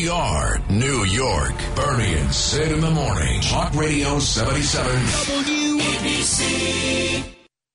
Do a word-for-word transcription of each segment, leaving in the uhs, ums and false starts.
We are New York. Bernie and Sid in the morning. Talk Radio seventy-seven W A B C.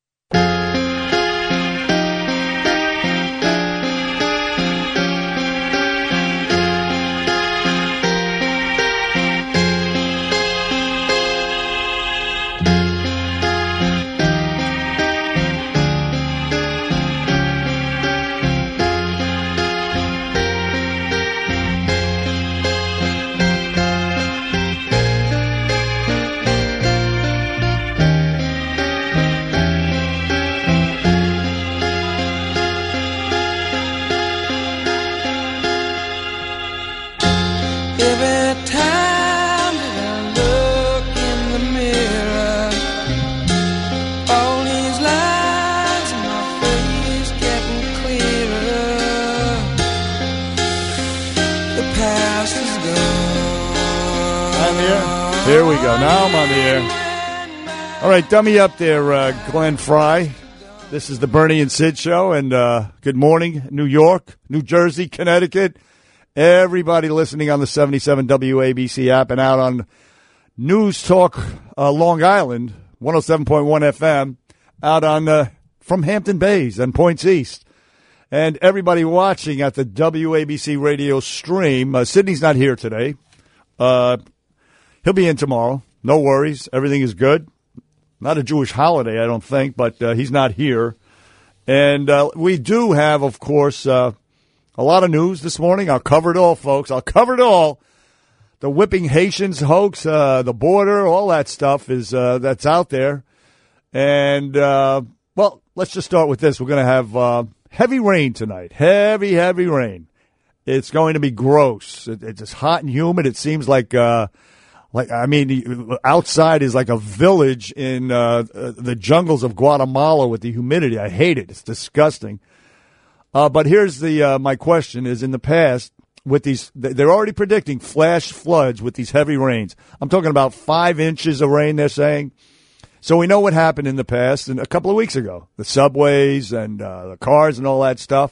There we go. Now I'm on the air. All right, dummy up there, uh, Glenn Fry. This is the Bernie and Sid show, and uh, good morning, New York, New Jersey, Connecticut. Everybody listening on the seventy-seven W A B C app and out on News Talk uh, Long Island, one oh seven point one F M, out on uh, from Hampton Bays and Points East. And everybody watching at the W A B C radio stream. Uh, Sydney's not here today. Uh He'll be in tomorrow. No worries. Everything is good. Not a Jewish holiday, I don't think, but uh, he's not here. And uh, we do have, of course, uh, a lot of news this morning. I'll cover it all, folks. I'll cover it all. The whipping Haitians hoax, uh, the border, all that stuff is uh, that's out there. And, uh, well, let's just start with this. We're going to have uh, heavy rain tonight. Heavy, heavy rain. It's going to be gross. It, it's just hot and humid. It seems like... Uh, Like I mean, outside is like a village in uh, the jungles of Guatemala with the humidity. I hate it. It's disgusting. Uh, but here's the uh, my question: is in the past with these, they're already predicting flash floods with these heavy rains. I'm talking about five inches of rain. They're saying. So we know what happened in the past, and a couple of weeks ago, the subways and uh, the cars and all that stuff.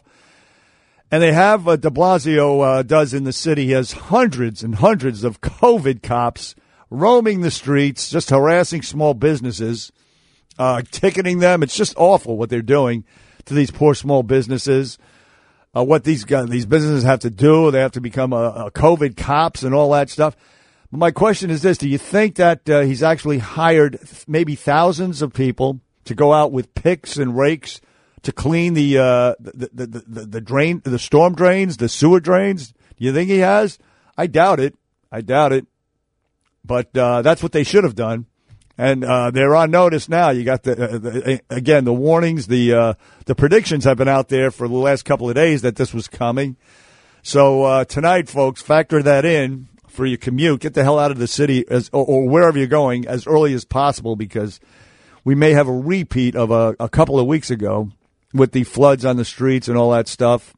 And they have, uh, de Blasio uh, does in the city, he has hundreds and hundreds of COVID cops roaming the streets, just harassing small businesses, uh, ticketing them. It's just awful what they're doing to these poor small businesses. Uh, what these guys, these businesses have to do, they have to become a, a COVID cops and all that stuff. But my question is this, do you think that uh, he's actually hired maybe thousands of people to go out with picks and rakes to clean the, uh, the, the, the, the drain, the storm drains, the sewer drains? Do you think he has? I doubt it. I doubt it. But, uh, that's what they should have done. And, uh, they're on notice now. You got the, uh, the again, the warnings, the, uh, the predictions have been out there for the last couple of days that this was coming. So, uh, tonight, folks, factor that in for your commute. Get the hell out of the city as, or, or wherever you're going as early as possible, because we may have a repeat of a, a couple of weeks ago with the floods on the streets and all that stuff.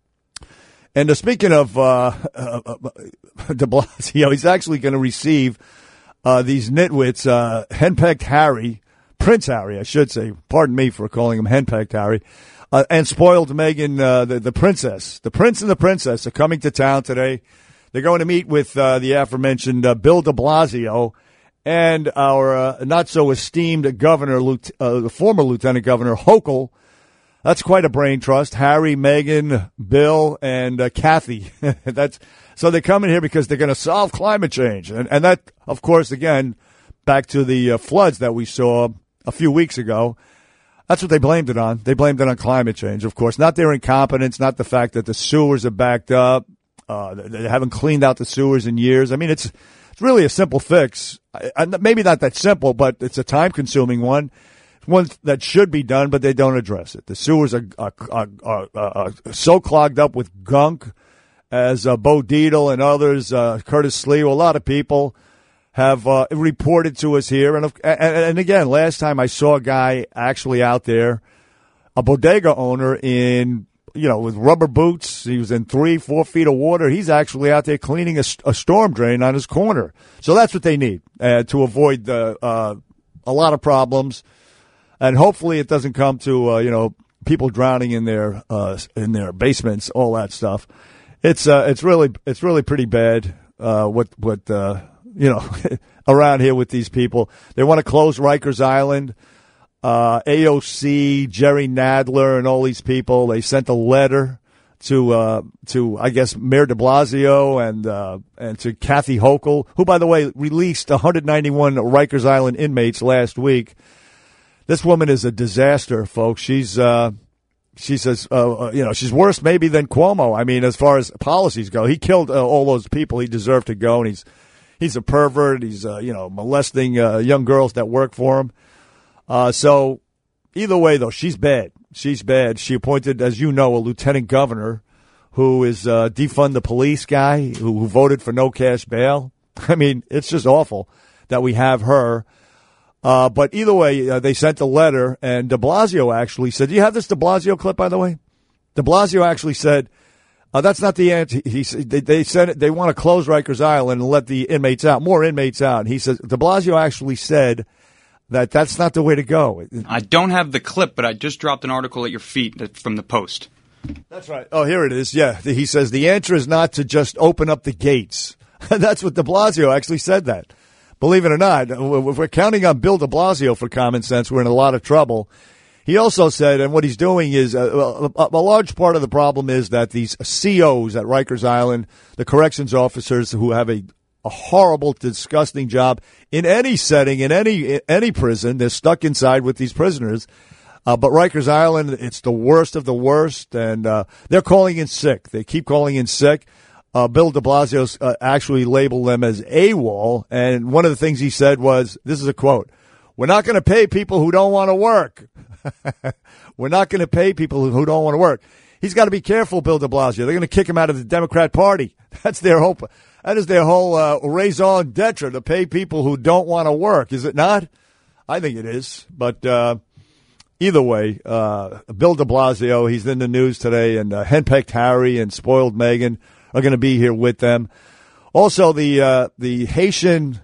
And uh, speaking of uh, uh, uh, de Blasio, he's actually going to receive uh, these nitwits, uh, henpecked Harry, Prince Harry, I should say. Pardon me for calling him henpecked Harry. Uh, and spoiled Meghan, uh, the, the princess. The prince and the princess are coming to town today. They're going to meet with uh, the aforementioned uh, Bill de Blasio and our uh, not-so-esteemed governor, uh, the former lieutenant governor, Hochul. That's quite a brain trust. Harry, Meghan, Bill, and uh, Kathy. That's so they're coming here because they're going to solve climate change. And, and that, of course, again, back to the uh, floods that we saw a few weeks ago. That's what they blamed it on. They blamed it on climate change, of course. Not their incompetence, not the fact that the sewers are backed up. Uh, they haven't cleaned out the sewers in years. I mean, it's it's really a simple fix. I, maybe not that simple, but it's a time-consuming one. One that should be done, but they don't address it. The sewers are, are, are, are, are so clogged up with gunk, as uh, Bo Dietl and others, uh, Curtis Sliwa, a lot of people have uh, reported to us here. And, and, and again, last time I saw a guy actually out there, a bodega owner in, you know, with rubber boots. He was in three, four feet of water. He's actually out there cleaning a, a storm drain on his corner. So that's what they need uh, to avoid the, uh, a lot of problems. And hopefully it doesn't come to, uh, you know, people drowning in their uh, in their basements, all that stuff. It's uh, it's really it's really pretty bad. Uh, what what uh, you know around here with these people. They want to close Rikers Island. Uh, A O C, Jerry Nadler, and all these people. They sent a letter to uh, to I guess Mayor De Blasio and uh, and to Kathy Hochul, who by the way released one hundred ninety-one Rikers Island inmates last week. This woman is a disaster, folks. She's uh, she says uh, you know she's worse maybe than Cuomo. I mean, as far as policies go, he killed uh, all those people. He deserved to go, and he's he's a pervert. He's uh, you know molesting uh, young girls that work for him. Uh, so either way, though, she's bad. She's bad. She appointed, as you know, a lieutenant governor who is uh, defund the police guy who, who voted for no cash bail. I mean, it's just awful that we have her. Uh, but either way, uh, they sent a letter, and de Blasio actually said, do you have this de Blasio clip, by the way? De Blasio actually said, uh, that's not the answer. He, he, they, they said it, they want to close Rikers Island and let the inmates out, more inmates out. And he says, de Blasio actually said that that's not the way to go. I don't have the clip, but I just dropped an article at your feet from the Post. That's right. Oh, here it is. Yeah, he says the answer is not to just open up the gates. That's what de Blasio actually said that. Believe it or not, if we're counting on Bill de Blasio for common sense, we're in a lot of trouble. He also said, and what he's doing is, uh, a, a large part of the problem is that these C Os at Rikers Island, the corrections officers who have a A horrible, disgusting job in any setting, in any any prison. They're stuck inside with these prisoners. Uh, but Rikers Island, it's the worst of the worst, and uh, they're calling in sick. They keep calling in sick. Uh, Bill de Blasio uh, actually labeled them as AWOL, and one of the things he said was, this is a quote, "We're not going to pay people who don't want to work." We're not going to pay people who don't want to work. He's got to be careful, Bill de Blasio. They're going to kick him out of the Democrat Party. That's their hope. That is their whole uh, raison d'etre, to pay people who don't want to work, is it not? I think it is. But uh, either way, uh, Bill de Blasio, he's in the news today, and uh, Henpecked Harry and Spoiled Megan are going to be here with them. Also, the uh, the Haitian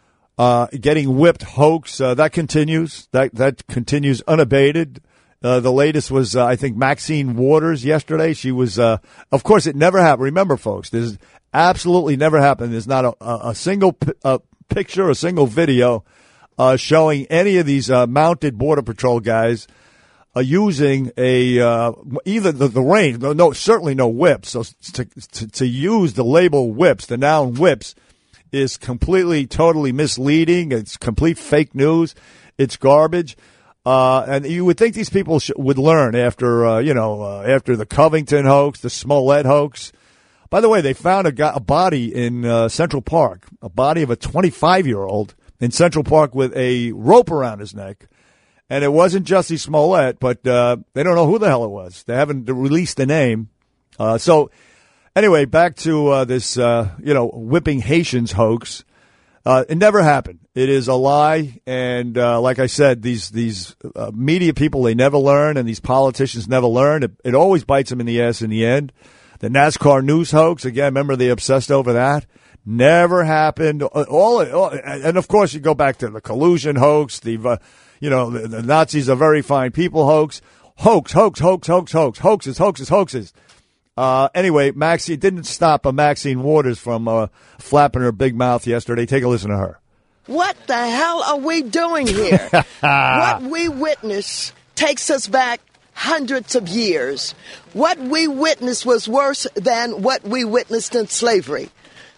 uh, getting whipped hoax, uh, that continues. That, that continues unabated. Uh, the latest was, uh, I think, Maxine Waters yesterday. She was, uh, of course, it never happened. Remember, folks, there's absolutely never happened. There's not a, a, a single p- a picture, a single video uh, showing any of these uh, mounted Border Patrol guys uh, using a uh, either the, the range, no, no, certainly no whips. So to, to, to use the label whips, the noun whips, is completely, totally misleading. It's complete fake news. It's garbage. Uh, and you would think these people sh- would learn after, uh, you know, uh, after the Covington hoax, the Smollett hoax. By the way, they found a, go- a body in uh, Central Park, a body of a twenty-five-year-old in Central Park with a rope around his neck. And it wasn't Jussie Smollett, but uh, they don't know who the hell it was. They haven't released the name. Uh, so anyway, back to uh, this, uh, you know, whipping Haitians hoax. Uh, it never happened. It is a lie, and uh, like I said, these these uh, media people, they never learn, and these politicians never learn. It, it always bites them in the ass in the end. The NASCAR news hoax, again, remember they obsessed over that? Never happened. All, all and of course, you go back to the collusion hoax, the uh, you know the, the Nazis are very fine people hoax, hoax, hoax, hoax, hoax, hoax, hoaxes, hoaxes, hoaxes. Uh, anyway, Maxine, it didn't stop a Maxine Waters from uh, flapping her big mouth yesterday. Take a listen to her. What the hell are we doing here? What we witnessed takes us back hundreds of years. What we witnessed was worse than what we witnessed in slavery.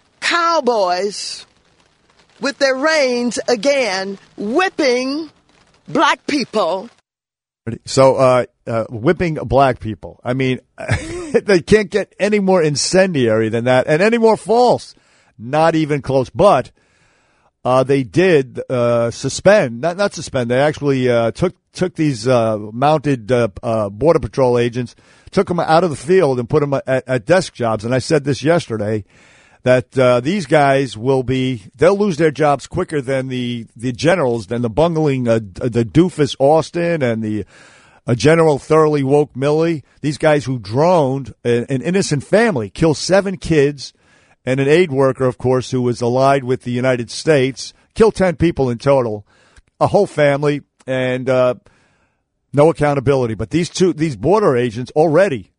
Cowboys with their reins again whipping black people. So, uh, uh, whipping black people. I mean, they can't get any more incendiary than that, and any more false. Not even close. But uh, they did uh, suspend, not not suspend. They actually uh, took took these uh, mounted uh, uh, Border Patrol agents, took them out of the field and put them at, at desk jobs. And I said this yesterday, that uh, these guys will be, they'll lose their jobs quicker than the, the generals, than the bungling, uh, the doofus Austin and the uh, General Thoroughly Woke Milley. These guys who droned an, an innocent family, killed seven kids, and an aid worker, of course, who was allied with the United States, killed ten people in total, a whole family, and uh, no accountability. But these two, these border agents already,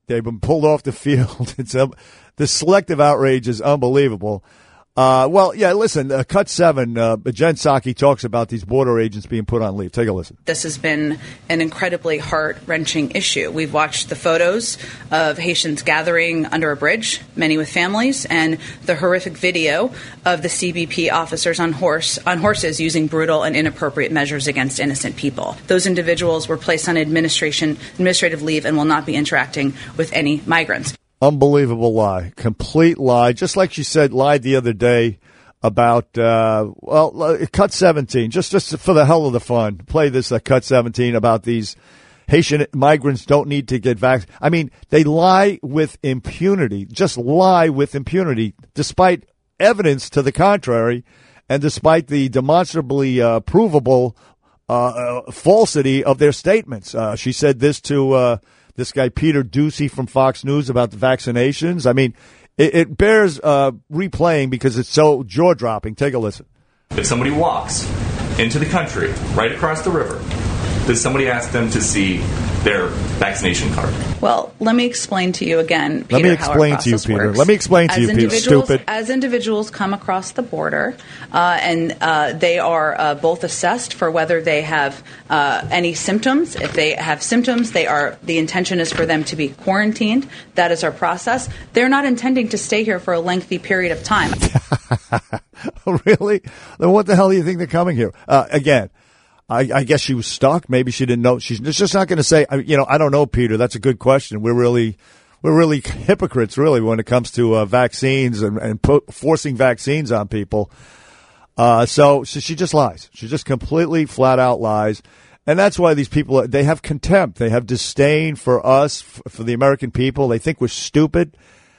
They've been pulled off the field. It's um, the selective outrage is unbelievable. Uh, well, yeah, listen, uh, Cut seven, uh, Jen Psaki talks about these border agents being put on leave. Take a listen. This has been an incredibly heart-wrenching issue. We've watched the photos of Haitians gathering under a bridge, many with families, and the horrific video of the C B P officers on horse on horses using brutal and inappropriate measures against innocent people. Those individuals were placed on administration administrative leave and will not be interacting with any migrants. Unbelievable lie. Complete lie. Just like she said, lied the other day about, uh, well, Cut seventeen. Just just for the hell of the fun. Play this uh, Cut seventeen about these Haitian migrants don't need to get vaccinated. I mean, they lie with impunity. Just lie with impunity, despite evidence to the contrary and despite the demonstrably uh, provable uh, uh, falsity of their statements. Uh, she said this to uh, this guy Peter Doocy from Fox News about the vaccinations. I mean, it, it bears uh, replaying because it's so jaw-dropping. Take a listen. If somebody walks into the country, right across the river, does somebody ask them to see their vaccination card? Well, let me explain to you again, Peter, Let me explain to you, Peter. Works. Let me explain to as you, Peter. Stupid. As individuals come across the border, uh, and uh, they are uh, both assessed for whether they have uh, any symptoms. If they have symptoms, they are. The intention is for them to be quarantined. That is our process. They're not intending to stay here for a lengthy period of time. Really? Then what the hell do you think they're coming here? Uh, again. I, I guess she was stuck. Maybe she didn't know. She's just not going to say, you know, I don't know, Peter. That's a good question. We're really, we're really hypocrites, really, when it comes to uh, vaccines and, and put, forcing vaccines on people. Uh, so, so she just lies. She just completely flat out lies. And that's why these people, they have contempt. They have disdain for us, for the American people. They think we're stupid.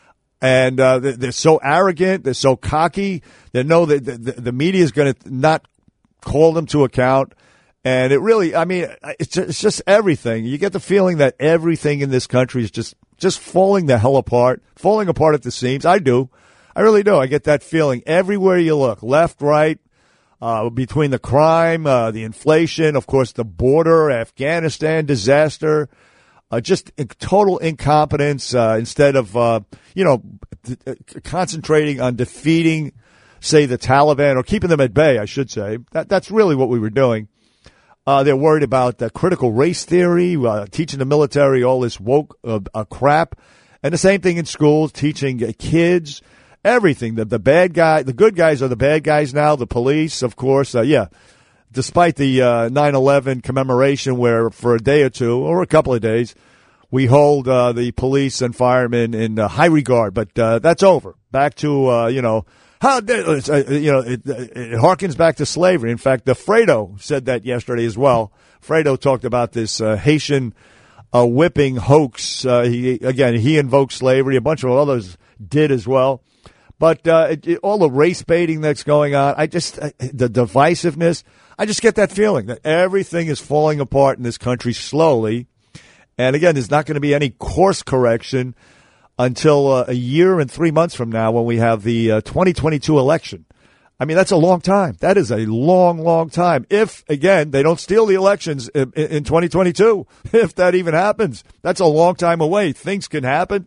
And uh, they're so arrogant. They're so cocky. They know that the, the media is going to not call them to account. And it really, I mean, it's just, it's just everything. You get the feeling that everything in this country is just, just falling the hell apart, falling apart at the seams. I do. I really do. I get that feeling everywhere you look, left, right, uh, between the crime, uh, the inflation, of course, the border, Afghanistan disaster, uh, just total incompetence, uh, instead of, uh, you know, concentrating on defeating, say, the Taliban or keeping them at bay, I should say. That, that's really what we were doing. Uh, they're worried about uh, critical race theory, uh, teaching the military all this woke uh, uh, crap. And the same thing in schools, teaching uh, kids everything. The, the bad guy, the good guys are the bad guys now, the police, of course. Uh, yeah, despite the uh, nine eleven commemoration where for a day or two or a couple of days, we hold uh, the police and firemen in uh, high regard. But uh, that's over. Back to, uh, you know, How uh, you know it, it harkens back to slavery. In fact, the Fredo said that yesterday as well. Fredo talked about this uh, Haitian uh, whipping hoax. Uh, he again he invoked slavery. A bunch of others did as well. But uh, it, it, all the race baiting that's going on, I just uh, the divisiveness. I just get that feeling that everything is falling apart in this country slowly. And again, there's not going to be any course correction until uh, a year and three months from now when we have the uh, twenty twenty-two election. I mean, that's a long time. That is a long, long time. If, again, they don't steal the elections in, in twenty twenty-two, if that even happens, that's a long time away. Things can happen.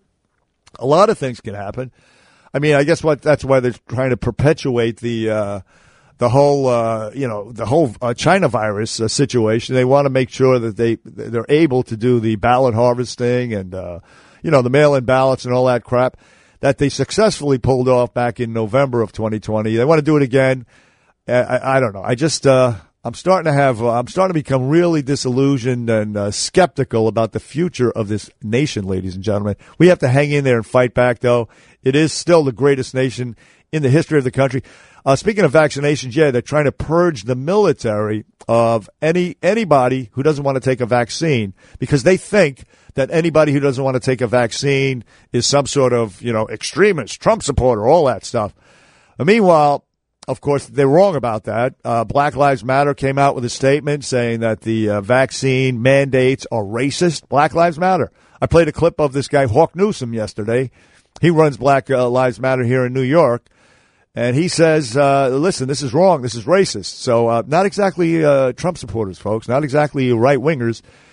A lot of things can happen. I mean, I guess what that's why they're trying to perpetuate the uh, the whole, uh, you know, the whole uh, China virus uh, situation. They want to make sure that they they're able to do the ballot harvesting and uh, you know, the mail-in ballots and all that crap that they successfully pulled off back in November of twenty twenty. They want to do it again. I, I, I don't know. I just, uh, I'm starting to have, uh, I'm starting to become really disillusioned and uh, skeptical about the future of this nation, ladies and gentlemen. We have to hang in there and fight back, though. It is still the greatest nation in the history of the country. Uh, speaking of vaccinations, yeah, they're trying to purge the military of any anybody who doesn't want to take a vaccine because they think that anybody who doesn't want to take a vaccine is some sort of, you know, extremist, Trump supporter, all that stuff. Uh, meanwhile, of course, they're wrong about that. Uh, Black Lives Matter came out with a statement saying that the uh, vaccine mandates are racist. Black Lives Matter. I played a clip of this guy, Hawk Newsom, yesterday. He runs Black uh, Lives Matter here in New York. And he says, uh, listen, this is wrong. This is racist. So uh, not exactly uh, Trump supporters, folks, not exactly right-wingers.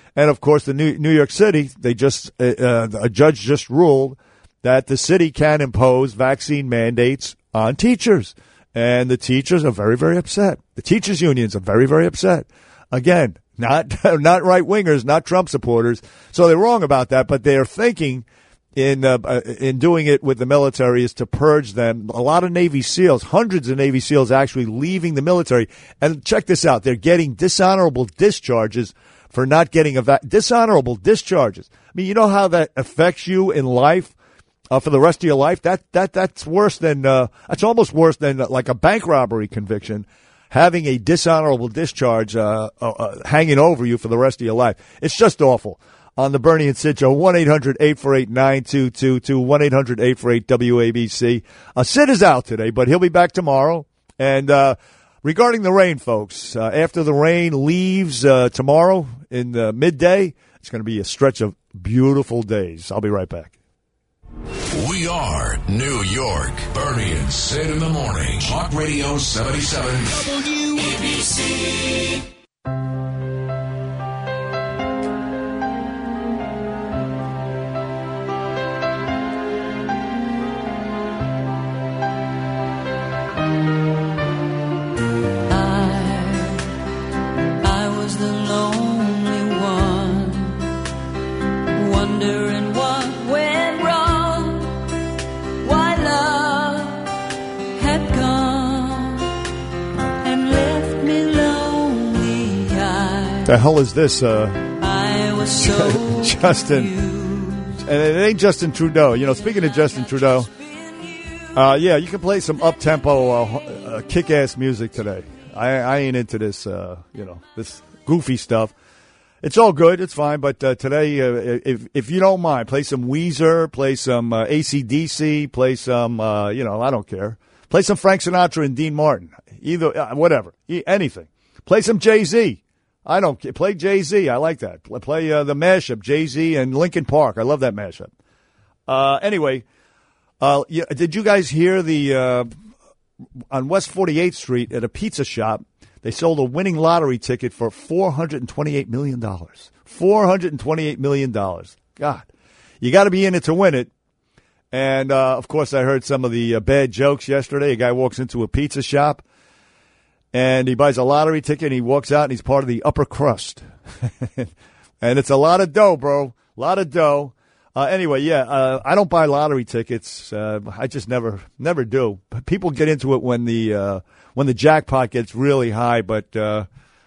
And, of course, the New, New York City, they just uh, uh, a judge just ruled that the city can impose vaccine mandates on teachers. And the teachers are very, very upset. The teachers' unions are very, very upset. Again, not not right-wingers, not Trump supporters. So they're wrong about that, but they're thinking in uh, in doing it with the military is to purge them. A lot of Navy SEALs, hundreds of Navy SEALs actually leaving the military. And check this out. They're getting dishonorable discharges for not getting a va- dishonorable discharges. I mean, you know how that affects you in life? Uh, for the rest of your life, that that that's worse than uh, that's almost worse than uh, like a bank robbery conviction. Having a dishonorable discharge uh, uh, uh, hanging over you for the rest of your life, it's just awful. On the Bernie and Sid Show, one eight hundred eight four eight nine two two two, one eight hundred eight four eight W A B C. Uh, Sid is out today, but he'll be back tomorrow. And uh, regarding the rain, folks, uh, after the rain leaves uh, tomorrow in the midday, it's going to be a stretch of beautiful days. I'll be right back. We are New York. Bernie and Sid in the morning. Talk Radio seventy-seven W A B C. The hell is this, uh, I was so Justin? And it ain't Justin Trudeau. You know, speaking of Justin Trudeau, uh, yeah, you can play some up-tempo, uh, uh, kick-ass music today. I, I ain't into this, uh, you know, this goofy stuff. It's all good. It's fine. But uh, today, uh, if if you don't mind, play some Weezer, play some uh, A C D C, play some, uh, you know, I don't care. Play some Frank Sinatra and Dean Martin. Either, uh, whatever, e- anything. Play some Jay-Z. I don't care. Play Jay-Z. I like that. Play uh, the mashup, Jay-Z and Linkin Park. I love that mashup. Uh, anyway, uh, yeah, did you guys hear the, uh, on West forty-eighth Street at a pizza shop, they sold a winning lottery ticket for four hundred twenty-eight million dollars. four hundred twenty-eight million dollars. God, you got to be in it to win it. And, uh, of course, I heard some of the uh, bad jokes yesterday. A guy walks into a pizza shop, and he buys a lottery ticket, and he walks out, and he's part of the upper crust. And it's a lot of dough, bro. A lot of dough. Uh, anyway, yeah, uh, I don't buy lottery tickets. Uh, I just never never do. People get into it when the uh, when the jackpot gets really high, but uh,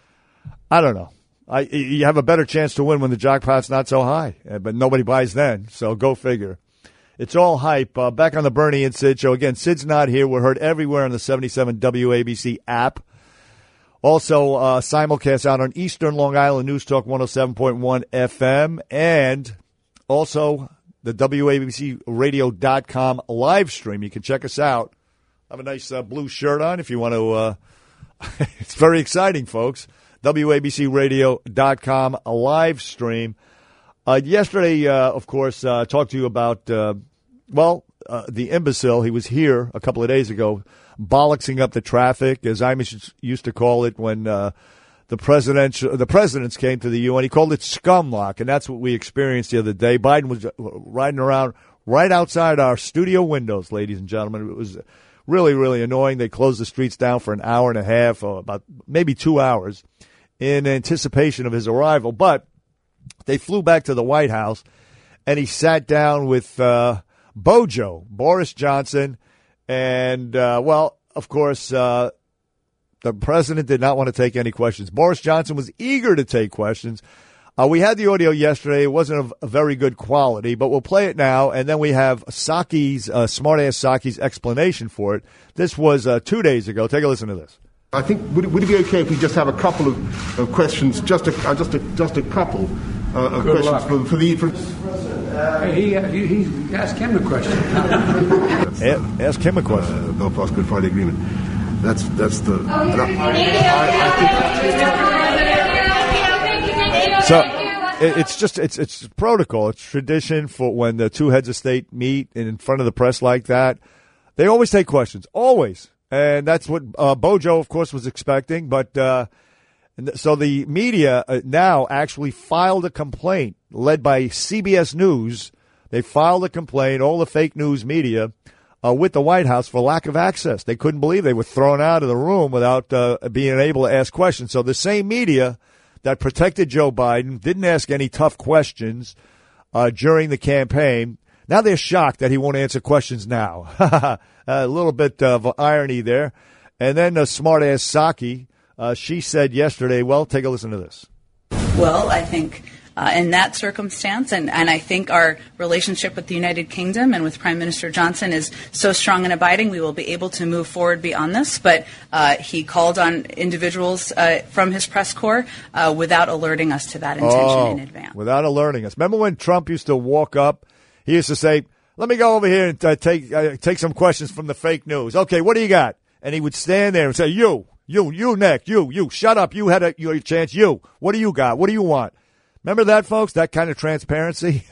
I don't know. I You have a better chance to win when the jackpot's not so high, but nobody buys then, so go figure. It's all hype. Uh, back on the Bernie and Sid Show. Again, Sid's not here. We're heard everywhere on the seventy-seven W A B C app. Also, uh, simulcast out on Eastern Long Island News Talk one oh seven point one F M. And also the W A B C radio dot com live stream. You can check us out. I have a nice uh, blue shirt on if you want to. Uh, it's very exciting, folks. W A B C radio dot com live stream. Uh, yesterday, uh, of course, uh, talked to you about, uh, well, uh, the imbecile. He was here a couple of days ago, bollocksing up the traffic, as I used to call it when uh, the presidential the presidents came to the U N. He called it scumlock, and that's what we experienced the other day. Biden was riding around right outside our studio windows, ladies and gentlemen. It was really, really annoying. They closed the streets down for an hour and a half, or about maybe two hours, in anticipation of his arrival. But they flew back to the White House, and he sat down with uh, Bojo, Boris Johnson, and, uh, well, of course, uh, the president did not want to take any questions. Boris Johnson was eager to take questions. Uh, we had the audio yesterday. It wasn't of a very good quality, but we'll play it now, and then we have Psaki's, uh, smart-ass Psaki's explanation for it. This was uh, two days ago. Take a listen to this. I think, would it, would it be okay if we just have a couple of, of questions, just a, uh, just a, just a couple uh, of Good questions for, for the... For, Hey, he, he, he asked him a question. a- ask him a question. Uh, Belfast Good Friday Agreement. That's that's the... Oh, I, I So it, it's just it's it's protocol. It's tradition for when the two heads of state meet in front of the press like that. They always take questions, always, and that's what uh, Bojo, of course, was expecting. But uh, And th- so the media uh, now actually filed a complaint led by C B S News. They filed a complaint, all the fake news media, uh, with the White House for lack of access. They couldn't believe they were thrown out of the room without uh, being able to ask questions. So the same media that protected Joe Biden didn't ask any tough questions uh, during the campaign. Now they're shocked that he won't answer questions now. A little bit of irony there. And then uh, smart-ass Psaki, uh, she said yesterday, well, take a listen to this. Well, I think uh, in that circumstance, and, and I think our relationship with the United Kingdom and with Prime Minister Johnson is so strong and abiding, we will be able to move forward beyond this. But uh, he called on individuals uh, from his press corps uh, without alerting us to that intention oh, in advance. Without alerting us. Remember when Trump used to walk up? He used to say, let me go over here and uh, take uh, take some questions from the fake news. Okay, what do you got? And he would stand there and say, you, you, you next, you, you, shut up. You had a, your chance. You, what do you got? What do you want? Remember that, folks? That kind of transparency?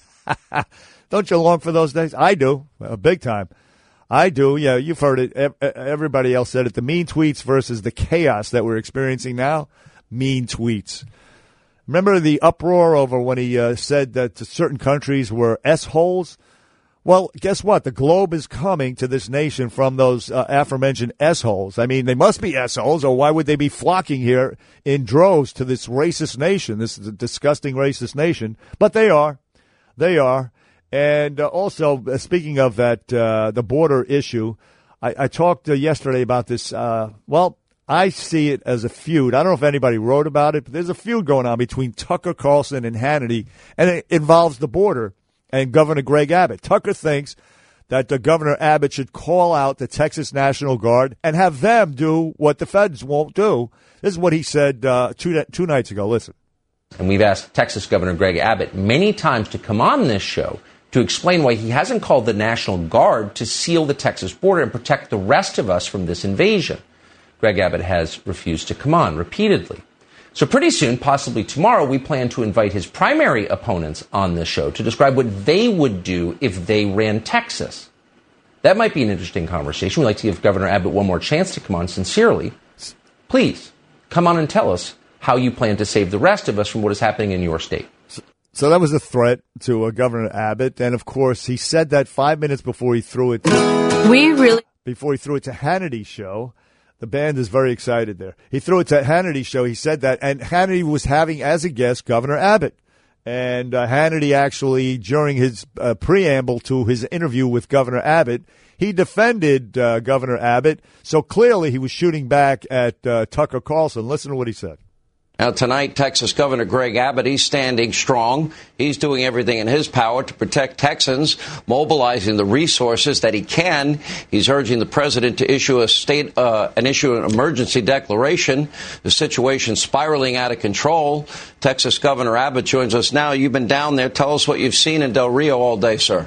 Don't you long for those days? I do, uh, big time. I do. Yeah, you've heard it. Everybody else said it. The mean tweets versus the chaos that we're experiencing now. Mean tweets. Remember the uproar over when he uh, said that certain countries were S-holes? Well, guess what? The globe is coming to this nation from those uh, aforementioned S-holes. I mean, they must be S-holes, or why would they be flocking here in droves to this racist nation, this disgusting racist nation? But they are. They are. And uh, also, uh, speaking of that, uh, the border issue, I, I talked uh, yesterday about this. Uh, well, I see it as a feud. I don't know if anybody wrote about it, but there's a feud going on between Tucker Carlson and Hannity, and it involves the border and Governor Greg Abbott. Tucker thinks that uh, Governor Abbott should call out the Texas National Guard and have them do what the feds won't do. This is what he said uh, two, two nights ago. Listen. And we've asked Texas Governor Greg Abbott many times to come on this show to explain why he hasn't called the National Guard to seal the Texas border and protect the rest of us from this invasion. Greg Abbott has refused to come on repeatedly. So pretty soon, possibly tomorrow, we plan to invite his primary opponents on this show to describe what they would do if they ran Texas. That might be an interesting conversation. We'd like to give Governor Abbott one more chance to come on sincerely. Please, come on and tell us how you plan to save the rest of us from what is happening in your state. So, so that was a threat to uh, Governor Abbott. And, of course, he said that five minutes before he threw it to, we really before he threw it to Hannity's show. The band is very excited there. He threw it to Hannity's show. He said that. And Hannity was having as a guest Governor Abbott. And uh, Hannity actually, during his uh, preamble to his interview with Governor Abbott, he defended uh, Governor Abbott. So clearly he was shooting back at uh, Tucker Carlson. Listen to what he said. Now, tonight, Texas Governor Greg Abbott, he's standing strong. He's doing everything in his power to protect Texans, mobilizing the resources that he can. He's urging the president to issue a state, uh, an issue an emergency declaration. The situation spiraling out of control. Texas Governor Abbott joins us now. You've been down there. Tell us what you've seen in Del Rio all day, sir.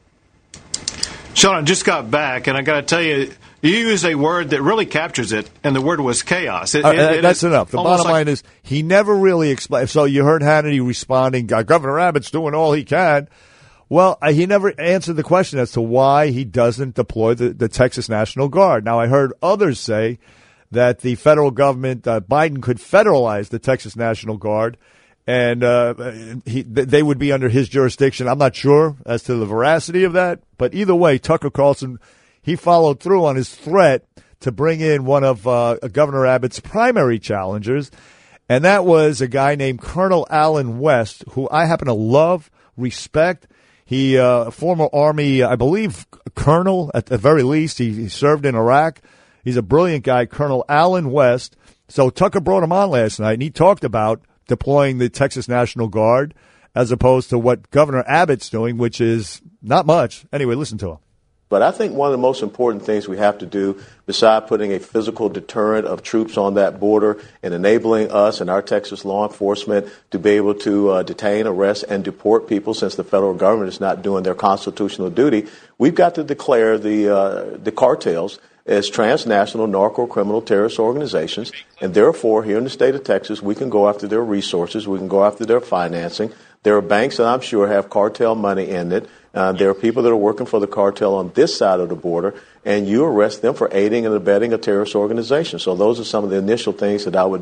Sean, I just got back, and I got to tell you, you use a word that really captures it, and the word was chaos. It, uh, it, it that's enough. The bottom like- line is he never really explained. So you heard Hannity responding, Governor Abbott's doing all he can. Well, uh, he never answered the question as to why he doesn't deploy the, the Texas National Guard. Now, I heard others say that the federal government, uh, Biden could federalize the Texas National Guard, and uh, he, they would be under his jurisdiction. I'm not sure as to the veracity of that, but either way, Tucker Carlson, he followed through on his threat to bring in one of uh, Governor Abbott's primary challengers, and that was a guy named Colonel Allen West, who I happen to love, respect. He, uh, former Army, I believe, colonel at the very least. He, he served in Iraq. He's a brilliant guy, Colonel Allen West. So Tucker brought him on last night, and he talked about deploying the Texas National Guard as opposed to what Governor Abbott's doing, which is not much. Anyway, listen to him. But I think one of the most important things we have to do, besides putting a physical deterrent of troops on that border and enabling us and our Texas law enforcement to be able to uh, detain, arrest, and deport people since the federal government is not doing their constitutional duty, we've got to declare the uh, the cartels as transnational narco-criminal terrorist organizations. And therefore, here in the state of Texas, we can go after their resources. We can go after their financing. There are banks that I'm sure have cartel money in it. Uh, there are people that are working for the cartel on this side of the border, and you arrest them for aiding and abetting a terrorist organization. So those are some of the initial things that I would do.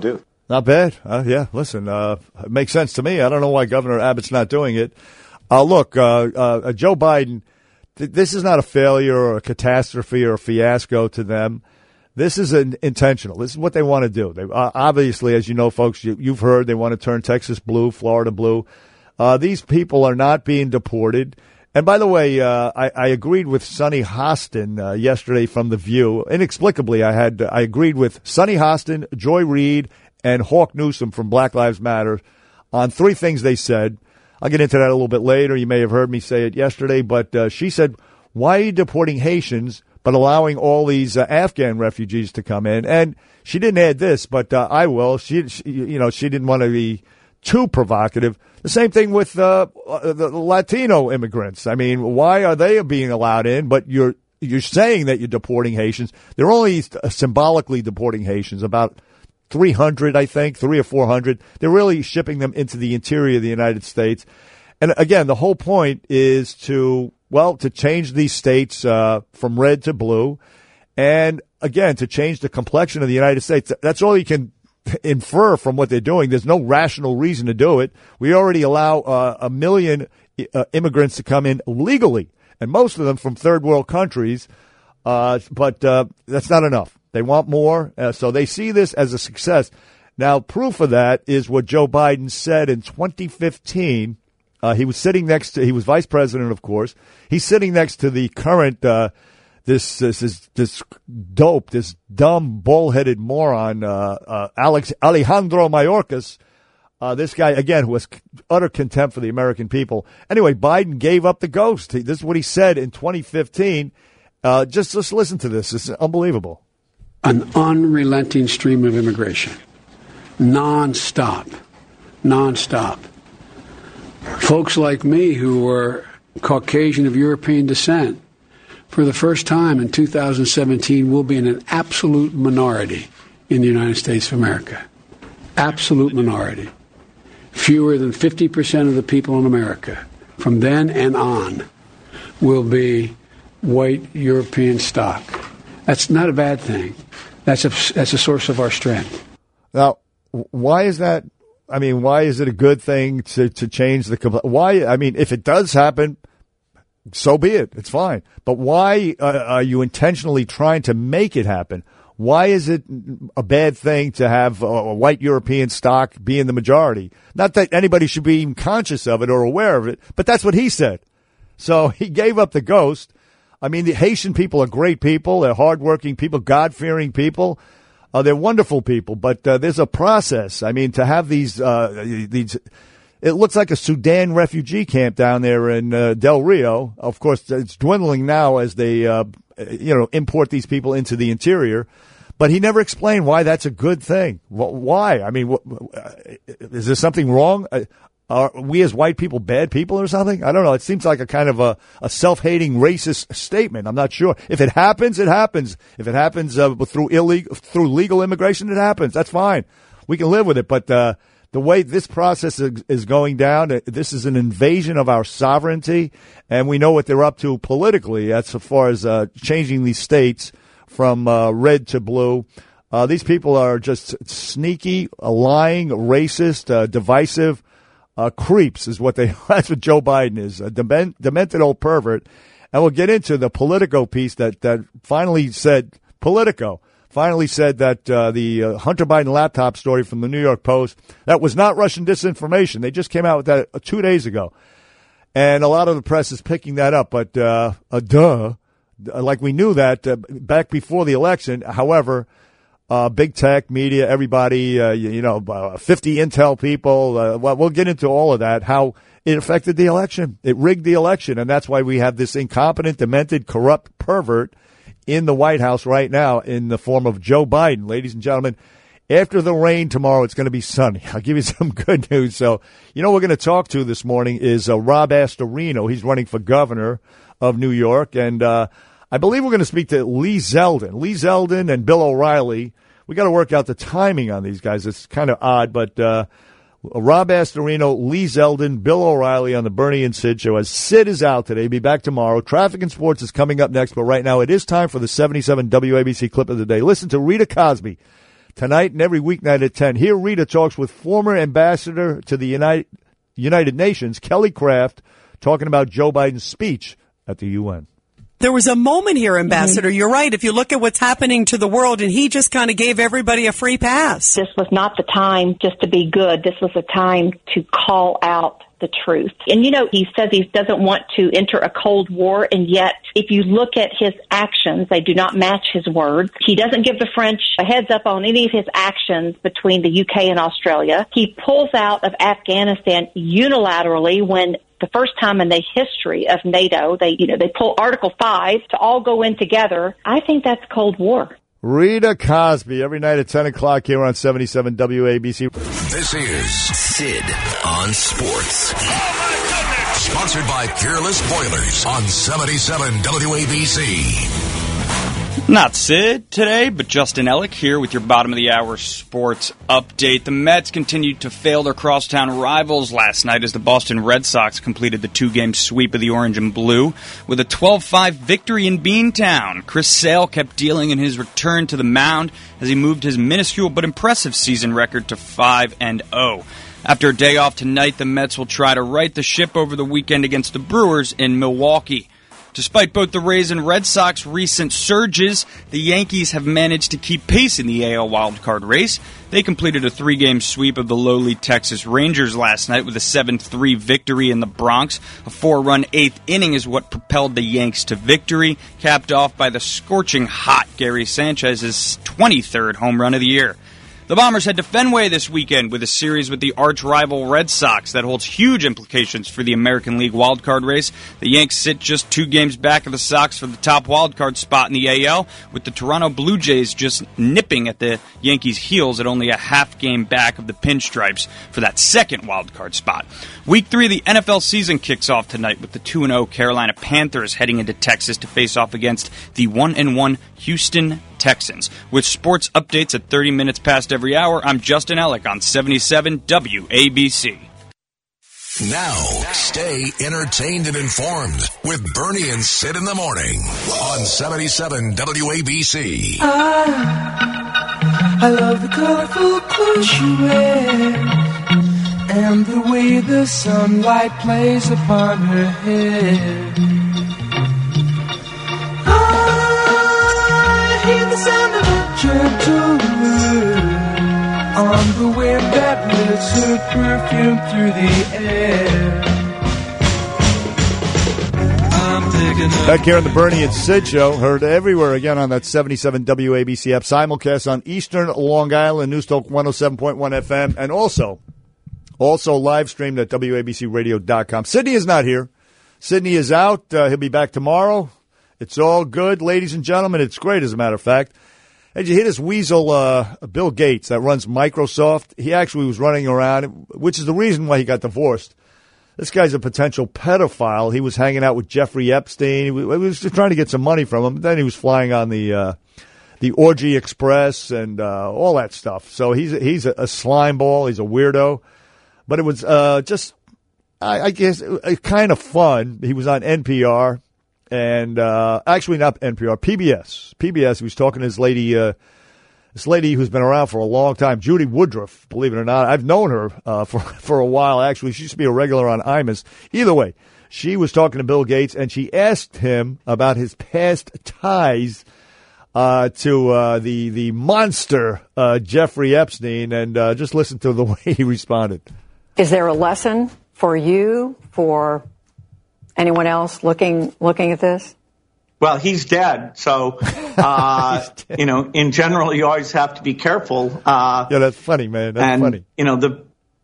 Not bad. Uh, yeah, listen, uh, it makes sense to me. I don't know why Governor Abbott's not doing it. Uh, look, uh, uh, Joe Biden, th- this is not a failure or a catastrophe or a fiasco to them. This is an intentional. This is what they want to do. They uh, obviously, as you know, folks, you, you've heard they want to turn Texas blue, Florida blue. Uh, these people are not being deported. And by the way, uh, I, I agreed with Sonny Hostin uh, yesterday from The View. Inexplicably, I had I agreed with Sonny Hostin, Joy Reid, and Hawk Newsom from Black Lives Matter on three things they said. I'll get into that a little bit later. You may have heard me say it yesterday, but uh, she said, why are you deporting Haitians but allowing all these uh, Afghan refugees to come in? And she didn't add this, but uh, I will. She, she, you know, she didn't want to be too provocative. The same thing with uh, the Latino immigrants. I mean, why are they being allowed in, but you're you're saying that you're deporting Haitians? They're only symbolically deporting Haitians, about three hundred, I think, three or four hundred. They're really shipping them into the interior of the United States. And again, the whole point is to, well, to change these states uh, from red to blue. And again, to change the complexion of the United States. That's all you can infer from what they're doing. There's no rational reason to do it. We already allow uh, a million uh, immigrants to come in legally, and most of them from third world countries. Uh, but uh, that's not enough. They want more, uh, so they see this as a success. Now, proof of that is what Joe Biden said in twenty fifteen. Uh, he was sitting next to, he was vice president, of course. He's sitting next to the current, uh, this, this, this, this dope, this dumb, bull-headed moron, uh, uh, Alex, Alejandro Mayorkas. Uh, this guy, again, who has utter contempt for the American people. Anyway, Biden gave up the ghost. He, this is what he said in twenty fifteen. Uh, just, just listen to this. It's unbelievable. An unrelenting stream of immigration. Non-stop. Non-stop. Folks like me who were Caucasian of European descent, for the first time in two thousand seventeen, will be in an absolute minority in the United States of America. Absolute minority. Fewer than fifty percent of the people in America from then and on will be white European stock. That's not a bad thing. That's a, that's a source of our strength. Now, why is that? I mean, why is it a good thing to, to change the – why? I mean, if it does happen, so be it. It's fine. But why uh, are you intentionally trying to make it happen? Why is it a bad thing to have a, a white European stock be in the majority? Not that anybody should be even conscious of it or aware of it, but that's what he said. So he gave up the ghost. I mean, the Haitian people are great people. They're hardworking people, God-fearing people. Uh, they're wonderful people, but uh, there's a process. I mean, to have these, uh, these, it looks like a Sudan refugee camp down there in uh, Del Rio. Of course, it's dwindling now as they, uh, you know, import these people into the interior. But he never explained why that's a good thing. Why? I mean, is there something wrong? Are we as white people bad people or something? I don't know. It seems like a kind of a, a self-hating racist statement. I'm not sure. If it happens, it happens. If it happens uh, through illegal, through legal immigration, it happens. That's fine. We can live with it. But uh, the way this process is, is going down, this is an invasion of our sovereignty, and we know what they're up to politically. That's as far as uh, changing these states from uh, red to blue. Uh, these people are just sneaky, lying, racist, uh, divisive. Uh, creeps is what they, that's what Joe Biden is, a dement, demented old pervert. And we'll get into the Politico piece that, that finally said, Politico finally said that uh, the uh, Hunter Biden laptop story from the New York Post, that was not Russian disinformation. They just came out with that uh, two days ago. And a lot of the press is picking that up, but uh, uh, duh, like we knew that uh, back before the election. However, Uh, big tech, media, everybody, uh, you, you know, uh, fifty Intel people. Uh, well, we'll get into all of that, how it affected the election. It rigged the election, and that's why we have this incompetent, demented, corrupt pervert in the White House right now in the form of Joe Biden. Ladies and gentlemen, after the rain tomorrow, it's going to be sunny. I'll give you some good news. So, you know, we're going to talk to this morning is uh, Rob Astorino. He's running for governor of New York, and uh, I believe we're going to speak to Lee Zeldin. Lee Zeldin and Bill O'Reilly. We got to work out the timing on these guys. It's kind of odd, but uh, Rob Astorino, Lee Zeldin, Bill O'Reilly on the Bernie and Sid show. As Sid is out today, be back tomorrow. Traffic and sports is coming up next, but right now it is time for the seventy-seven W A B C clip of the day. Listen to Rita Cosby tonight and every weeknight at ten. Here, Rita talks with former ambassador to the United, United Nations, Kelly Craft, talking about Joe Biden's speech at the U N. There was a moment here, Ambassador. Mm-hmm. You're right. If you look at what's happening to the world, and he just kind of gave everybody a free pass. This was not the time just to be good. This was a time to call out the truth. And, you know, he says he doesn't want to enter a Cold War, and yet if you look at his actions, they do not match his words. He doesn't give the French a heads up on any of his actions between the U K and Australia. He pulls out of Afghanistan unilaterally when the first time in the history of NATO, they, you know, they pull Article five to all go in together. I think that's Cold War. Rita Cosby, every night at ten o'clock here on seventy-seven W A B C. This is Sid on Sports. Oh, sponsored by Peerless Boilers on seventy-seven W A B C. Not Sid today, but Justin Ellick here with your bottom of the hour sports update. The Mets continued to fail their crosstown rivals last night as the Boston Red Sox completed the two-game sweep of the Orange and Blue with a twelve five victory in Beantown. Chris Sale kept dealing in his return to the mound as he moved his minuscule but impressive season record to five and oh. After a day off tonight, the Mets will try to right the ship over the weekend against the Brewers in Milwaukee. Despite both the Rays and Red Sox recent surges, the Yankees have managed to keep pace in the A L wildcard race. They completed a three-game sweep of the lowly Texas Rangers last night with a seven three victory in the Bronx. A four-run eighth inning is what propelled the Yanks to victory, capped off by the scorching hot Gary Sanchez's twenty-third home run of the year. The Bombers head to Fenway this weekend with a series with the arch-rival Red Sox that holds huge implications for the American League wildcard race. The Yanks sit just two games back of the Sox for the top wildcard spot in the A L, with the Toronto Blue Jays just nipping at the Yankees' heels at only a half game back of the Pinstripes for that second wildcard spot. Week three of the N F L season kicks off tonight with the two and oh Carolina Panthers heading into Texas to face off against the one and one Houston Texans. With sports updates at thirty minutes past every hour, I'm Justin Ellick on seventy-seven W A B C. Now, stay entertained and informed with Bernie and Sid in the morning on seventy-seven W A B C. I, I love the colorful clothes you wear and the way the sunlight plays upon her hair. I hear the sound of a gentle word on the wind that lifts her perfume through the air. I'm picking up. Back here on the Bernie and Sid Show, heard everywhere again on that seventy-seven W A B C app, simulcast on Eastern Long Island, News Talk one oh seven point one F M, and also, also live streamed at W A B C radio dot com. Sydney is not here. Sydney is out. Uh, he'll be back tomorrow. It's all good, ladies and gentlemen. It's great, as a matter of fact. Did you hear this weasel, uh, Bill Gates, that runs Microsoft? He actually was running around, which is the reason why he got divorced. This guy's a potential pedophile. He was hanging out with Jeffrey Epstein. He was just trying to get some money from him. Then he was flying on the uh, the Orgy Express and uh, all that stuff. So he's he's a, a slime ball. He's a weirdo. But it was uh, just, I, I guess, uh, kind of fun. He was on N P R. And uh, actually, not N P R, P B S. P B S. He was talking to this lady, uh, this lady who's been around for a long time, Judy Woodruff. Believe it or not, I've known her uh, for for a while. Actually, she used to be a regular on Imus. Either way, she was talking to Bill Gates, and she asked him about his past ties uh, to uh, the the monster uh, Jeffrey Epstein, and uh, just listen to the way he responded. Is there a lesson for you for? Anyone else looking looking at this? Well, he's dead, so uh, dead. You know, in general, you always have to be careful. Uh, yeah, that's funny, man. That's and, funny. You know the,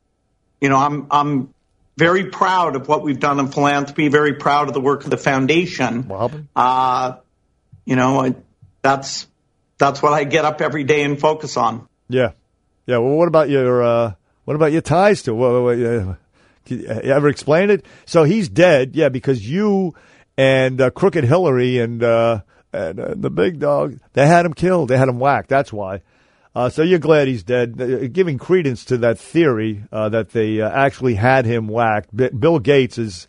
you know, I'm I'm very proud of what we've done in philanthropy. Very proud of the work of the foundation. What happened? Uh, you know, I, that's that's what I get up every day and focus on. Yeah, yeah. Well, what about your uh, what about your ties to? What, what, uh, You ever explain it? So he's dead, yeah, because you and uh, Crooked Hillary and, uh, and uh, the big dog, they had him killed. They had him whacked. That's why. Uh, so you're glad he's dead. Uh, giving credence to that theory uh, that they uh, actually had him whacked. B- Bill Gates is,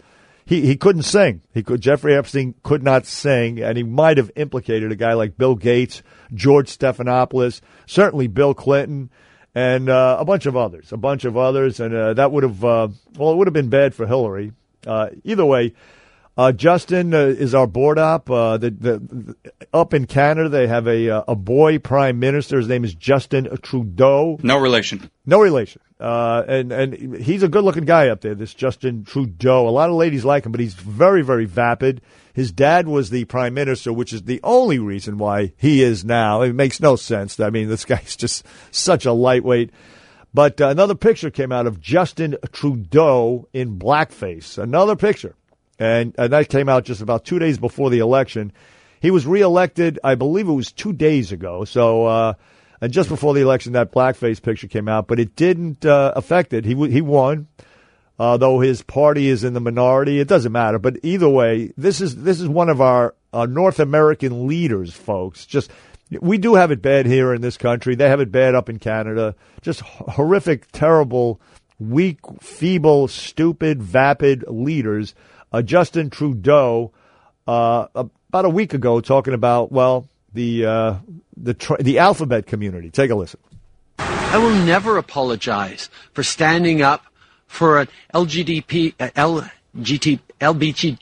he, he couldn't sing. He could Jeffrey Epstein could not sing, and he might have implicated a guy like Bill Gates, George Stephanopoulos, certainly Bill Clinton, and uh, a bunch of others, a bunch of others, and uh, that would have uh, well, it would have been bad for Hillary. Uh, either way. Uh, Justin uh, is our board op. Uh, the, the, the, up in Canada, they have a uh, a boy prime minister. His name is Justin Trudeau. No relation. No relation. Uh, and, and he's a good-looking guy up there, this Justin Trudeau. A lot of ladies like him, but he's very, very vapid. His dad was the prime minister, which is the only reason why he is now. It makes no sense. I mean, this guy's just such a lightweight. But uh, another picture came out of Justin Trudeau in blackface. Another picture. And, and that came out just about two days before the election. He was reelected, I believe it was two days ago. So, uh, and just before the election, that blackface picture came out, but it didn't uh, affect it. He he won, uh, though his party is in the minority. It doesn't matter. But either way, this is this is one of our uh, North American leaders, folks. Just we do have it bad here in this country. They have it bad up in Canada. Just horrific, terrible, weak, feeble, stupid, vapid leaders. Uh, Justin Trudeau, uh, about a week ago, talking about, well, the uh, the tr- the alphabet community. Take a listen. I will never apologize for standing up for an L G B T, uh, L G T, L B T,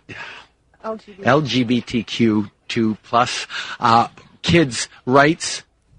L G B T Q two plus uh, kids' rights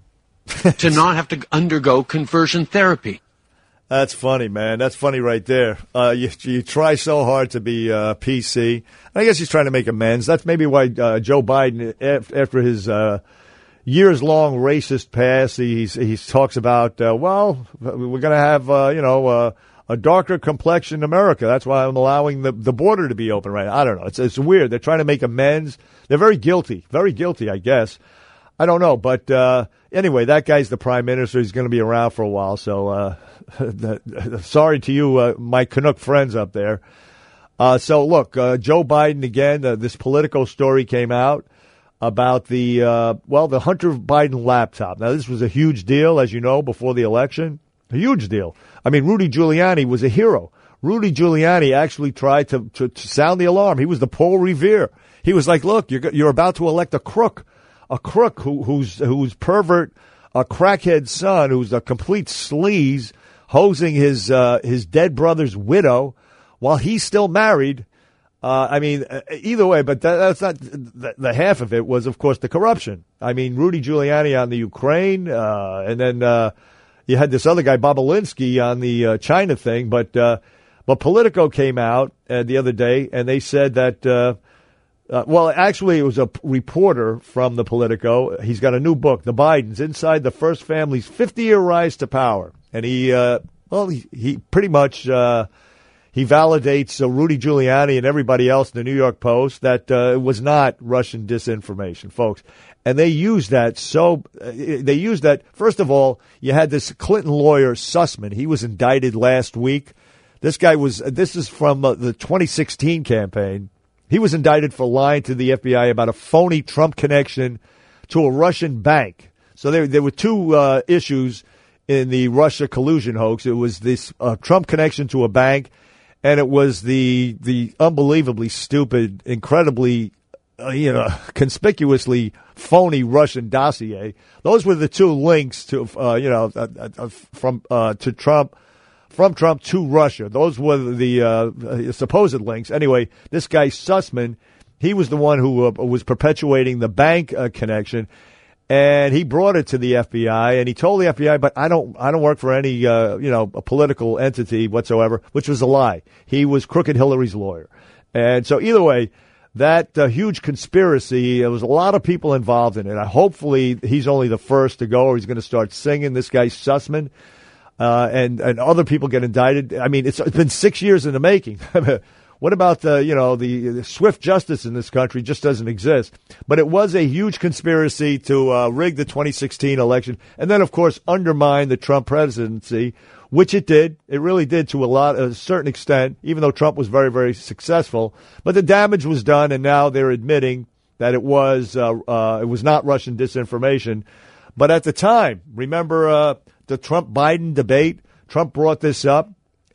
to not have to undergo conversion therapy. That's funny, man. That's funny right there. Uh, you, you try so hard to be uh, P C. I guess he's trying to make amends. That's maybe why uh, Joe Biden, after his uh, years-long racist past, he he talks about, uh, well, we're going to have, uh, you know, uh, a darker complexion in America. That's why I'm allowing the, the border to be open right now. I don't know. It's, it's weird. They're trying to make amends. They're very guilty. Very guilty, I guess. I don't know, but uh, anyway, that guy's the prime minister. He's going to be around for a while, so uh, the, the, sorry to you, uh, my Canuck friends up there. Uh, so, look, uh, Joe Biden, again, uh, this Politico story came out about the, uh, well, the Hunter Biden laptop. Now, this was a huge deal, as you know, before the election. A huge deal. I mean, Rudy Giuliani was a hero. Rudy Giuliani actually tried to, to, to sound the alarm. He was the Paul Revere. He was like, look, you're, you're about to elect a crook. A crook who, who's who's pervert, a crackhead son who's a complete sleaze, hosing his uh, his dead brother's widow while he's still married. Uh, I mean, either way, but that, that's not the, the half of it. Was of course the corruption. I mean, Rudy Giuliani on the Ukraine, uh, and then uh, you had this other guy Bobulinski on the uh, China thing. But uh, but Politico came out uh, the other day and they said that. Uh, Uh, well, actually, it was a reporter from the Politico. He's got a new book, The Bidens, Inside the First Family's fifty-year Rise to Power. And he, uh, well, he, he pretty much, uh, he validates uh, Rudy Giuliani and everybody else in the New York Post that uh, it was not Russian disinformation, folks. And they used that so, uh, they used that, first of all, you had this Clinton lawyer, Sussman. He was indicted last week. This guy was, this is from uh, the twenty sixteen campaign. He was indicted for lying to the F B I about a phony Trump connection to a Russian bank. So there, there were two uh, issues in the Russia collusion hoax. It was this uh, Trump connection to a bank, and it was the the unbelievably stupid, incredibly, uh, you know, conspicuously phony Russian dossier. Those were the two links to, uh, you know, uh, uh, from uh, to Trump. From Trump to Russia. Those were the uh, supposed links. Anyway, this guy Sussman, he was the one who uh, was perpetuating the bank uh, connection, and he brought it to the F B I, and he told the F B I, but I don't I don't work for any, uh, you know, a political entity whatsoever, which was a lie. He was Crooked Hillary's lawyer. And so either way, that uh, huge conspiracy, there was a lot of people involved in it. I, hopefully he's only the first to go, or he's going to start singing, this guy Sussman. Uh, and, and other people get indicted. I mean, it's, it's been six years in the making. What about the, you know, the, the swift justice in this country just doesn't exist. But it was a huge conspiracy to uh, rig the twenty sixteen election and then, of course, undermine the Trump presidency, which it did. It really did to a lot, a certain extent, even though Trump was very, very successful. But the damage was done, and now they're admitting that it was uh, uh, it was not Russian disinformation. But at the time, remember uh, the Trump-Biden debate? Trump brought this up,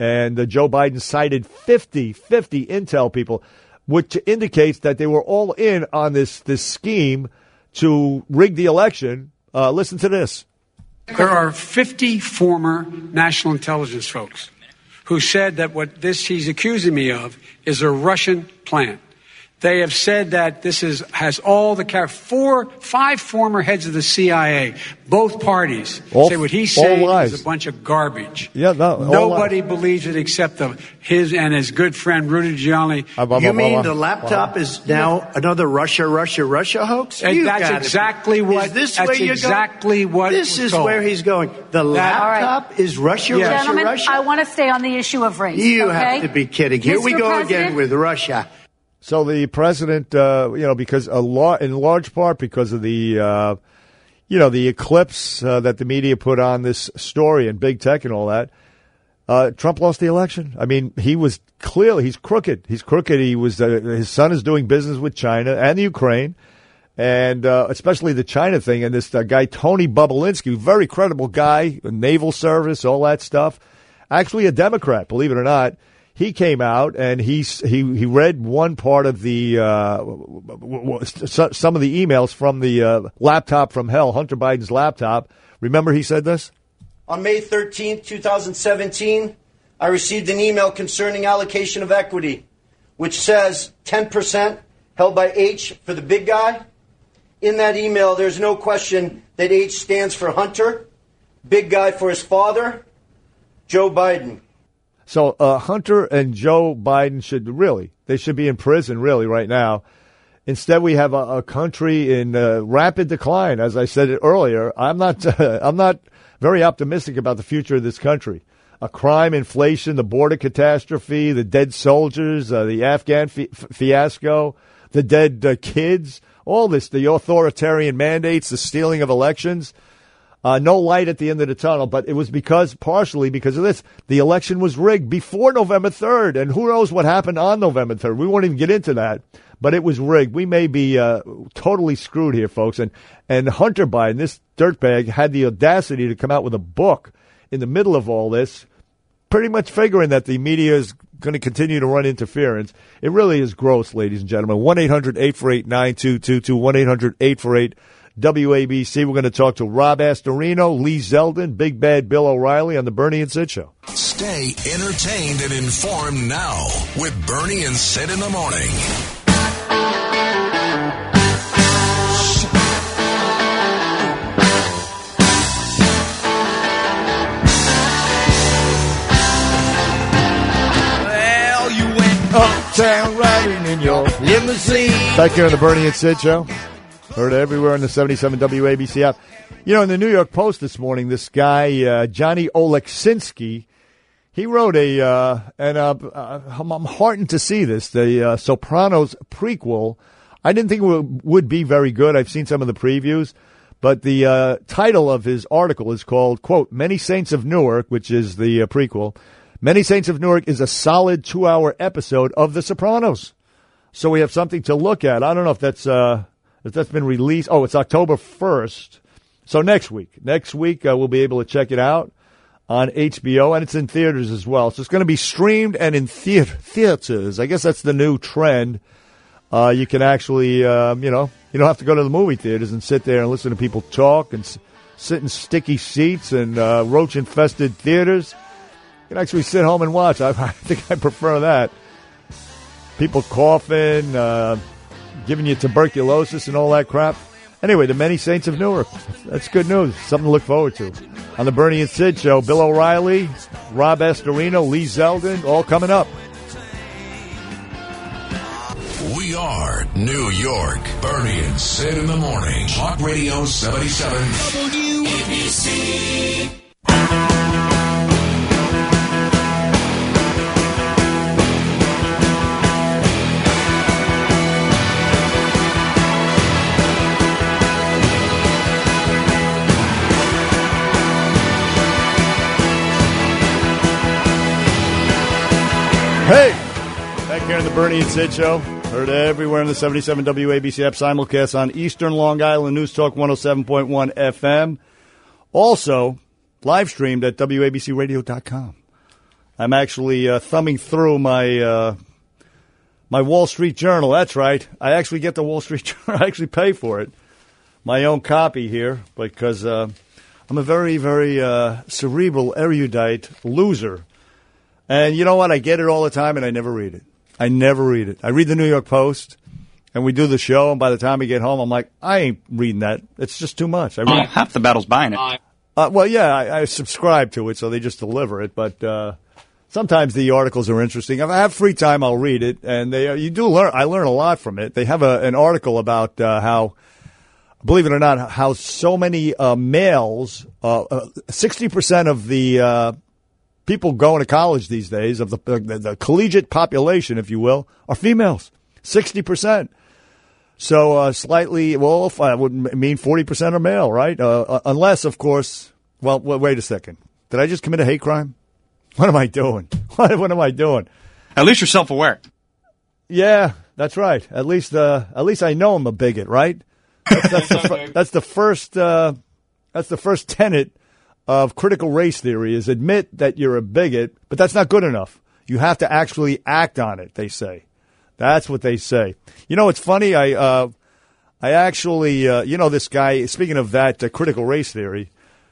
And uh, Joe Biden cited fifty, fifty intel people, which indicates that they were all in on this, this scheme to rig the election. Uh, listen to this. There are fifty former national intelligence folks who said that what this he's accusing me of is a Russian plan. They have said that this is has all the car four, five former heads of the C I A, both parties all, say what he's saying is a bunch of garbage. Yeah, no, nobody believes it except the, his and his good friend Rudy Giuliani. Uh, blah, blah, you mean blah, blah, the laptop blah. is now another Russia, Russia, Russia hoax? And that's exactly what. Is this that's where you're exactly going? what. This is told. where he's going. The laptop right. is Russia, yeah. Russia, Gentlemen, Russia. I want to stay on the issue of race. You okay? have to be kidding. Here Mister we go President? again with Russia. So the president, uh, you know, because a lot, in large part because of the, uh, you know, the eclipse uh, that the media put on this story and big tech and all that, uh, Trump lost the election. I mean, he was clearly, he's crooked. He's crooked. He was, uh, his son is doing business with China and the Ukraine, and uh, especially the China thing. And this uh, guy, Tony Bobulinski, very credible guy, naval service, all that stuff, actually a Democrat, believe it or not. He came out and he he he read one part of the uh, some of the emails from the uh, laptop from hell, Hunter Biden's laptop. Remember, he said this on May thirteenth, twenty seventeen. I received an email concerning allocation of equity, which says ten percent held by H for the big guy. In that email, there's no question that H stands for Hunter, big guy for his father, Joe Biden. So uh, Hunter and Joe Biden should really, they should be in prison really right now. Instead, we have a, a country in uh, rapid decline. As I said earlier, I'm not, uh, I'm not very optimistic about the future of this country. A crime, inflation, the border catastrophe, the dead soldiers, uh, the Afghan fi- fiasco, the dead uh, kids, all this, the authoritarian mandates, the stealing of elections. Uh, no light at the end of the tunnel, but it was because, partially because of this, the election was rigged before November third, and who knows what happened on November third. We won't even get into that, but it was rigged. We may be uh, totally screwed here, folks. And, and Hunter Biden, this dirtbag, had the audacity to come out with a book in the middle of all this, pretty much figuring that the media is going to continue to run interference. It really is gross, ladies and gentlemen. one eight hundred eight four eight nine two two two, one eight hundred eight four eight W A B C. We're going to talk to Rob Astorino, Lee Zeldin, Big Bad Bill O'Reilly on the Bernie and Sid Show. Stay entertained and informed now with Bernie and Sid in the morning. Well, you went uptown riding in your limousine. Back here on the Bernie and Sid Show. Heard everywhere on the seventy-seven W A B C app. You know, in the New York Post this morning, this guy, uh, Johnny Oleksinski, he wrote a, uh, and uh, uh, I'm, I'm heartened to see this, the uh, Sopranos prequel. I didn't think it would, would be very good. I've seen some of the previews. But the uh, title of his article is called, quote, Many Saints of Newark, which is the uh, prequel. Many Saints of Newark is a solid two-hour episode of The Sopranos. So we have something to look at. I don't know if that's... Uh, If that's been released. Oh, it's October first. So next week. Next week, uh, we'll be able to check it out on H B O, and it's in theaters as well. So it's going to be streamed and in theater, theaters. I guess that's the new trend. Uh, you can actually, um, you know, you don't have to go to the movie theaters and sit there and listen to people talk and s- sit in sticky seats and uh, roach-infested theaters. You can actually sit home and watch. I, I think I prefer that. People coughing, uh, giving you tuberculosis and all that crap. Anyway, the Many Saints of Newark. That's good news. Something to look forward to. On the Bernie and Sid Show, Bill O'Reilly, Rob Astorino, Lee Zeldin, all coming up. We are New York. Bernie and Sid in the morning. Talk Radio seventy-seven. W A B C. Hey! Back here on the Bernie and Sid Show. Heard everywhere on the seventy-seven W A B C app, simulcast on Eastern Long Island News Talk one oh seven point one F M. Also, live streamed at W A B C radio dot com. I'm actually uh, thumbing through my uh, my Wall Street Journal. That's right. I actually get the Wall Street Journal. I actually pay for it. My own copy here because uh, I'm a very, very uh, cerebral, erudite loser. And you know what? I get it all the time, and I never read it. I never read it. I read the New York Post, and we do the show, and by the time we get home, I'm like, I ain't reading that. It's just too much. I read, uh, half the battle's buying it. Uh, well, yeah, I, I subscribe to it, so they just deliver it. But uh, sometimes the articles are interesting. If I have free time, I'll read it, and they you do learn. I learn a lot from it. They have a, an article about uh, how, believe it or not, how so many uh, males, uh, uh, sixty percent of the uh, people going to college these days, of the, the the collegiate population, if you will, are females. sixty percent. So uh, slightly, well, I would mean forty percent are male, right? Uh, unless, of course, well, wait a second. Did I just commit a hate crime? What am I doing? What, what am I doing? At least you're self-aware. Yeah, that's right. At least, uh, at least I know I'm a bigot, right? That's, that's, the, fir- that's the first. Uh, that's the first tenet of critical race theory: is admit that you're a bigot, but that's not good enough. You have to actually act on it. They say. That's what they say. You know, it's funny. I, uh, I actually, uh, you know, this guy. Speaking of that uh, critical race theory,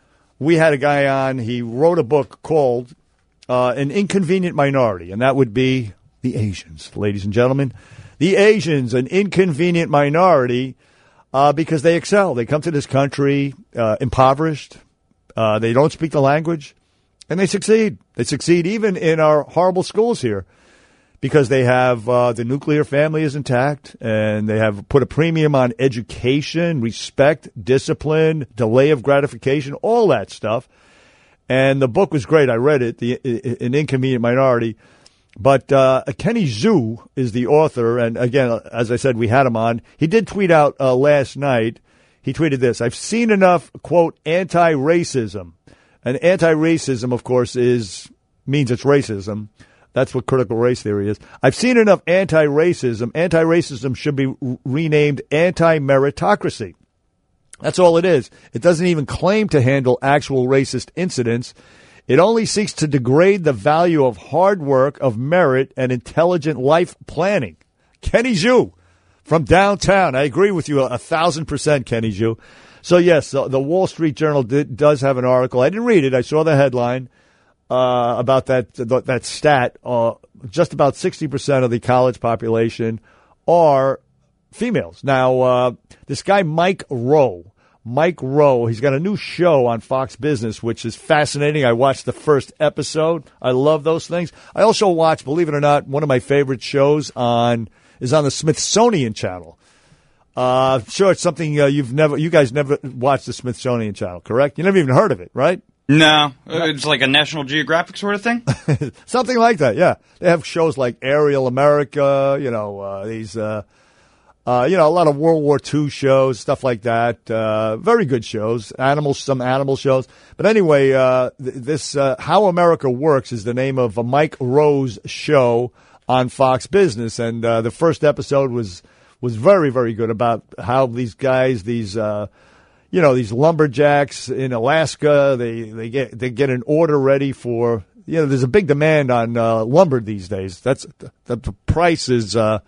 we had a guy on. He wrote a book called uh, "An Inconvenient Minority," and that would be the Asians, ladies and gentlemen. The Asians, an inconvenient minority, uh, because they excel. They come to this country uh, impoverished. Uh, they don't speak the language, and they succeed. They succeed even in our horrible schools here. Because they have uh, the nuclear family is intact, and they have put a premium on education, respect, discipline, delay of gratification, all that stuff. And the book was great. I read it, the An Inconvenient Minority. But uh, Kenny Zhu is the author, and again, as I said, we had him on. He did tweet out uh, last night. He tweeted this: "I've seen enough, quote, anti-racism." And anti-racism, of course, is means it's racism. That's what critical race theory is. I've seen enough anti-racism. Anti-racism should be renamed anti-meritocracy. That's all it is. It doesn't even claim to handle actual racist incidents. It only seeks to degrade the value of hard work, of merit, and intelligent life planning. Kenny Zhu from downtown. I agree with you a, a thousand percent, Kenny Zhu. So, yes, the, the Wall Street Journal did, does have an article. I didn't read it. I saw the headline. Uh, about that that stat, uh, just about sixty percent of the college population are females. Now, uh, this guy, Mike Rowe, Mike Rowe, he's got a new show on Fox Business, which is fascinating. I watched the first episode. I love those things. I also watch, believe it or not, one of my favorite shows on is on the Smithsonian Channel. Uh, sure, it's something uh, you've never, you guys never watched the Smithsonian Channel, correct? You never even heard of it, right? No, it's like a National Geographic sort of thing? Something like that, yeah. They have shows like Aerial America, you know, uh, these, uh, uh, you know, a lot of World War Two shows, stuff like that. Uh, very good shows, animals, some animal shows. But anyway, uh, th- this uh, How America Works is the name of uh, Mike Rowe's show on Fox Business. And uh, the first episode was, was very, very good about how these guys, these uh you know, these lumberjacks in Alaska, they, they get they get an order ready for, you know, there's a big demand on uh, lumber these days. That's the, the price is uh,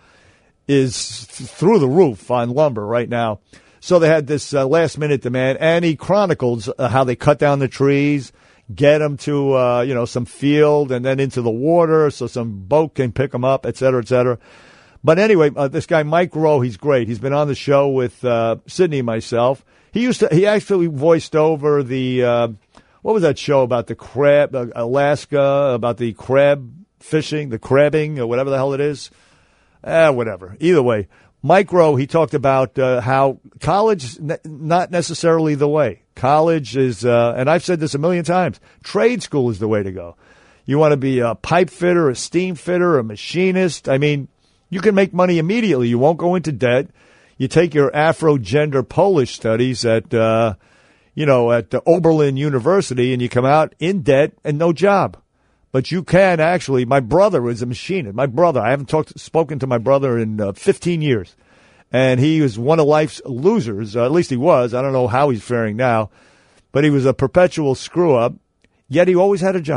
is through the roof on lumber right now. So they had this uh, last minute demand, and he chronicles uh, how they cut down the trees, get them to uh, you know some field, and then into the water, so some boat can pick them up, et cetera, et cetera. But anyway, uh, this guy Mike Rowe, he's great. He's been on the show with uh, Sydney and myself. He used to. He actually voiced over the uh, what was that show about the crab, uh, Alaska, about the crab fishing, the crabbing, or whatever the hell it is. Eh, whatever. Either way, Mike Rowe, he talked about uh, how college ne- not necessarily the way. College is, uh, and I've said this a million times. Trade school is the way to go. You want to be a pipe fitter, a steam fitter, a machinist. I mean, you can make money immediately. You won't go into debt. You take your Afro-gender Polish studies at, uh, you know, at uh, Oberlin University, and you come out in debt and no job. But you can actually. My brother is a machinist. My brother. I haven't talked, spoken to my brother in uh, fifteen years, and he was one of life's losers. Uh, at least he was. I don't know how he's faring now, but he was a perpetual screw up. Yet he always had a job.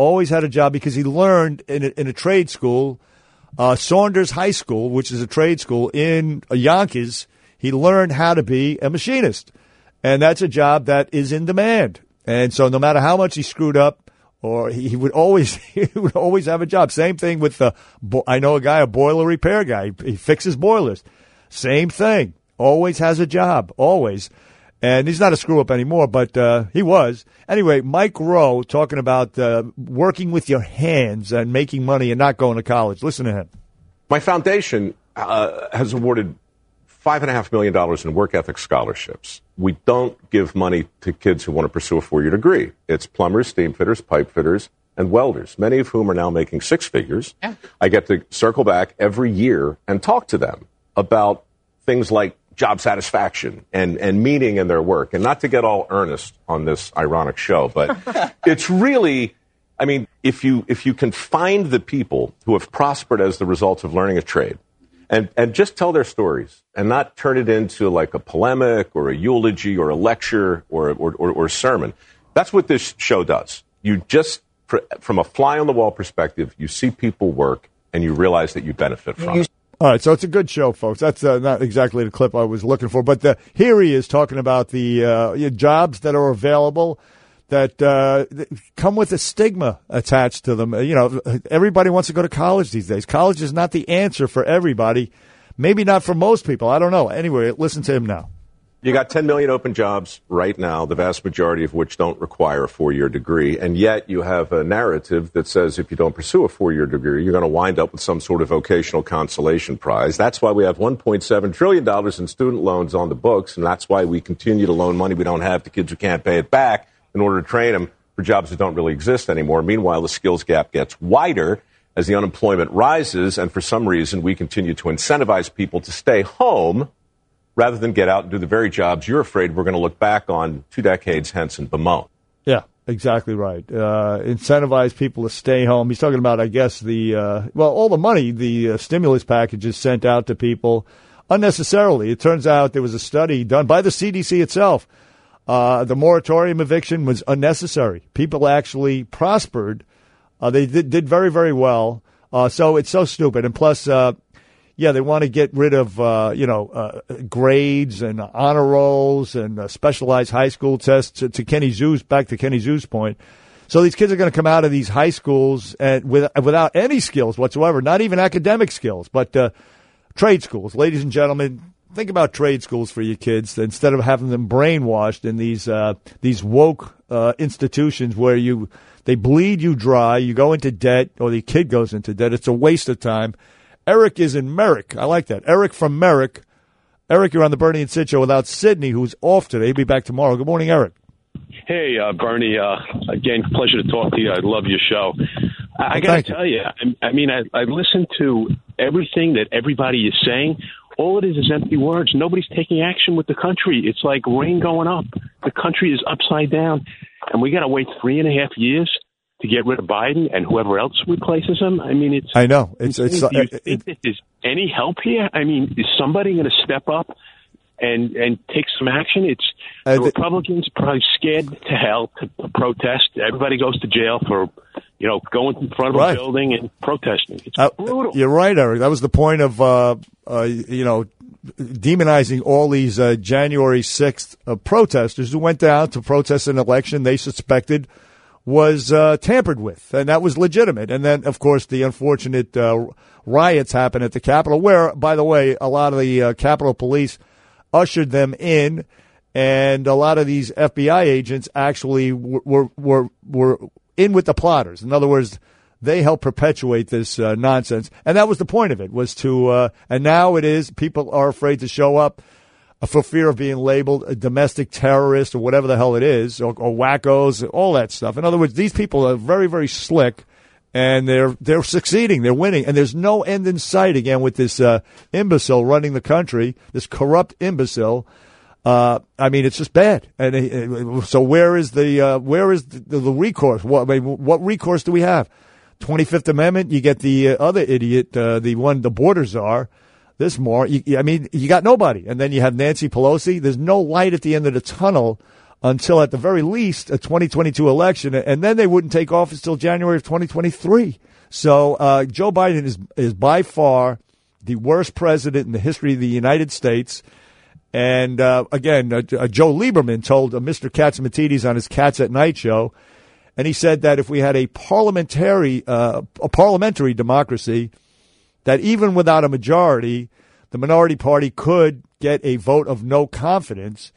always had a job because he learned in a, in a trade school, uh, Saunders High School, which is a trade school in Yonkers. He learned how to be a machinist, and that's a job that is in demand. And so no matter how much he screwed up, or he, he would always he would always have a job. Same thing with the, I know a guy, a boiler repair guy. He fixes boilers. Same thing. Always has a job. Always. And he's not a screw-up anymore, but uh, he was. Anyway, Mike Rowe talking about uh, working with your hands and making money and not going to college. Listen to him. My foundation uh, has awarded five point five million dollars in work ethic scholarships. We don't give money to kids who want to pursue a four-year degree. It's plumbers, steam fitters, pipe fitters, and welders, many of whom are now making six figures. Yeah. I get to circle back every year and talk to them about things like job satisfaction and, and meaning in their work. And not to get all earnest on this ironic show, but it's really, I mean, if you if you can find the people who have prospered as the result of learning a trade and, and just tell their stories and not turn it into like a polemic or a eulogy or a lecture or or, or, or a sermon, that's what this show does. You just, from a fly-on-the-wall perspective, you see people work and you realize that you benefit from it. All right, so it's a good show, folks. That's uh, not exactly the clip I was looking for, but the, here he is talking about the uh, jobs that are available that uh, come with a stigma attached to them. You know, everybody wants to go to college these days. College is not the answer for everybody, maybe not for most people. I don't know. Anyway, listen to him now. You got ten million open jobs right now, the vast majority of which don't require a four-year degree, and yet you have a narrative that says if you don't pursue a four-year degree, you're going to wind up with some sort of vocational consolation prize. That's why we have one point seven trillion dollars in student loans on the books, and that's why we continue to loan money we don't have to kids who can't pay it back in order to train them for jobs that don't really exist anymore. Meanwhile, the skills gap gets wider as the unemployment rises, and for some reason we continue to incentivize people to stay home rather than get out and do the very jobs you're afraid we're going to look back on two decades hence and bemoan. Yeah, exactly right. Uh, incentivize people to stay home. He's talking about, I guess, the, uh, well, all the money, the uh, stimulus packages sent out to people unnecessarily. It turns out there was a study done by the C D C itself. Uh, the moratorium eviction was unnecessary. People actually prospered. Uh, they did, did very, very well. Uh, so it's so stupid. And plus, uh, yeah, they want to get rid of, uh, you know, uh, grades and honor rolls and uh, specialized high school tests. To, to Kenny Zoo's, back to Kenny Zoo's point. So these kids are going to come out of these high schools and with, without any skills whatsoever, not even academic skills, but uh, trade schools. Ladies and gentlemen, think about trade schools for your kids instead of having them brainwashed in these uh, these woke uh, institutions where you they bleed you dry. You go into debt, or the kid goes into debt. It's a waste of time. Eric is in Merrick. I like that. Eric from Merrick. Eric, you're on the Bernie and Sid show without Sydney, who's off today. He'll be back tomorrow. Good morning, Eric. Hey, uh, Bernie. Uh, again, pleasure to talk to you. I love your show. I, I got to tell you, I, I mean, I, I listened to everything that everybody is saying. All it is is empty words. Nobody's taking action with the country. It's like rain going up. The country is upside down, and we got to wait three and a half years to get rid of Biden and whoever else replaces him. I mean, it's. I know. It's. it's do you it, think that there's any help here? I mean, is somebody going to step up and and take some action? It's the uh, Republicans are probably scared to hell to protest. Everybody goes to jail for, you know, going in front of right. a building and protesting. It's uh, brutal. You're right, Eric. That was the point of, uh, uh, you know, demonizing all these uh, January sixth uh, protesters who went down to protest an election they suspected was uh, tampered with, and that was legitimate. And then, of course, the unfortunate uh, riots happened at the Capitol, where, by the way, a lot of the uh, Capitol Police ushered them in, and a lot of these F B I agents actually were were were in with the plotters. In other words, they helped perpetuate this uh, nonsense, and that was the point of it. Was to uh, and now it is people are afraid to show up for fear of being labeled a domestic terrorist or whatever the hell it is, or, or wackos, all that stuff. In other words, these people are very, very slick, and they're they're succeeding, they're winning, and there's no end in sight again with this uh, imbecile running the country, this corrupt imbecile. Uh, I mean, it's just bad. And uh, so, where is the uh, where is the, the recourse? What I mean, what recourse do we have? twenty-fifth Amendment. You get the uh, other idiot, uh, the one, the border czar. This more, you, I mean, you got nobody. And then you have Nancy Pelosi. There's no light at the end of the tunnel until, at the very least, a twenty twenty-two election, and then they wouldn't take office till January of twenty twenty-three. So uh, Joe Biden is is by far the worst president in the history of the United States. And, uh, again, uh, uh, Joe Lieberman told uh, Mister Katsimatidis on his Cats at Night show, and he said that if we had a parliamentary uh, a parliamentary democracy, that even without a majority, the minority party could get a vote of no confidence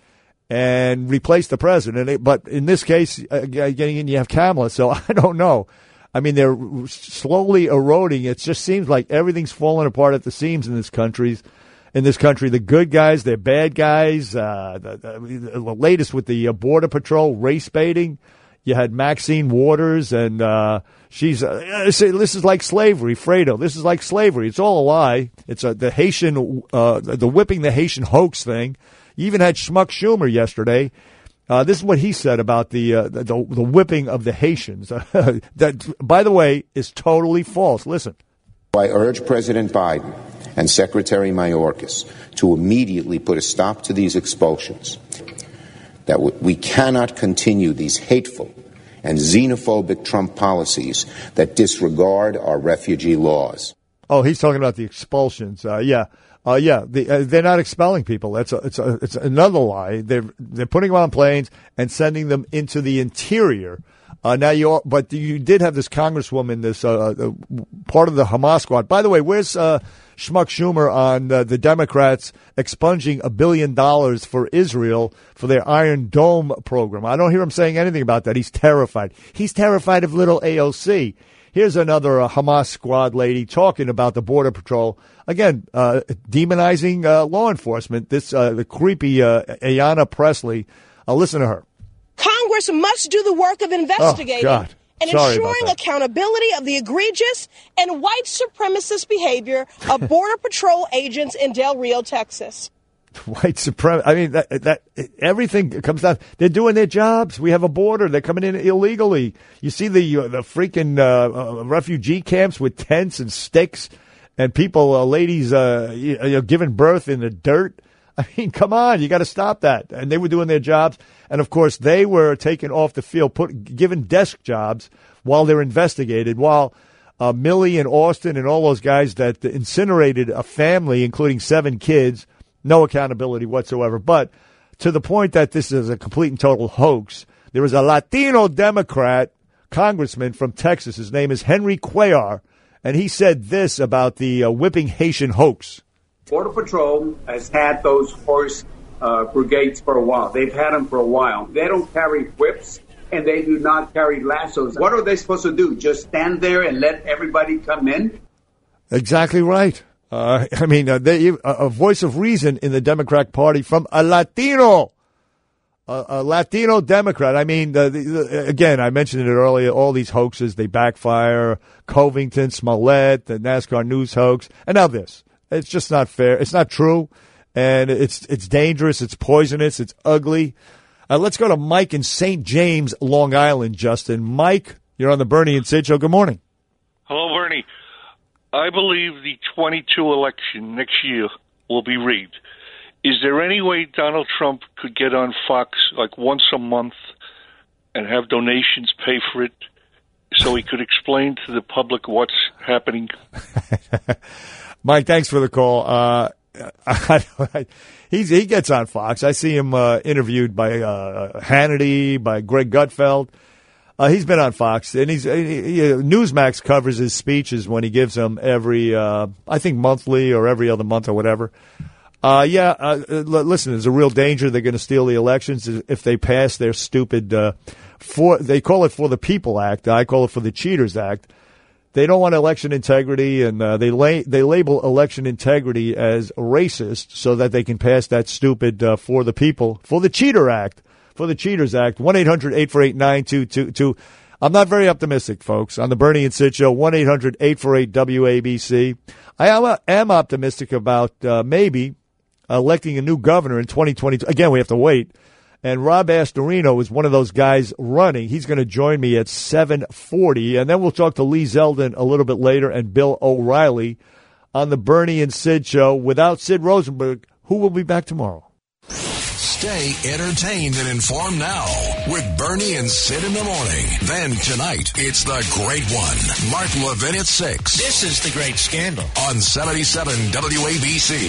and replace the president. But in this case, uh, getting in, you have Kamala, so I don't know. I mean, they're slowly eroding. It just seems like everything's falling apart at the seams in this country. In this country, the good guys, they're bad guys. Uh, the, the, the latest with the uh, Border Patrol race baiting. You had Maxine Waters, and uh, she's uh, this is like slavery, Fredo. This is like slavery. It's all a lie. It's a, the Haitian, uh, the whipping the Haitian hoax thing. You even had Schmuck Schumer yesterday. Uh, this is what he said about the uh, the, the whipping of the Haitians. That, by the way, is totally false. Listen. I urge President Biden and Secretary Mayorkas to immediately put a stop to these expulsions. That we cannot continue these hateful and xenophobic Trump policies that disregard our refugee laws. Oh, he's talking about the expulsions. Uh, yeah, uh, yeah. The, uh, they're not expelling people. That's a, it's a, it's another lie. They're they're putting them on planes and sending them into the interior. Uh, now you, but you did have this congresswoman, this uh, uh, part of the Hamas squad. By the way, where's uh, Schmuck Schumer on uh, the Democrats expunging a billion dollars for Israel for their Iron Dome program? I don't hear him saying anything about that. He's terrified. He's terrified of little A O C. Here's another uh, Hamas squad lady talking about the Border Patrol. Again, uh, demonizing uh, law enforcement. This uh, the creepy uh, Ayanna Pressley. I'll listen to her. Congress must do the work of investigating oh, and Sorry ensuring accountability of the egregious and white supremacist behavior of Border Patrol agents in Del Rio, Texas. White supremacy. I mean, that, that everything comes down. They're doing their jobs. We have a border. They're coming in illegally. You see the uh, the freaking uh, uh, refugee camps with tents and sticks, and people, uh, ladies, uh, you know, giving birth in the dirt. I mean, come on, you got to stop that. And they were doing their jobs. And, of course, they were taken off the field, put given desk jobs while they're investigated, while uh, Millie and Austin and all those guys that incinerated a family, including seven kids, no accountability whatsoever. But to the point that this is a complete and total hoax, there was a Latino Democrat congressman from Texas. His name is Henry Cuellar, and he said this about the uh, whipping Haitian hoax. Border Patrol has had those horse uh, brigades for a while. They've had them for a while. They don't carry whips, and they do not carry lassos. What are they supposed to do? Just stand there and let everybody come in? Exactly right. Uh, I mean, uh, they, a voice of reason in the Democratic Party from a Latino, a, a Latino Democrat. I mean, the, the, again, I mentioned it earlier, all these hoaxes, they backfire. Covington, Smollett, the NASCAR news hoax, and now this. It's just not fair. It's not true, and it's it's dangerous. It's poisonous. It's ugly. Uh, let's go to Mike in Saint James, Long Island, Justin. Mike, you're on the Bernie and Sid show. Good morning. Hello, Bernie. I believe the twenty-two election next year will be rigged. Is there any way Donald Trump could get on Fox like once a month and have donations pay for it so he could explain to the public what's happening? Mike, thanks for the call. Uh, I, I, he's, he gets on Fox. I see him uh, interviewed by uh, Hannity, by Greg Gutfeld. Uh, he's been on Fox, and he's he, he, Newsmax covers his speeches when he gives them every, uh, I think, monthly or every other month or whatever. Uh, yeah, uh, listen, there's a real danger they're going to steal the elections if they pass their stupid, uh, for they call it For the People Act. I call it For the Cheaters Act. They don't want election integrity, and uh, they la- they label election integrity as racist so that they can pass that stupid uh, For the People, For the Cheater Act, For the Cheaters Act, one eight hundred eight four eight nine two two two. I'm not very optimistic, folks, on the Bernie and Sid show, one eight hundred eight four eight W A B C. I am, am optimistic about uh, maybe electing a new governor in twenty twenty-two. Again, we have to wait. And Rob Astorino is one of those guys running. He's going to join me at seven forty. And then we'll talk to Lee Zeldin a little bit later and Bill O'Reilly on the Bernie and Sid show. Without Sid Rosenberg, who will be back tomorrow? Stay entertained and informed now with Bernie and Sid in the morning. Then tonight, it's The Great One. Mark Levin at six. This is The Great Scandal. On seventy-seven W A B C.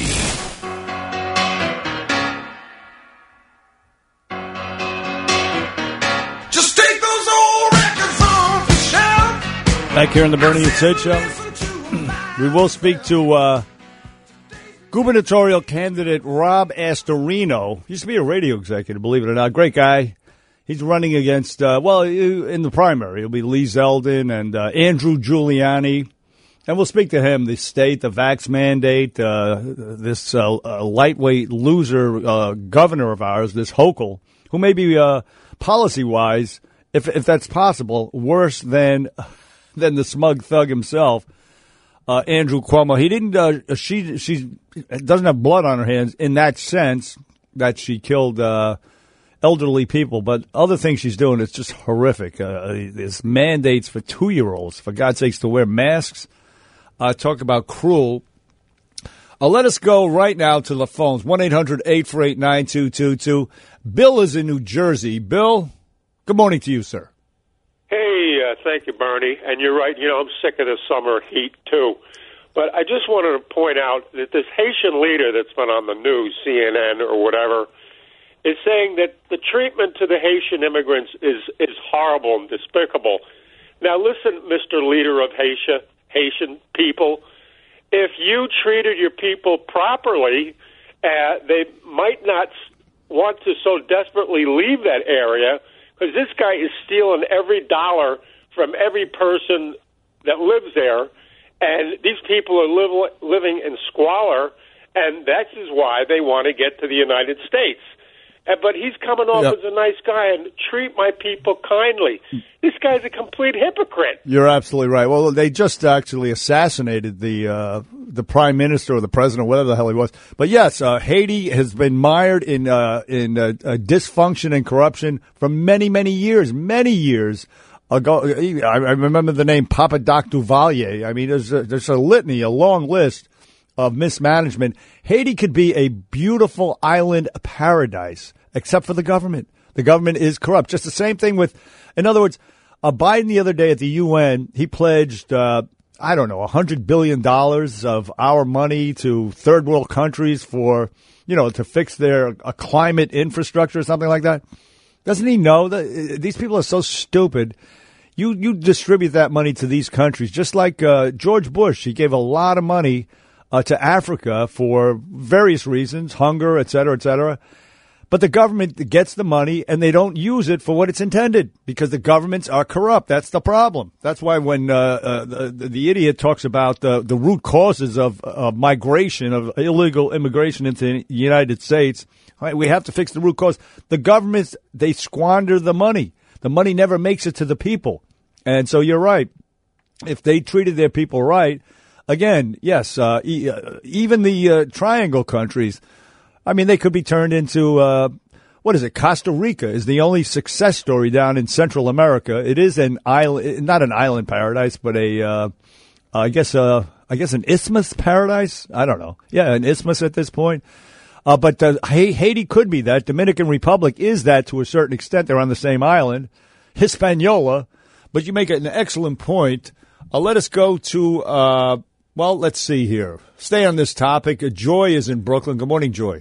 Just take those old records off the shelf. Back here on the Bernie and Sid show, we will speak to uh, gubernatorial candidate Rob Astorino. He used to be a radio executive, believe it or not. Great guy. He's running against, uh, well, in the primary, it'll be Lee Zeldin and uh, Andrew Giuliani. And we'll speak to him, the state, the vax mandate, uh, this uh, uh, lightweight loser uh, governor of ours, this Hochul, who may be uh, policy-wise, if if that's possible, worse than than the smug thug himself, uh, Andrew Cuomo. He didn't. Uh, she she doesn't have blood on her hands in that sense that she killed uh, elderly people, but other things she's doing, it's just horrific. Uh, there's mandates for two-year-olds, for God's sakes, to wear masks. Uh, talk about cruel. Uh, let us go right now to the phones. one eight hundred eight four eight nine two two two. Bill is in New Jersey. Bill, good morning to you, sir. Hey, uh, thank you, Bernie. And you're right, you know, I'm sick of the summer heat, too. But I just wanted to point out that this Haitian leader that's been on the news, C N N or whatever, is saying that the treatment to the Haitian immigrants is, is horrible and despicable. Now, listen, Mister Leader of Haiti, Haitian people, if you treated your people properly, uh, they might not want to so desperately leave that area, because this guy is stealing every dollar from every person that lives there, and these people are live, living in squalor, and that is why they want to get to the United States. Uh, but he's coming off Yep. as a nice guy and treat my people kindly. This guy's a complete hypocrite. You're absolutely right. Well, they just actually assassinated the uh, the prime minister or the president, whatever the hell he was. But yes, uh, Haiti has been mired in uh, in uh, uh, dysfunction and corruption for many, many years, many years ago. I, I remember the name Papa Doc Duvalier. I mean, there's a, there's a litany, a long list of mismanagement. Haiti could be a beautiful island paradise, except for the government. The government is corrupt. Just the same thing with, in other words, uh, Biden the other day at the U N, he pledged, uh, I don't know, one hundred billion dollars of our money to third world countries for, you know, to fix their uh, climate infrastructure or something like that. Doesn't he know that uh, these people are so stupid? You, you distribute that money to these countries, just like uh, George Bush. He gave a lot of money Uh, to Africa for various reasons, hunger, et cetera, et cetera. But the government gets the money and they don't use it for what it's intended because the governments are corrupt. That's the problem. That's why when uh, uh, the, the idiot talks about the, the root causes of, of migration, of illegal immigration into the United States, right, we have to fix the root cause. The governments, they squander the money. The money never makes it to the people. And so you're right. If they treated their people right, again, yes, uh, e- uh, even the uh, triangle countries, I mean, they could be turned into, uh, what is it, Costa Rica is the only success story down in Central America. It is an island, not an island paradise, but a, uh, I guess, uh, I guess an isthmus paradise? I don't know. Yeah, an isthmus at this point. Uh, but uh, Haiti could be that. Dominican Republic is that to a certain extent. They're on the same island. Hispaniola. But you make an excellent point. Uh, let us go to... Uh, Well, let's see here. Stay on this topic. Joy is in Brooklyn. Good morning, Joy.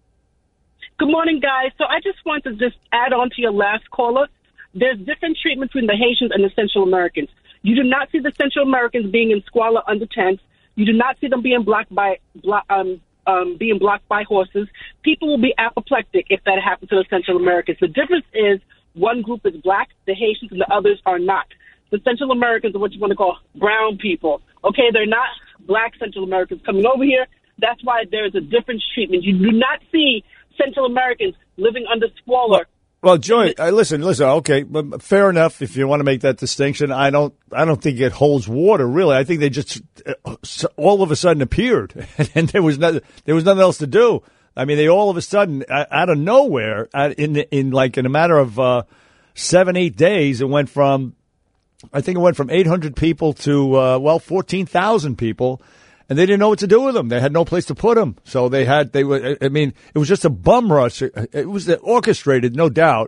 Good morning, guys. So I just want to just add on to your last caller. There's different treatment between the Haitians and the Central Americans. You do not see the Central Americans being in squalor under tents. You do not see them being blocked by block, um, um, being blocked by horses. People will be apoplectic if that happens to the Central Americans. The difference is one group is black, the Haitians, and the others are not. The Central Americans are what you want to call brown people. Okay, they're not black Central Americans coming over here. That's why there's a different treatment. You do not see Central Americans living under squalor. Well, well Joy, uh, listen, listen. Okay, but fair enough. If you want to make that distinction, I don't. I don't think it holds water. Really, I think they just uh, all of a sudden appeared, and there was no, there was nothing else to do. I mean, they all of a sudden, out of nowhere, in in like in a matter of uh, seven, eight days, it went from. I think it went from eight hundred people to, uh, well, fourteen thousand people. and they didn't know what to do with them. They had no place to put them. So they had, they were, I mean, it was just a bum rush. It was orchestrated, no doubt.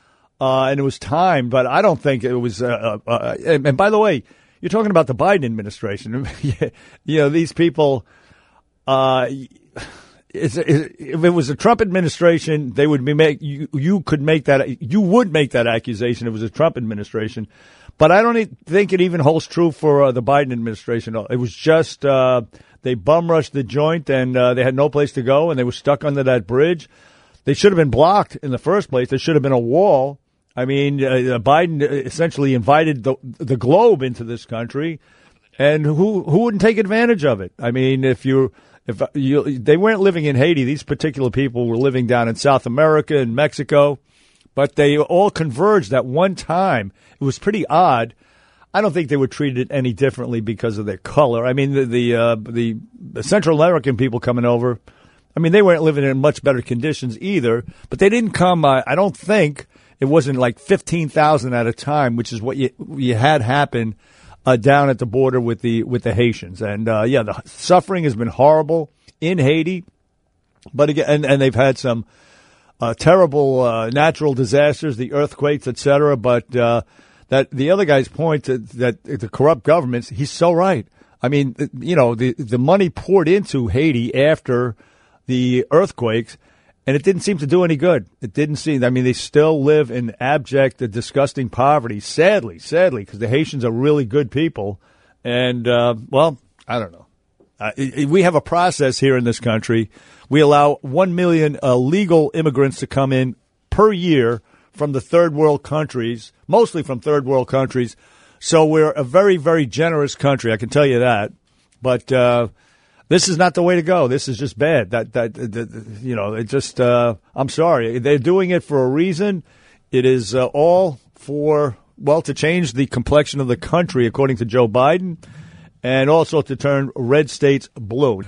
Uh, and it was timed, but I don't think it was, uh, uh, and, and by the way, you're talking about the Biden administration. You know, these people, uh, it's, it, if it was a Trump administration, they would be make, you, you could make that, you would make that accusation if it was a Trump administration. But I don't think it even holds true for uh, the Biden administration. It was just, uh, they bum rushed the joint and, uh, they had no place to go and they were stuck under that bridge. They should have been blocked in the first place. There should have been a wall. I mean, uh, Biden essentially invited the the globe into this country, and who who wouldn't take advantage of it? I mean, if you if you they weren't living in Haiti, these particular people were living down in South America and Mexico, but they all converged at one time. It was pretty odd. I don't think they were treated any differently because of their color. I mean, the the, uh, the Central American people coming over, I mean, they weren't living in much better conditions either, but they didn't come. Uh, I don't think. It wasn't like fifteen thousand at a time, which is what you you had happen uh, down at the border with the with the Haitians. And, uh, yeah, the suffering has been horrible in Haiti. But again, and, and they've had some uh, terrible uh, natural disasters, the earthquakes, et cetera. But uh, that the other guy's point that, that the corrupt governments, he's so right. I mean, you know, the the money poured into Haiti after the earthquakes, and it didn't seem to do any good. It didn't seem. I mean, they still live in abject, disgusting poverty. Sadly, sadly, because the Haitians are really good people. And uh, well, I don't know. Uh, it, we have a process here in this country. We allow one million uh, legal immigrants to come in per year from the third world countries, mostly from third world countries. So we're a very, very generous country. I can tell you that. But uh, this is not the way to go. This is just bad. That that, that you know, it just. Uh, I'm sorry. They're doing it for a reason. It is uh, all for well to change the complexion of the country, according to Joe Biden, and also to turn red states blue.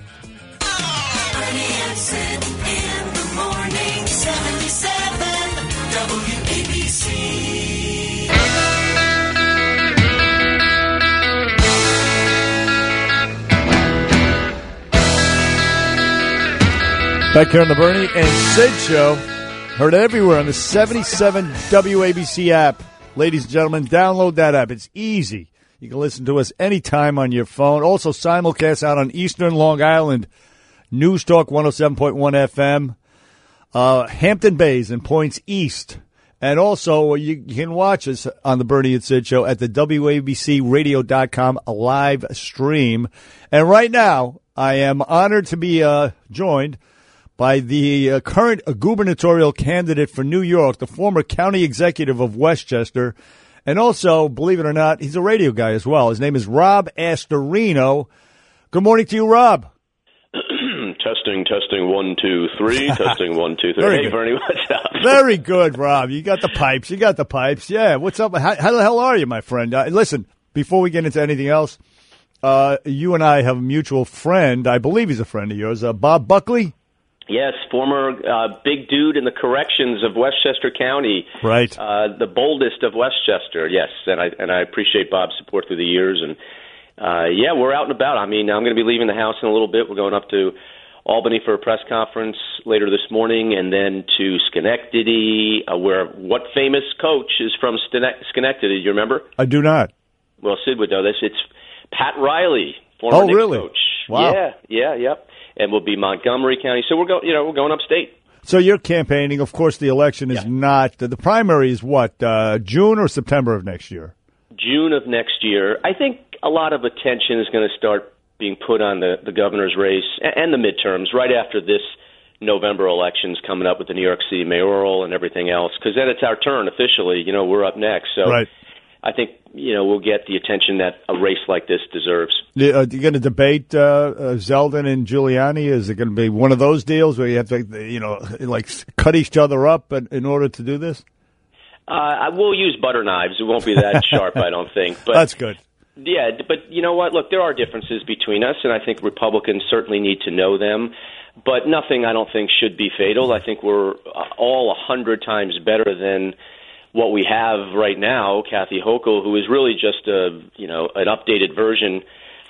Back here on the Bernie and Sid Show, heard everywhere on the seventy-seven W A B C app. Ladies and gentlemen, download that app. It's easy. You can listen to us anytime on your phone. Also simulcast out on Eastern Long Island, News Talk one oh seven point one F M, uh, Hampton Bays and Points East. And also you, you can watch us on the Bernie and Sid Show at the W A B C radio dot com live stream. And right now, I am honored to be uh, joined by the uh, current uh, gubernatorial candidate for New York, the former county executive of Westchester, and also, believe it or not, he's a radio guy as well. His name is Rob Astorino. Good morning to you, Rob. testing, testing, one, two, three. Testing, one, two, three. Very hey, good. Bernie, what's up? Very good, Rob. You got the pipes. You got the pipes. Yeah, what's up? How, how the hell are you, my friend? Uh, listen, before we get into anything else, uh, you and I have a mutual friend. I believe he's a friend of yours, uh, Bob Buckley. Yes, former uh, big dude in the corrections of Westchester County, right? Uh, the boldest of Westchester. Yes, and I and I appreciate Bob's support through the years. And uh, yeah, we're out and about. I mean, I'm going to be leaving the house in a little bit. We're going up to Albany for a press conference later this morning, and then to Schenectady, uh, where what famous coach is from Schenectady? Do you remember? I do not. Well, Sid would know this. It's Pat Riley, former oh, Knicks really? coach. Wow. Yeah, yeah, yep. And we'll be Montgomery County. So we're going, you know, we're going upstate. So you're campaigning. Of course, the election is yeah. not. The primary is what, uh, June or September of next year? June of next year. I think a lot of attention is going to start being put on the, the governor's race and the midterms right after this November elections coming up with the New York City mayoral and everything else. Because then it's our turn officially. You know, we're up next. So right. I think, you know, we'll get the attention that a race like this deserves. Yeah, are you going to debate uh, uh, Zeldin and Giuliani? Is it going to be one of those deals where you have to, you know, like cut each other up in, in order to do this? Uh, I will use butter knives. It won't be that sharp, I don't think. But that's good. Yeah, but you know what? Look, there are differences between us, and I think Republicans certainly need to know them. But nothing, I don't think, should be fatal. I think we're all a hundred times better than what we have right now. Kathy Hochul, who is really just a, you know, an updated version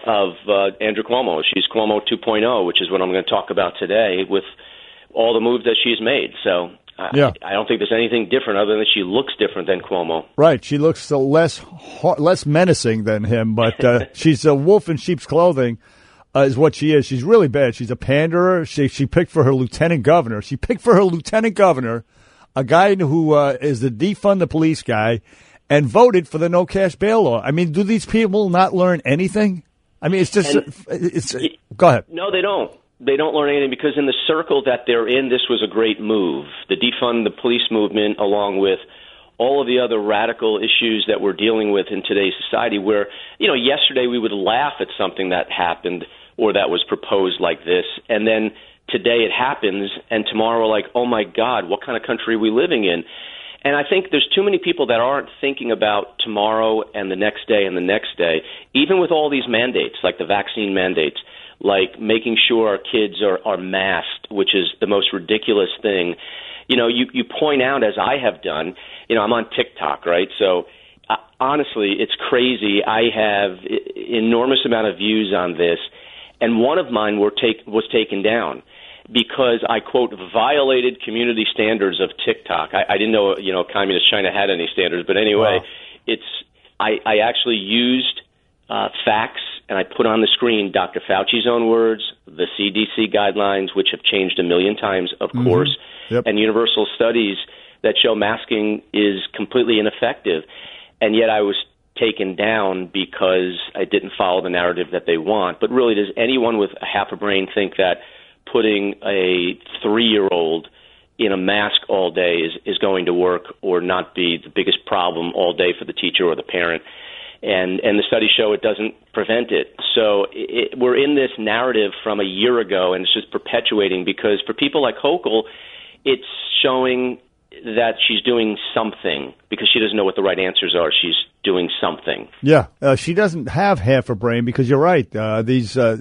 of uh, Andrew Cuomo. She's Cuomo two point oh, which is what I'm going to talk about today with all the moves that she's made. So I, yeah. I don't think there's anything different other than she looks different than Cuomo. Right. She looks uh, less less menacing than him, but uh, she's a wolf in sheep's clothing. Uh, is what she is. She's really bad. She's a panderer. She she picked for her lieutenant governor. She picked for her lieutenant governor, a guy who uh, is the defund the police guy, and voted for the no cash bail law. I mean, do these people not learn anything? I mean, it's just And, it's. Go ahead. No, they don't. They don't learn anything because in the circle that they're in, this was a great move. The defund the police movement, along with all of the other radical issues that we're dealing with in today's society, where, you know, yesterday we would laugh at something that happened or that was proposed like this, and then today it happens, and tomorrow, like, oh my God, what kind of country are we living in? And I think there's too many people that aren't thinking about tomorrow and the next day and the next day, even with all these mandates, like the vaccine mandates, like making sure our kids are, are masked, which is the most ridiculous thing. You know, you, you point out, as I have done, you know, I'm on TikTok, right? So uh, honestly, it's crazy. I have I- enormous amount of views on this, and one of mine were take, was taken down because I, quote, violated community standards of TikTok. I, I didn't know, you know, communist China had any standards, but anyway, wow. it's I, I actually used uh, facts, and I put on the screen Doctor Fauci's own words, the C D C guidelines, which have changed a million times, of mm-hmm. course, yep. and universal studies that show masking is completely ineffective. And yet I was taken down because I didn't follow the narrative that they want. But really, does anyone with a half a brain think that putting a three-year-old in a mask all day is, is going to work or not be the biggest problem all day for the teacher or the parent? And and the studies show it doesn't prevent it. So it, we're in this narrative from a year ago, and it's just perpetuating because for people like Hochul, it's showing that she's doing something because she doesn't know what the right answers are. She's doing something. Yeah, uh, she doesn't have half a brain because you're right. Uh, these uh,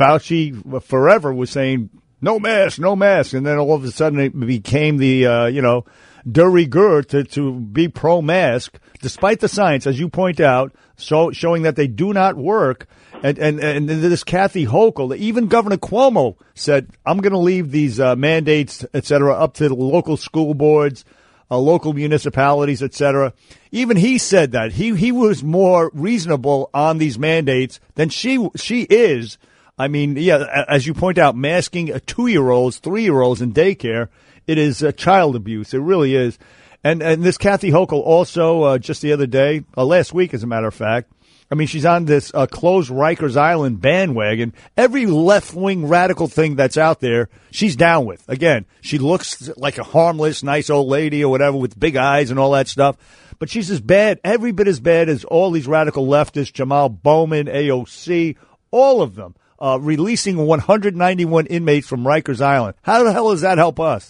Fauci forever was saying no mask, no mask, and then all of a sudden it became the uh, you know de rigueur to to be pro mask, despite the science, as you point out, so showing that they do not work. And and and this Kathy Hochul, even Governor Cuomo said, I'm going to leave these uh, mandates, et cetera, up to the local school boards, uh, local municipalities, et cetera. Even he said that. He he was more reasonable on these mandates than she she is. I mean, yeah, as you point out, masking two-year-olds, three-year-olds in daycare, it is uh, child abuse. It really is. And and this Kathy Hochul also, uh, just the other day, uh, last week, as a matter of fact, I mean, she's on this uh, closed Rikers Island bandwagon. Every left-wing radical thing that's out there, she's down with. Again, she looks like a harmless, nice old lady or whatever with big eyes and all that stuff. But she's as bad, every bit as bad as all these radical leftists, Jamal Bowman, A O C, all of them, uh, releasing one hundred ninety-one inmates from Rikers Island. How the hell does that help us?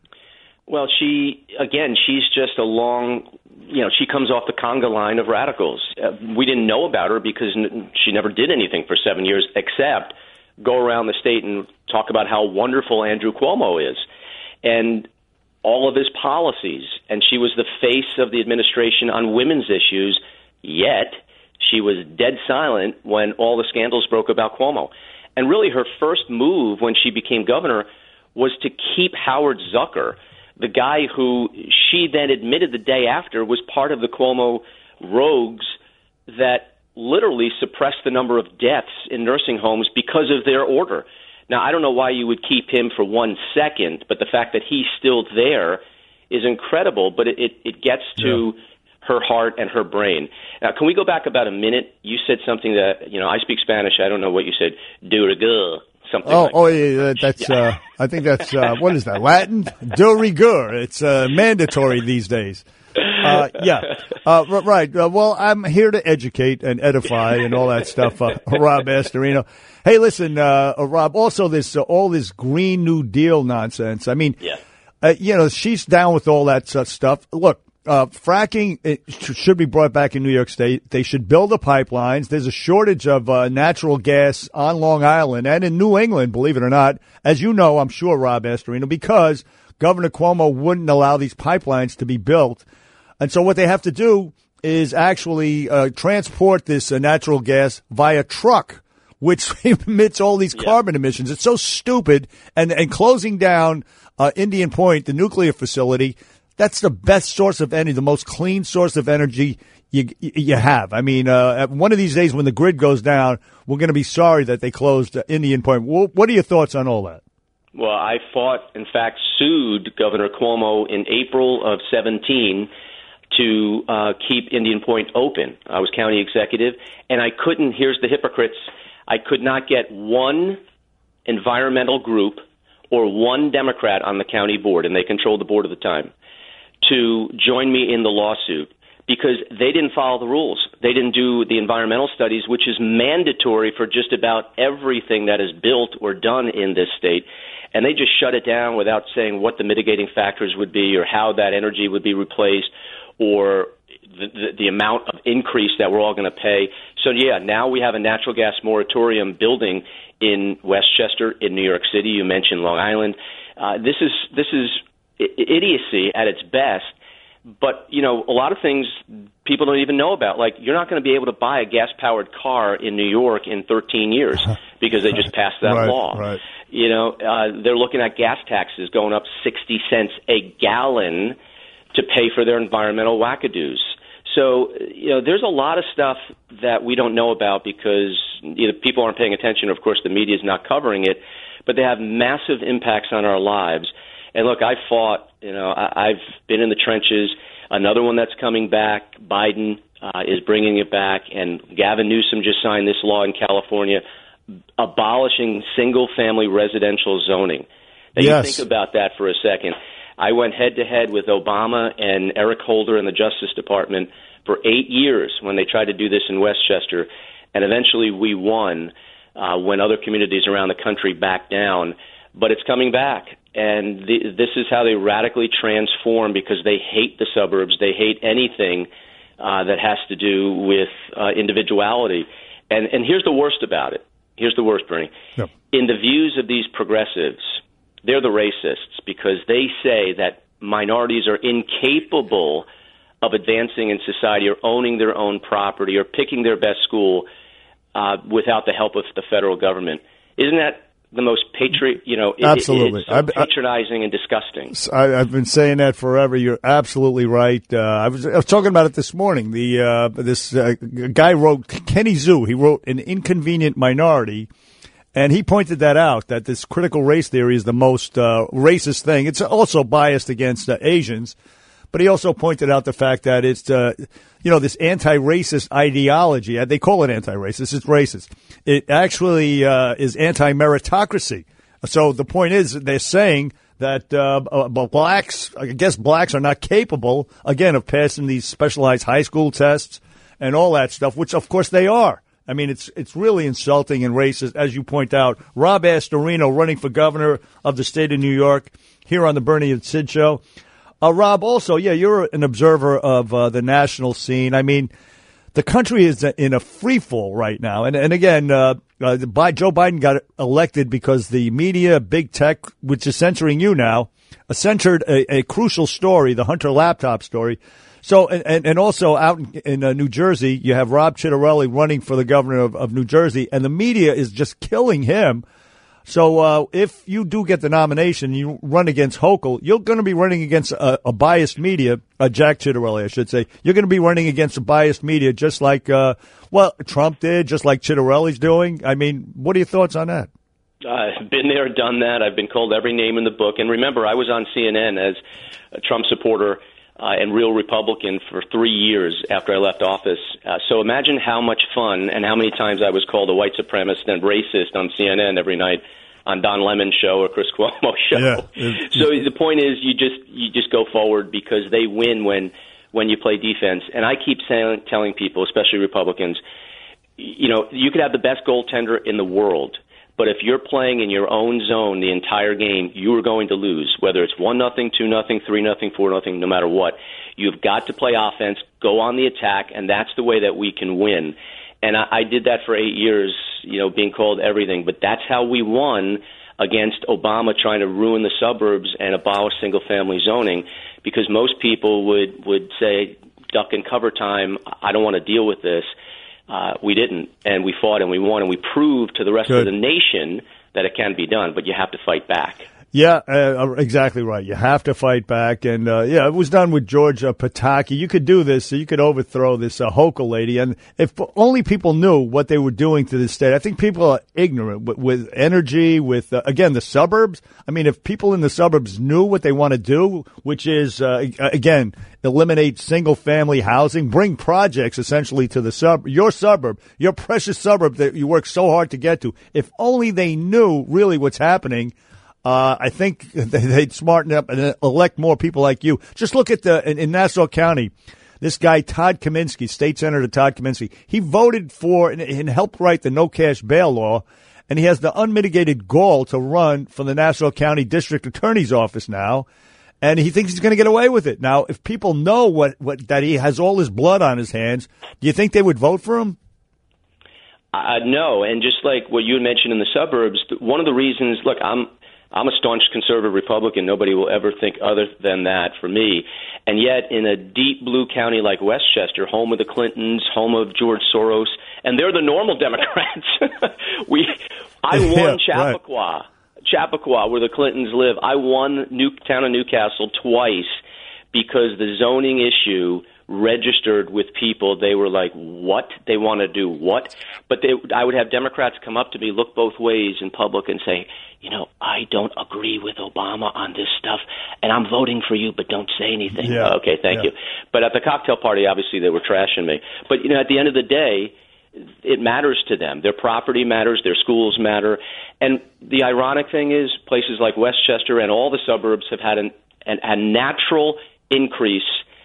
Well, she, again, she's just a long, you know, she comes off the conga line of radicals. Uh, we didn't know about her because n- she never did anything for seven years except go around the state and talk about how wonderful Andrew Cuomo is and all of his policies. And she was the face of the administration on women's issues, yet she was dead silent when all the scandals broke about Cuomo. And really her first move when she became governor was to keep Howard Zucker, the guy who she then admitted the day after was part of the Cuomo rogues that literally suppressed the number of deaths in nursing homes because of their order. Now, I don't know why you would keep him for one second, but the fact that he's still there is incredible, but it, it, it gets to yeah. her heart and her brain. Now, can we go back about a minute? You said something that, you know, I speak Spanish. I don't know what you said. De rigueur. Something oh, like oh, yeah, that's, yeah. uh, I think that's, uh, what is that, Latin? De rigueur. It's, uh, mandatory these days. Uh, yeah, uh, right. Uh, well, I'm here to educate and edify and all that stuff, uh, Rob Astorino. Hey, listen, uh, uh Rob, also this, uh, all this Green New Deal nonsense. I mean, yeah. uh, you know, she's down with all that uh, stuff. Look, Uh, fracking it should be brought back in New York State. They should build the pipelines. There's a shortage of uh, natural gas on Long Island and in New England, believe it or not. As you know, I'm sure, Rob Astorino, because Governor Cuomo wouldn't allow these pipelines to be built. And so what they have to do is actually uh, transport this uh, natural gas via truck. which emits all these yeah. carbon emissions. It's so stupid. And, and closing down uh, Indian Point, the nuclear facility, that's the best source of energy, the most clean source of energy you you have. I mean, uh, one of these days when the grid goes down, we're going to be sorry that they closed uh, Indian Point. What are your thoughts on all that? Well, I fought, in fact, sued Governor Cuomo in April of seventeen to uh, keep Indian Point open. I was county executive, and I couldn't, here's the hypocrites, I could not get one environmental group or one Democrat on the county board, and they controlled the board at the time, to join me in the lawsuit because they didn't follow the rules. They didn't do the environmental studies, which is mandatory for just about everything that is built or done in this state. And they just shut it down without saying what the mitigating factors would be or how that energy would be replaced or the, the, the amount of increase that we're all going to pay. So, yeah, now we have a natural gas moratorium building in Westchester, in New York City. You mentioned Long Island. Uh, this is this is idiocy at its best. But, you know, a lot of things people don't even know about. Like, you're not going to be able to buy a gas-powered car in New York in thirteen years because they just passed that right, law. Right. You know, uh, they're looking at gas taxes going up sixty cents a gallon to pay for their environmental wackadoos. So, you know, there's a lot of stuff that we don't know about because either people aren't paying attention, or, of course, the media is not covering it, but they have massive impacts on our lives. And, look, I fought, you know, I, I've been in the trenches. Another one that's coming back, Biden uh, is bringing it back, and Gavin Newsom just signed this law in California abolishing single-family residential zoning. Now, yes. You think about that for a second. I went head-to-head with Obama and Eric Holder in the Justice Department for eight years when they tried to do this in Westchester, and eventually we won uh, when other communities around the country backed down. But it's coming back, and the, this is how they radically transform because they hate the suburbs. They hate anything uh, that has to do with uh, individuality. And, and here's the worst about it. Here's the worst, Bernie. Yep. In the views of these progressives, they're the racists because they say that minorities are incapable of advancing in society or owning their own property or picking their best school uh, without the help of the federal government. Isn't that the most patri- you know, it, absolutely. It, it's so patronizing and disgusting. I, I've been saying that forever. You're absolutely right. Uh, I was I was talking about it this morning. The uh, this uh, guy wrote, Kenny Zhu, he wrote An Inconvenient Minority, and he pointed that out, that this critical race theory is the most uh, racist thing. It's also biased against uh, Asians. But he also pointed out the fact that it's, uh, you know, this anti-racist ideology. They call it anti-racist. It's racist. It actually uh, is anti-meritocracy. So the point is they're saying that uh, blacks, I guess blacks are not capable, again, of passing these specialized high school tests and all that stuff, which, of course, they are. I mean, it's it's really insulting and racist, as you point out. Rob Astorino running for governor of the state of New York here on the Bernie and Sid Show. Uh, Rob, also, yeah, you're an observer of uh, the national scene. I mean, the country is in a free fall right now. And, and again, uh, uh, by, Joe Biden got elected because the media, big tech, which is censoring you now, uh, censored a, a crucial story, the Hunter laptop story. So, and, and also out in, in uh, New Jersey, you have Rob Ciccarelli running for the governor of, of New Jersey, and the media is just killing him. So uh, if you do get the nomination, you run against Hochul, you're going to be running against a, a biased media, uh, Jack Ciccarelli, I should say. You're going to be running against a biased media just like, uh, well, Trump did, just like Ciccarelli's doing. I mean, what are your thoughts on that? I've been there, done that. I've been called every name in the book. And remember, I was on C N N as a Trump supporter uh, and real Republican for three years after I left office. Uh, so imagine how much fun and how many times I was called a white supremacist and racist on C N N every night on Don Lemon's show or Chris Cuomo's show. Yeah. So the point is, you just you just go forward because they win when when you play defense. And I keep saying, telling people, especially Republicans, you know, you could have the best goaltender in the world, but if you're playing in your own zone the entire game, you are going to lose, whether it's one nothing, two nothing, three nothing, four nothing, no matter what. You've got to play offense, go on the attack, and that's the way that we can win. And I, I did that for eight years, you know, being called everything. But that's how we won against Obama trying to ruin the suburbs and abolish single-family zoning, because most people would, would say, duck and cover time, I don't want to deal with this. Uh, we didn't, and we fought and we won, and we proved to the rest Good. of the nation that it can be done, but you have to fight back. Yeah, uh, exactly right. You have to fight back. And, uh, yeah, it was done with George uh, Pataki. You could do this. So you could overthrow this uh, Hochul lady. And if only people knew what they were doing to this state. I think people are ignorant with, with energy, with, uh, again, the suburbs. I mean, if people in the suburbs knew what they want to do, which is, uh, again, eliminate single-family housing, bring projects essentially to the sub, your suburb, your precious suburb that you work so hard to get to. If only they knew really what's happening, Uh, I think they'd smarten up and elect more people like you. Just look at the in, in Nassau County, this guy Todd Kaminsky, State Senator Todd Kaminsky. He voted for and, and helped write the no cash bail law, and he has the unmitigated gall to run for the Nassau County District Attorney's Office now, and he thinks he's going to get away with it. Now, if people know what, what that he has all his blood on his hands, do you think they would vote for him? Uh, no, and just like what you had mentioned in the suburbs, one of the reasons, look, I'm I'm a staunch conservative Republican. Nobody will ever think other than that for me. And yet, in a deep blue county like Westchester, home of the Clintons, home of George Soros, and they're the normal Democrats. we, I won yeah, Chappaqua, right. Chappaqua, where the Clintons live. I won New town of Newcastle twice because the zoning issue registered with people. They were like, what? They want to do what? But they, I would have Democrats come up to me, look both ways in public and say, you know, I don't agree with Obama on this stuff, and I'm voting for you, but don't say anything. Yeah. Okay, thank yeah. you. But at the cocktail party, obviously, they were trashing me. But, you know, at the end of the day, it matters to them. Their property matters. Their schools matter. And the ironic thing is places like Westchester and all the suburbs have had an, an, a natural increase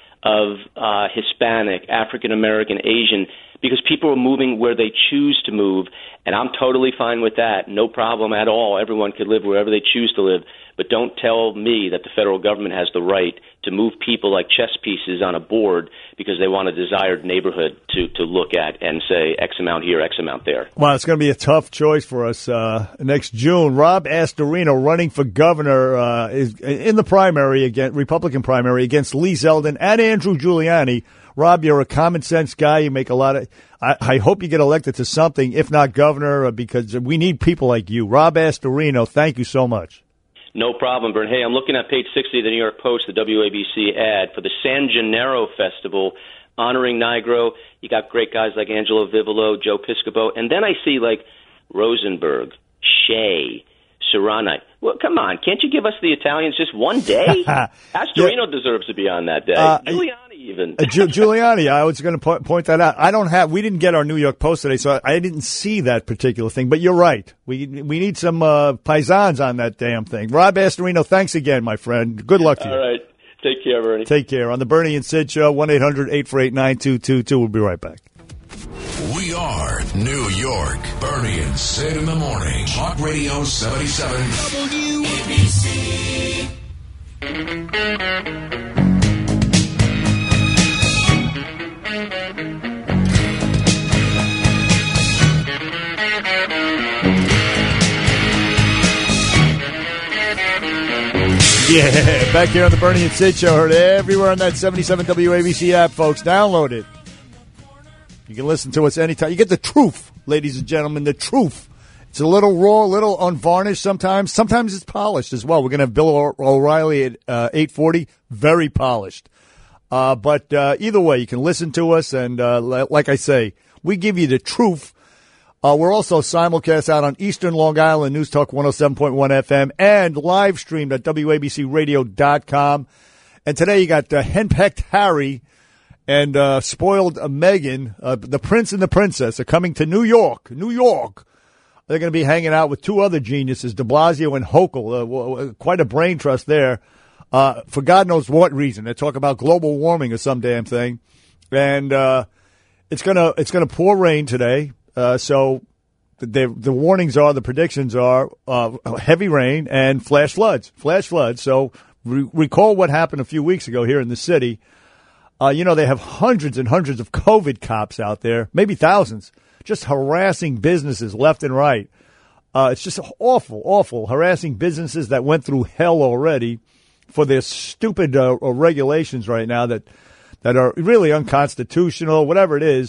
of uh, Hispanic, African-American, Asian, because people are moving where they choose to move, and I'm totally fine with that. No problem at all. Everyone could live wherever they choose to live, but don't tell me that the federal government has the right to move people like chess pieces on a board because they want a desired neighborhood to, to look at and say X amount here, X amount there. Well, it's going to be a tough choice for us uh, next June. Rob Astorino running for governor uh, is in the primary, again, Republican primary, against Lee Zeldin and Andrew Giuliani. Rob, you're a common sense guy. You make a lot of. I, I hope you get elected to something, if not governor, because we need people like you. Rob Astorino, thank you so much. No problem, Bern. Hey, I'm looking at page sixty of the New York Post, the W A B C ad for the San Gennaro Festival, honoring Nigro. You got great guys like Angelo Vivolo, Joe Piscopo, and then I see like Rosenberg, Shea, Serrano. Well, come on, can't you give us the Italians just one day? Astorino yeah. deserves to be on that day. Uh, Giuliani even. uh, Gi- Giuliani, I was going to po- point that out. I don't have. We didn't get our New York Post today, so I, I didn't see that particular thing. But you're right. We we need some uh, paisans on that damn thing. Rob Astorino, thanks again, my friend. Good luck to you. All right, take care, Bernie. Take care. On the Bernie and Sid Show, one eight hundred eight four eight nine two two two. We'll be right back. We are New York. Bernie and Sid in the morning. Talk Radio seventy-seven W A B C. Yeah, back here on the Bernie and Sid Show. Heard everywhere on that seventy-seven W A B C app, folks. Download it. You can listen to us anytime. You get the truth, ladies and gentlemen, the truth. It's a little raw, a little unvarnished sometimes. Sometimes it's polished as well. We're going to have Bill O'Reilly at uh, eight forty, very polished. Uh, but uh, either way, you can listen to us, and uh, like I say, we give you the truth. Uh, we're also simulcast out on Eastern Long Island, News Talk one oh seven point one F M, and live streamed at W A B C radio dot com. And today you got uh, Henpecked Harry and uh, spoiled uh, Meghan. Uh, the Prince and the Princess are coming to New York. New York. They're going to be hanging out with two other geniuses, de Blasio and Hochul. Uh, w- quite a brain trust there. Uh, for God knows what reason. They talk about global warming or some damn thing. And uh, it's going to it's gonna pour rain today. Uh, so the, the warnings are, the predictions are uh, heavy rain and flash floods. Flash floods. So re- recall what happened a few weeks ago here in the city. Uh, you know, they have hundreds and hundreds of COVID cops out there, maybe thousands, just harassing businesses left and right. Uh, it's just awful, awful, harassing businesses that went through hell already for their stupid uh, regulations right now that, that are really unconstitutional, whatever it is.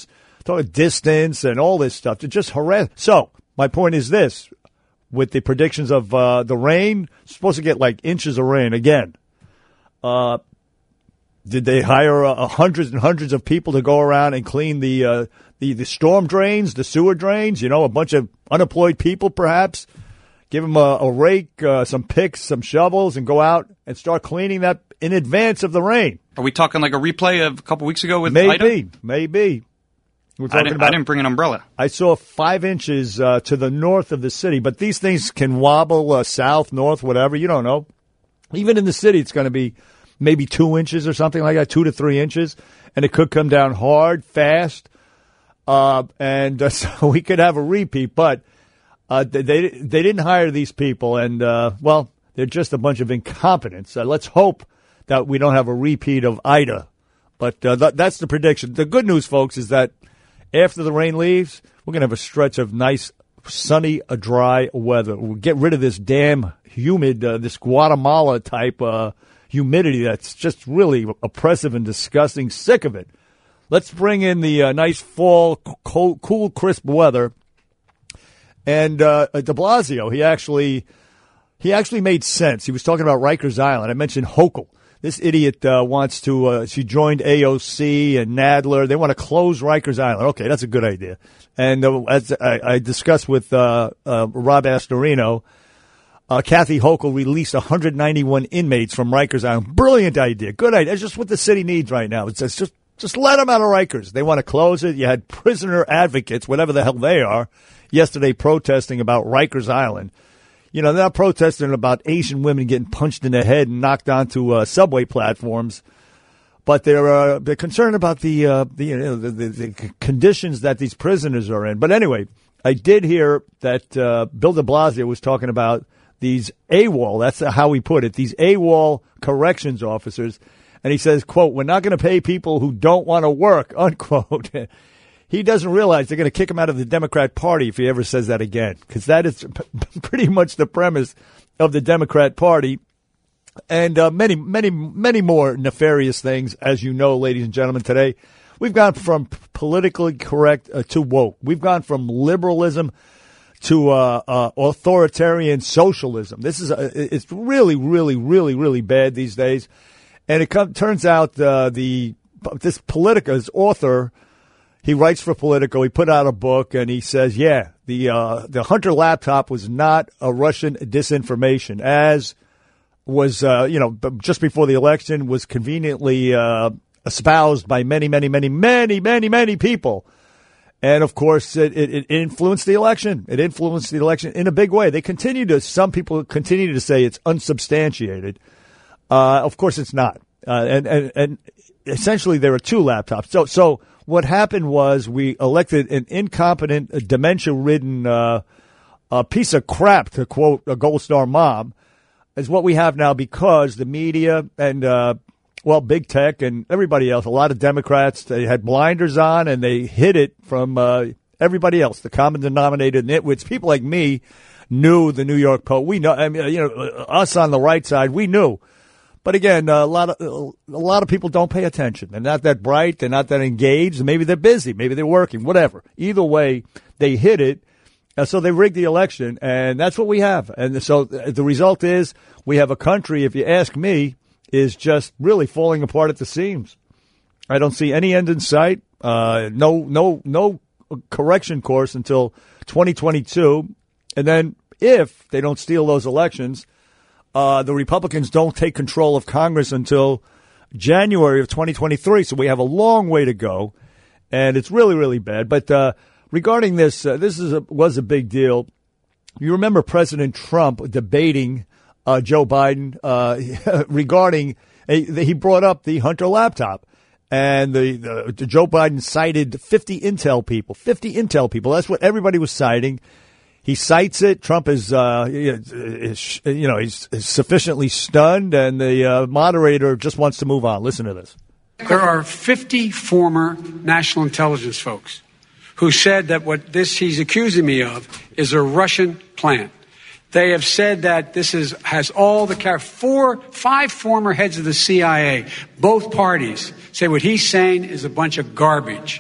talk distance and all this stuff to just harass. So my point is this: with the predictions of uh, the rain, supposed to get like inches of rain again. Uh, did they hire uh, hundreds and hundreds of people to go around and clean the, uh, the the storm drains, the sewer drains? You know, a bunch of unemployed people, perhaps. Give them a, a rake, uh, some picks, some shovels, and go out and start cleaning that in advance of the rain. Are we talking like a replay of a couple weeks ago with maybe, Ida? Maybe. We're I, didn't, about, I didn't bring an umbrella. I saw five inches uh, to the north of the city, but these things can wobble uh, south, north, whatever. You don't know. Even in the city, it's going to be maybe two inches or something like that, two to three inches, and it could come down hard, fast, uh, and uh, so we could have a repeat, but Uh, they they didn't hire these people, and, uh, well, they're just a bunch of incompetents. Uh, let's hope that we don't have a repeat of Ida. But uh, th- that's the prediction. The good news, folks, is that after the rain leaves, we're going to have a stretch of nice, sunny, uh, dry weather. We'll get rid of this damn humid, uh, this Guatemala-type uh, humidity that's just really oppressive and disgusting. Sick of it. Let's bring in the uh, nice fall, cold, cool, crisp weather. And uh, de Blasio, he actually he actually made sense. He was talking about Rikers Island. I mentioned Hochul. This idiot uh, wants to, uh, she joined A O C and Nadler. They want to close Rikers Island. Okay, that's a good idea. And uh, as I, I discussed with uh, uh, Rob Astorino, uh, Kathy Hochul released one hundred ninety-one inmates from Rikers Island. Brilliant idea. Good idea. It's just what the city needs right now. It's just, just let them out of Rikers. They want to close it. You had prisoner advocates, whatever the hell they are, yesterday protesting about Rikers Island. You know, they're not protesting about Asian women getting punched in the head and knocked onto uh, subway platforms, but they're uh, they're concerned about the uh, the, you know, the, the the conditions that these prisoners are in. But anyway, I did hear that uh, Bill de Blasio was talking about these AWOL. That's how he put it. These AWOL corrections officers, and he says, "quote, we're not going to pay people who don't want to work," unquote. He doesn't realize they're going to kick him out of the Democrat Party if he ever says that again, because that is p- pretty much the premise of the Democrat Party, and uh, many, many, many more nefarious things, as you know, ladies and gentlemen. Today, we've gone from politically correct uh, to woke. We've gone from liberalism to uh, uh, authoritarian socialism. This is uh, it's really, really, really, really bad these days, and it com- turns out uh, the this Politica's author. He writes for Politico. He put out a book, and he says, yeah, the uh, the Hunter laptop was not a Russian disinformation, as was, uh, you know, just before the election, was conveniently uh, espoused by many, many, many, many, many, many people. And, of course, it, it, it influenced the election. It influenced the election in a big way. They continue to, some people continue to say it's unsubstantiated. Uh, of course, it's not. Uh, and, and, and essentially, there are two laptops. So, so, what happened was we elected an incompetent, dementia-ridden uh, uh, piece of crap, to quote a Gold Star mom, is what we have now because the media and, uh, well, big tech and everybody else, a lot of Democrats, they had blinders on and they hid it from uh, everybody else, the common denominator nitwits. People like me knew the New York Post. We know, I mean, you know, us on the right side, we knew. But again, a lot of a lot of people don't pay attention. They're not that bright. They're not that engaged. Maybe they're busy. Maybe they're working. Whatever. Either way, they hit it. Uh, so they rigged the election, and that's what we have. And so the result is we have a country, if you ask me, is just really falling apart at the seams. I don't see any end in sight. Uh, no, no, no correction course until twenty twenty-two. And then if they don't steal those elections, Uh, the Republicans don't take control of Congress until January of twenty twenty-three, so we have a long way to go, and it's really, really bad. But uh, regarding this, uh, this is a, was a big deal. You remember President Trump debating uh, Joe Biden uh, regarding a, he brought up the Hunter laptop, and the, the Joe Biden cited fifty Intel people, fifty Intel people. That's what everybody was citing. He cites it. Trump is, uh, is you know, he's sufficiently stunned, and the uh, moderator just wants to move on. Listen to this. There are fifty former national intelligence folks who said that what this he's accusing me of is a Russian plant. They have said that this is has all the car. Four, five former heads of the C I A, both parties, say what he's saying is a bunch of garbage.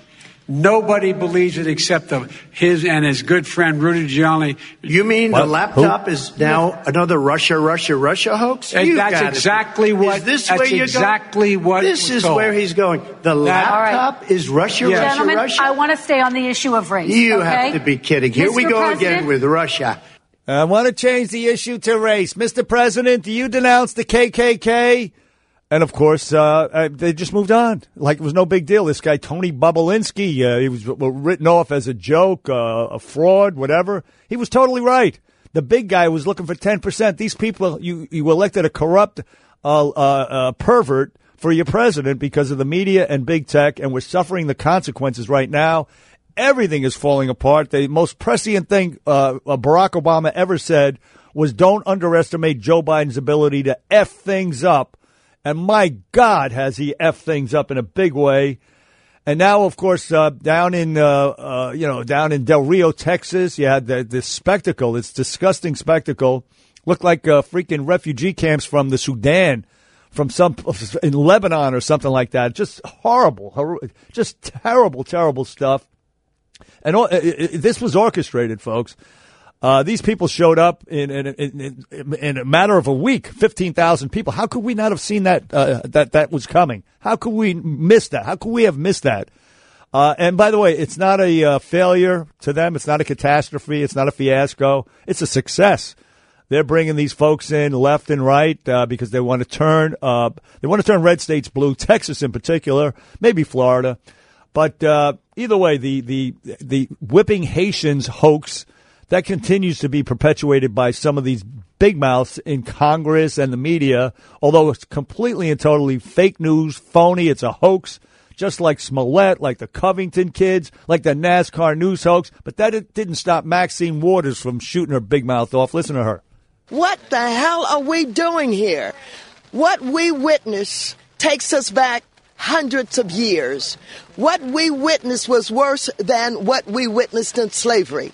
Nobody believes it except the, his and his good friend Rudy Giuliani. You mean what? The laptop Who? is now another Russia, Russia, Russia hoax? And that's exactly be. what. Is this that's where you're exactly going? what. This is told. where he's going. The laptop right. is Russia, yes. Russia, Gentlemen, Russia. I want to stay on the issue of race. You okay? have to be kidding. Here Mister we go President, again with Russia. I want to change the issue to race. Mister President, do you denounce the K K K? And, of course, uh, they just moved on like it was no big deal. This guy, Tony Bobulinski, uh, he was written off as a joke, uh, a fraud, whatever. He was totally right. The big guy was looking for ten percent. These people, you, you elected a corrupt uh, uh, uh, pervert for your president because of the media and big tech, and we're suffering the consequences right now. Everything is falling apart. The most prescient thing uh, Barack Obama ever said was don't underestimate Joe Biden's ability to F things up. And my God, has he effed things up in a big way. And now, of course, uh, down in, uh, uh, you know, down in Del Rio, Texas, you had the, this spectacle, this disgusting spectacle. Looked like uh, freaking refugee camps from the Sudan, from some, in Lebanon or something like that. Just horrible, hor- just terrible, terrible stuff. And all, it, it, this was orchestrated, folks. Uh, these people showed up in, in, in, in, in a matter of a week, fifteen thousand people. How could we not have seen that, uh, that that was coming? How could we miss that? How could we have missed that? Uh, and by the way, it's not a uh, failure to them. It's not a catastrophe. It's not a fiasco. It's a success. They're bringing these folks in left and right uh, because they want to turn uh, they want to turn red states blue, Texas in particular, maybe Florida. But uh, either way, the, the, the whipping Haitians hoax that continues to be perpetuated by some of these big mouths in Congress and the media, although it's completely and totally fake news, phony. It's a hoax, just like Smollett, like the Covington kids, like the NASCAR news hoax. But that didn't stop Maxine Waters from shooting her big mouth off. Listen to her. What the hell are we doing here? What we witnessed takes us back hundreds of years. What we witnessed was worse than what we witnessed in slavery.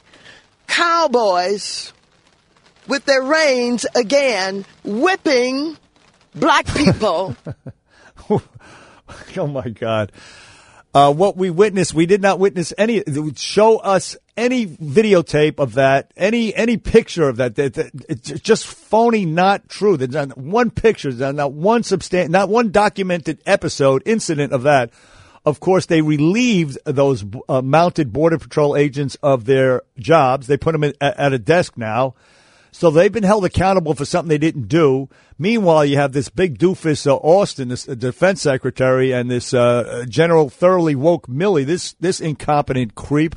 Cowboys with their reins again whipping black people. Oh, my God. Uh, what we witnessed, we did not witness any, show us any videotape of that, any any picture of that. that, that it's just phony, not true. There's not one picture, there's not one substan- not one documented episode, incident of that. Of course, they relieved those uh, mounted Border Patrol agents of their jobs. They put them in, at, at a desk now. So they've been held accountable for something they didn't do. Meanwhile, you have this big doofus, uh, Austin, this uh, defense secretary, and this uh, General Thoroughly Woke Milley, this this incompetent creep,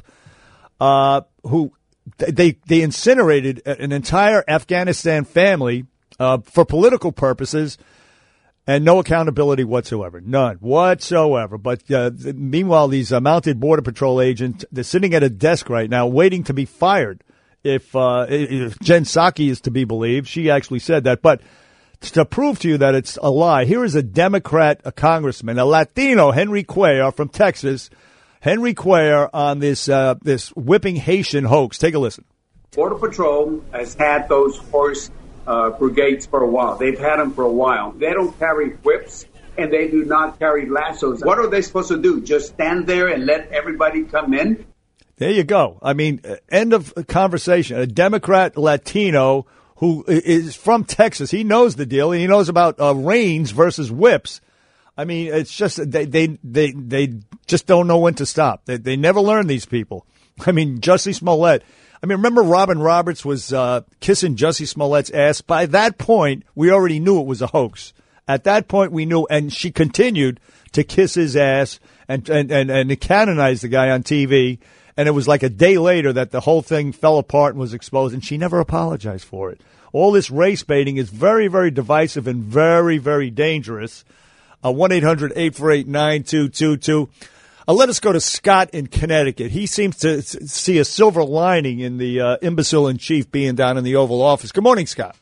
uh, who they they incinerated an entire Afghanistan family uh, for political purposes. And no accountability whatsoever. None whatsoever. But uh, th- meanwhile, these uh, mounted Border Patrol agents, they're sitting at a desk right now waiting to be fired. If, uh, if Jen Psaki is to be believed, she actually said that. But to prove to you that it's a lie, here is a Democrat, a congressman, a Latino, Henry Cuellar from Texas. Henry Cuellar on this, uh, this whipping Haitian hoax. Take a listen. Border Patrol has had those horse Uh, brigades for a while. They've had them for a while. They don't carry whips and they do not carry lassos. What are they supposed to do? Just stand there and let everybody come in? There you go. I mean, end of conversation. A Democrat Latino who is from Texas. He knows the deal. And he knows about uh, reins versus whips. I mean, it's just they they they, they just don't know when to stop. They, they never learn, these people. I mean, Jussie Smollett. I mean, remember Robin Roberts was uh, kissing Jussie Smollett's ass? By that point, we already knew it was a hoax. At that point, we knew, and she continued to kiss his ass and and, and, and canonize the guy on T V. And it was like a day later that the whole thing fell apart and was exposed, and she never apologized for it. All this race baiting is very, very divisive and very, very dangerous. Uh, one eight hundred eight four eight nine two two two. Uh, let us go to Scott in Connecticut. He seems to see a silver lining in the uh, imbecile-in-chief being down in the Oval Office. Good morning, Scott.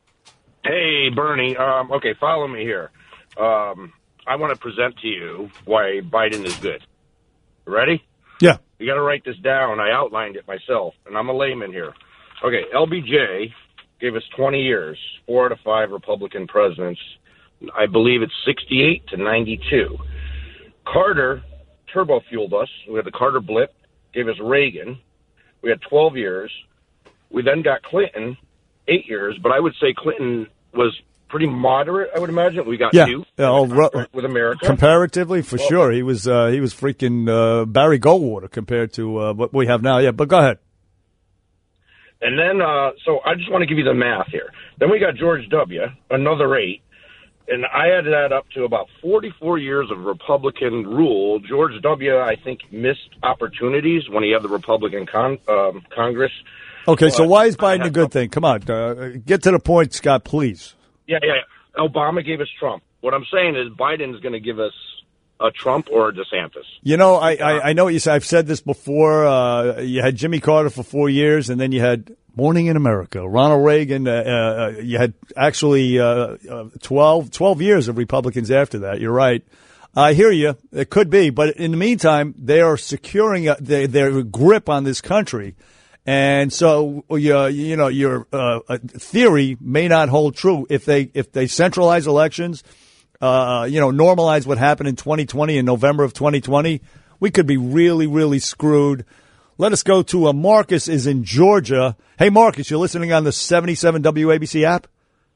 Hey, Bernie. Um, okay, follow me here. Um, I want to present to you why Biden is good. Ready? Yeah. You got to write this down. I outlined it myself, and I'm a layman here. Okay, L B J gave us twenty years, four out of five Republican presidents. I believe it's sixty-eight to ninety-two. Carter turbo fueled us. We had the Carter blip, gave us Reagan. We had twelve years. We then got Clinton, eight years. But I would say Clinton was pretty moderate, I would imagine. We got yeah. two yeah, oh, ru- with America. Comparatively, for well, sure. He was uh, he was freaking uh, Barry Goldwater compared to uh, what we have now. Yeah, but go ahead. And then, uh, so I just want to give you the math here. Then we got George W., another eight. And I added that up to about forty-four years of Republican rule. George W., I think, missed opportunities when he had the Republican con- um, Congress. Okay, so But why is I Biden a have- good thing? Come on, uh, get to the point, Scott, please. Yeah, yeah. Obama gave us Trump. What I'm saying is Biden's going to give us a Trump or a DeSantis. You know, I, I, I know what you said. I've said this before. Uh, you had Jimmy Carter for four years, and then you had Morning in America, Ronald Reagan. Uh, uh, you had actually uh, uh, twelve, twelve years of Republicans after that. You're right. I hear you. It could be. But in the meantime, they are securing uh, their, their grip on this country. And so, you, you know, your uh, theory may not hold true if they if they centralize elections. Uh, you know, normalize what happened in twenty twenty in November of twenty twenty. We could be really, really screwed. Let us go to uh, Marcus is in Georgia. Hey, Marcus, you're listening on the seventy-seven W A B C app?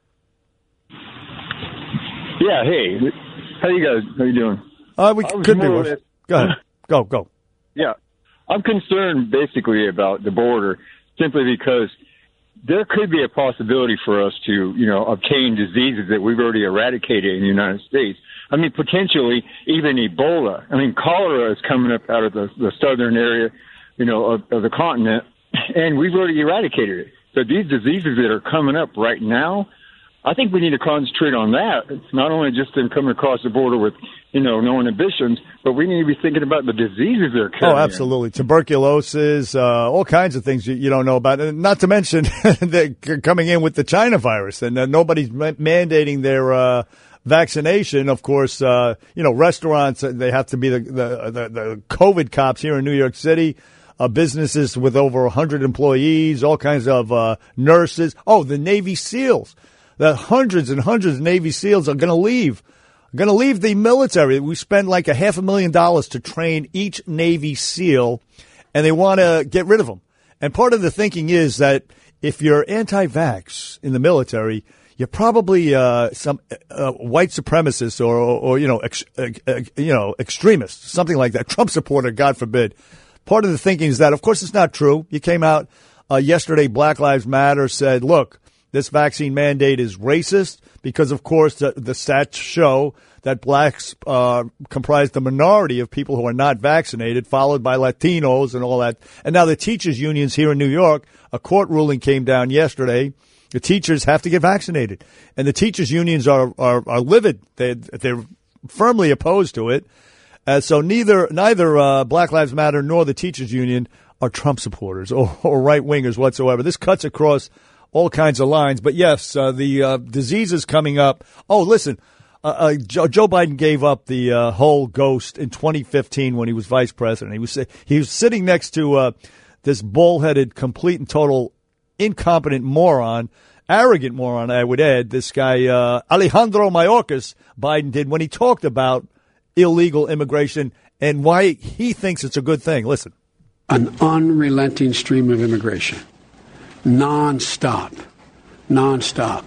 Yeah, hey. How you guys? How you doing? Uh, we could be worse. Go ahead. Go, go. Yeah. I'm concerned basically about the border simply because there could be a possibility for us to, you know, obtain diseases that we've already eradicated in the United States. I mean, potentially even Ebola. I mean, cholera is coming up out of the, the southern area, you know, of, of the continent, and we've already eradicated it. So these diseases that are coming up right now, I think we need to concentrate on that. It's not only just them coming across the border with, you know, no inhibitions, but we need to be thinking about the diseases they're carrying. Oh, absolutely. Tuberculosis, uh, all kinds of things you, you don't know about. And not to mention they're coming in with the China virus, and uh, nobody's ma- mandating their uh, vaccination. Of course, uh, you know, restaurants, they have to be the, the, the, the COVID cops here in New York City. Uh, businesses with over one hundred employees, all kinds of uh, nurses. Oh, the Navy SEALs. The hundreds and hundreds of Navy SEALs are going to leave. Going to leave the military. We spend like a half a million dollars to train each Navy SEAL, and they want to get rid of them. And part of the thinking is that if you're anti-vax in the military, you're probably uh, some uh, white supremacist or, or, or you know, ex, uh, uh, you know, extremist, something like that. Trump supporter, God forbid. Part of the thinking is that, of course, it's not true. You came out uh, yesterday. Black Lives Matter said, "Look, this vaccine mandate is racist because, of course, the, the stats show that blacks uh, comprise the minority of people who are not vaccinated, followed by Latinos and all that." And now the teachers' unions here in New York, a court ruling came down yesterday. The teachers have to get vaccinated. And the teachers' unions are, are, are livid. They, they're firmly opposed to it. Uh, so neither neither uh, Black Lives Matter nor the teachers' union are Trump supporters or, or right-wingers whatsoever. This cuts across all kinds of lines. But, yes, uh, the uh, diseases coming up. Oh, listen, uh, uh, Joe, Joe Biden gave up the uh, whole ghost in twenty fifteen when he was vice president. He was he was sitting next to uh, this bullheaded, complete and total incompetent moron, arrogant moron, I would add, this guy uh, Alejandro Mayorkas, Biden did when he talked about illegal immigration and why he thinks it's a good thing. Listen. An unrelenting stream of immigration. Non-stop. Non-stop.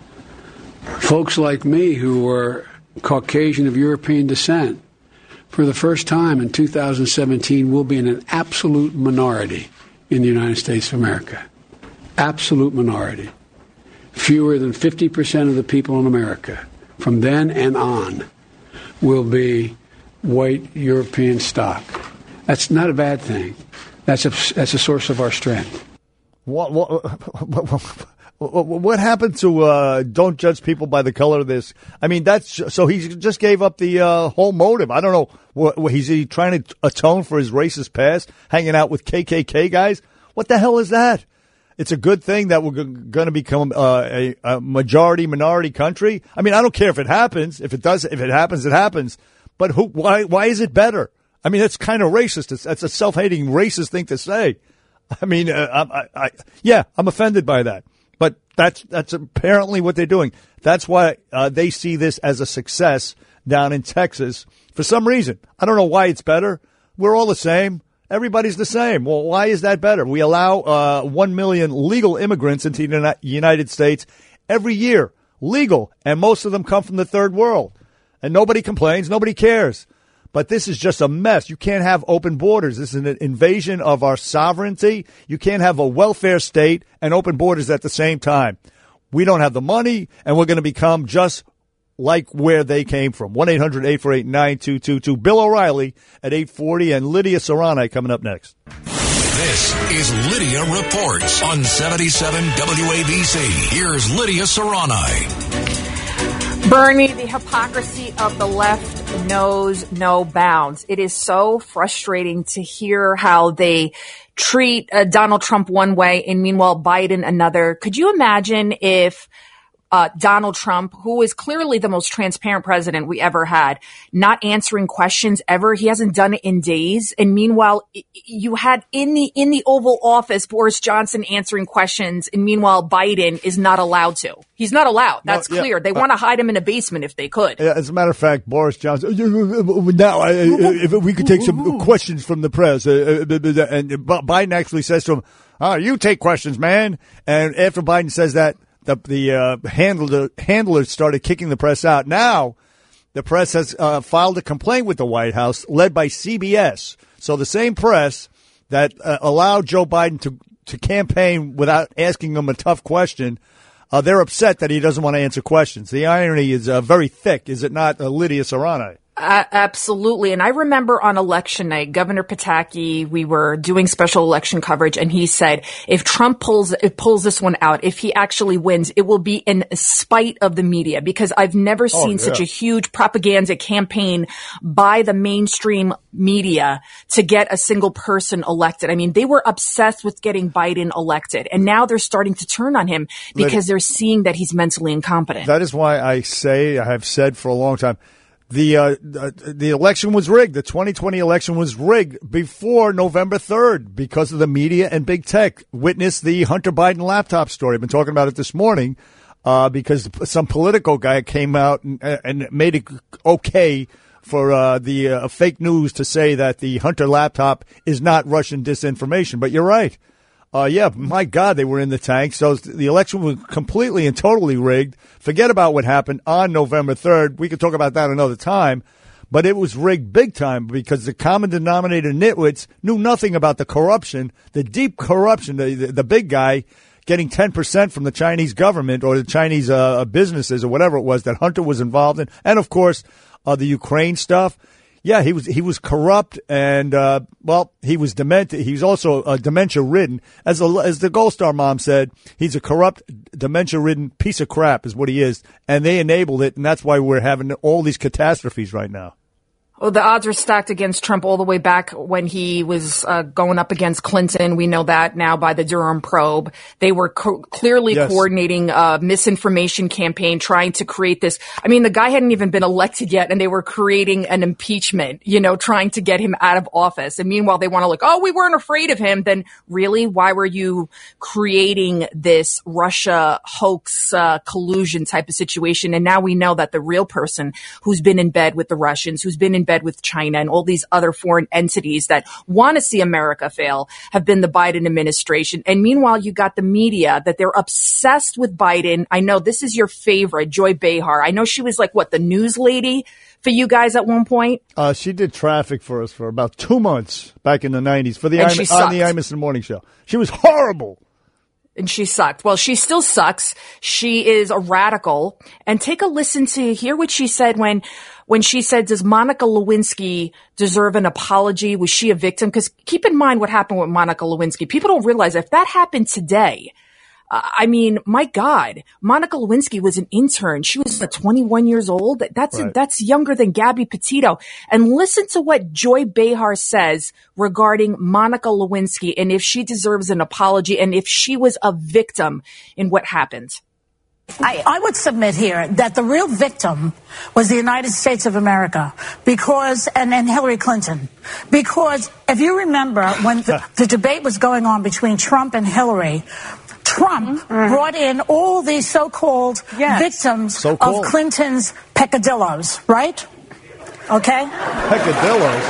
Folks like me who were Caucasian of European descent, for the first time in two thousand seventeen, will be in an absolute minority in the United States of America. Absolute minority. Fewer than fifty percent of the people in America from then and on will be white European stock. That's not a bad thing. That's a, that's a source of our strength. What what what, what happened to uh, don't judge people by the color of this? I mean, that's so he just gave up the uh, whole motive. I don't know. What, what, he's he trying to atone for his racist past, hanging out with K K K guys? What the hell is that? It's a good thing that we're g- going to become uh, a, a majority minority country. I mean, I don't care if it happens. If it does, if it happens, it happens. But who? Why? Why is it better? I mean, that's kind of racist. It's, that's a self-hating racist thing to say. I mean, uh, I, I, I, yeah, I'm offended by that. But that's that's apparently what they're doing. That's why uh, they see this as a success down in Texas for some reason. I don't know why it's better. We're all the same. Everybody's the same. Well, why is that better? We allow uh, one million legal immigrants into the United States every year. Legal. And most of them come from the third world. And nobody complains. Nobody cares. But this is just a mess. You can't have open borders. This is an invasion of our sovereignty. You can't have a welfare state and open borders at the same time. We don't have the money, and we're going to become just like where they came from. one eight hundred eight four eight nine two two two. Bill O'Reilly at eight forty, and Lydia Serrani coming up next. This is Lydia Reports on seventy-seven W A B C. Here's Lydia Serrani. Bernie, the hypocrisy of the left knows no bounds. It is so frustrating to hear how they treat uh, Donald Trump one way and meanwhile Biden another. Could you imagine if uh, Donald Trump, who is clearly the most transparent president we ever had, not answering questions ever? He hasn't done it in days. And meanwhile, you had in the in the Oval Office Boris Johnson answering questions, and meanwhile Biden is not allowed to. He's not allowed. That's no, yeah, clear. They uh, want to hide him in a basement if they could. As a matter of fact, Boris Johnson, now, if we could take some questions from the press, uh, and Biden actually says to him, oh, you take questions, man. And after Biden says that, the, the uh, handler, handlers started kicking the press out. Now, the press has uh, filed a complaint with the White House, led by C B S. So the same press that uh, allowed Joe Biden to, to campaign without asking him a tough question, Uh, they're upset that he doesn't want to answer questions. The irony is uh, very thick, is it not, uh, Lydia Serrani? Uh, absolutely. And I remember on election night, Governor Pataki, we were doing special election coverage, and he said, if Trump pulls if pulls this one out, if he actually wins, it will be in spite of the media, because I've never seen oh, yeah. such a huge propaganda campaign by the mainstream media to get a single person elected. I mean, they were obsessed with getting Biden elected, and now they're starting to turn on him because Lydia, they're seeing that he's mentally incompetent. That is why I say, I have said for a long time, The uh, the election was rigged. The twenty twenty election was rigged before November third because of the media and big tech. Witness the Hunter Biden laptop story. I've been talking about it this morning uh, because some Politico guy came out and, and made it okay for uh, the uh, fake news to say that the Hunter laptop is not Russian disinformation. But you're right. Uh, yeah, my God, they were in the tank. So the election was completely and totally rigged. Forget about what happened on November third. We could talk about that another time. But it was rigged big time because the common denominator nitwits knew nothing about the corruption, the deep corruption, the, the, the big guy getting ten percent from the Chinese government or the Chinese uh, businesses or whatever it was that Hunter was involved in. And, of course, uh, the Ukraine stuff. Yeah, he was he was corrupt and, uh, well, he was demented. He was also uh, dementia-ridden. As, a, as the Gold Star mom said, he's a corrupt, dementia-ridden piece of crap is what he is. And they enabled it, and that's why we're having all these catastrophes right now. Well, the odds are stacked against Trump all the way back when he was uh, going up against Clinton. We know that now by the Durham probe. They were co- clearly yes. coordinating a misinformation campaign, trying to create this. I mean, the guy hadn't even been elected yet, and they were creating an impeachment, you know, trying to get him out of office. And meanwhile, they want to look, oh, we weren't afraid of him. Then really, why were you creating this Russia hoax uh, collusion type of situation? And now we know that the real person who's been in bed with the Russians, who's been in bed with China and all these other foreign entities that want to see America fail have been the Biden administration. And meanwhile, you got the media that they're obsessed with Biden. I know this is your favorite, Joy Behar. I know she was like, what, the news lady for you guys at one point? Uh, she did traffic for us for about two months back in the nineties for the and I- on the Iverson Morning Show. She was horrible. And she sucked. Well, she still sucks. She is a radical. And take a listen to hear what she said when, when she said, does Monica Lewinsky deserve an apology? Was she a victim? Because keep in mind what happened with Monica Lewinsky. People don't realize if that happened today, uh, I mean, my God, Monica Lewinsky was an intern. She was uh, twenty-one years old. That's, right. that's younger than Gabby Petito. And listen to what Joy Behar says regarding Monica Lewinsky and if she deserves an apology and if she was a victim in what happened. I, I would submit here that the real victim was the United States of America because, and, and Hillary Clinton, because if you remember when the, the debate was going on between Trump and Hillary, Trump mm-hmm. brought in all these so-called yes. victims so-called. of Clinton's peccadillos, right? Okay? Peccadillos.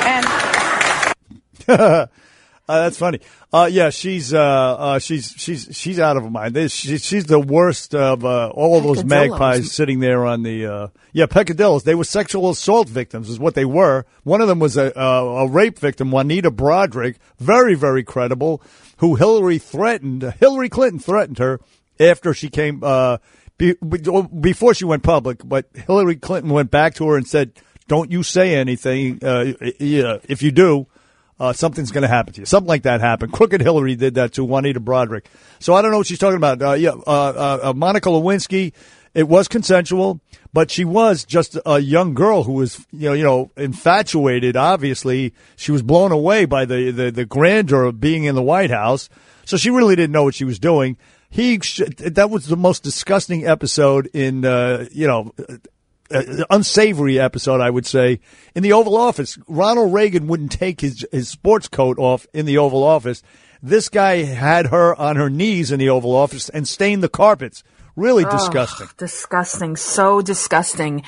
And uh, that's funny. Uh, yeah, she's uh, uh, she's she's she's out of her mind. This, she, she's the worst of uh, all of those magpies sitting there on the uh, yeah peccadillos. They were sexual assault victims, is what they were. One of them was a a, a rape victim, Juanita Broderick, very very credible, who Hillary threatened. Hillary Clinton threatened her after she came uh, be, before she went public, but Hillary Clinton went back to her and said, "Don't you say anything. Uh, yeah, if you do." Uh, something's going to happen to you. Something like that happened. Crooked Hillary did that to Juanita Broderick. So I don't know what she's talking about. Uh, yeah, uh, uh, Monica Lewinsky, it was consensual, but she was just a young girl who was, you know, you know, infatuated. Obviously, she was blown away by the, the, the grandeur of being in the White House. So she really didn't know what she was doing. He, that was the most disgusting episode in, uh, you know, Uh, unsavory episode, I would say, in the Oval Office. Ronald Reagan wouldn't take his his sports coat off in the Oval Office. This guy had her on her knees in the Oval Office and stained the carpets. Really oh, disgusting. Disgusting. So disgusting.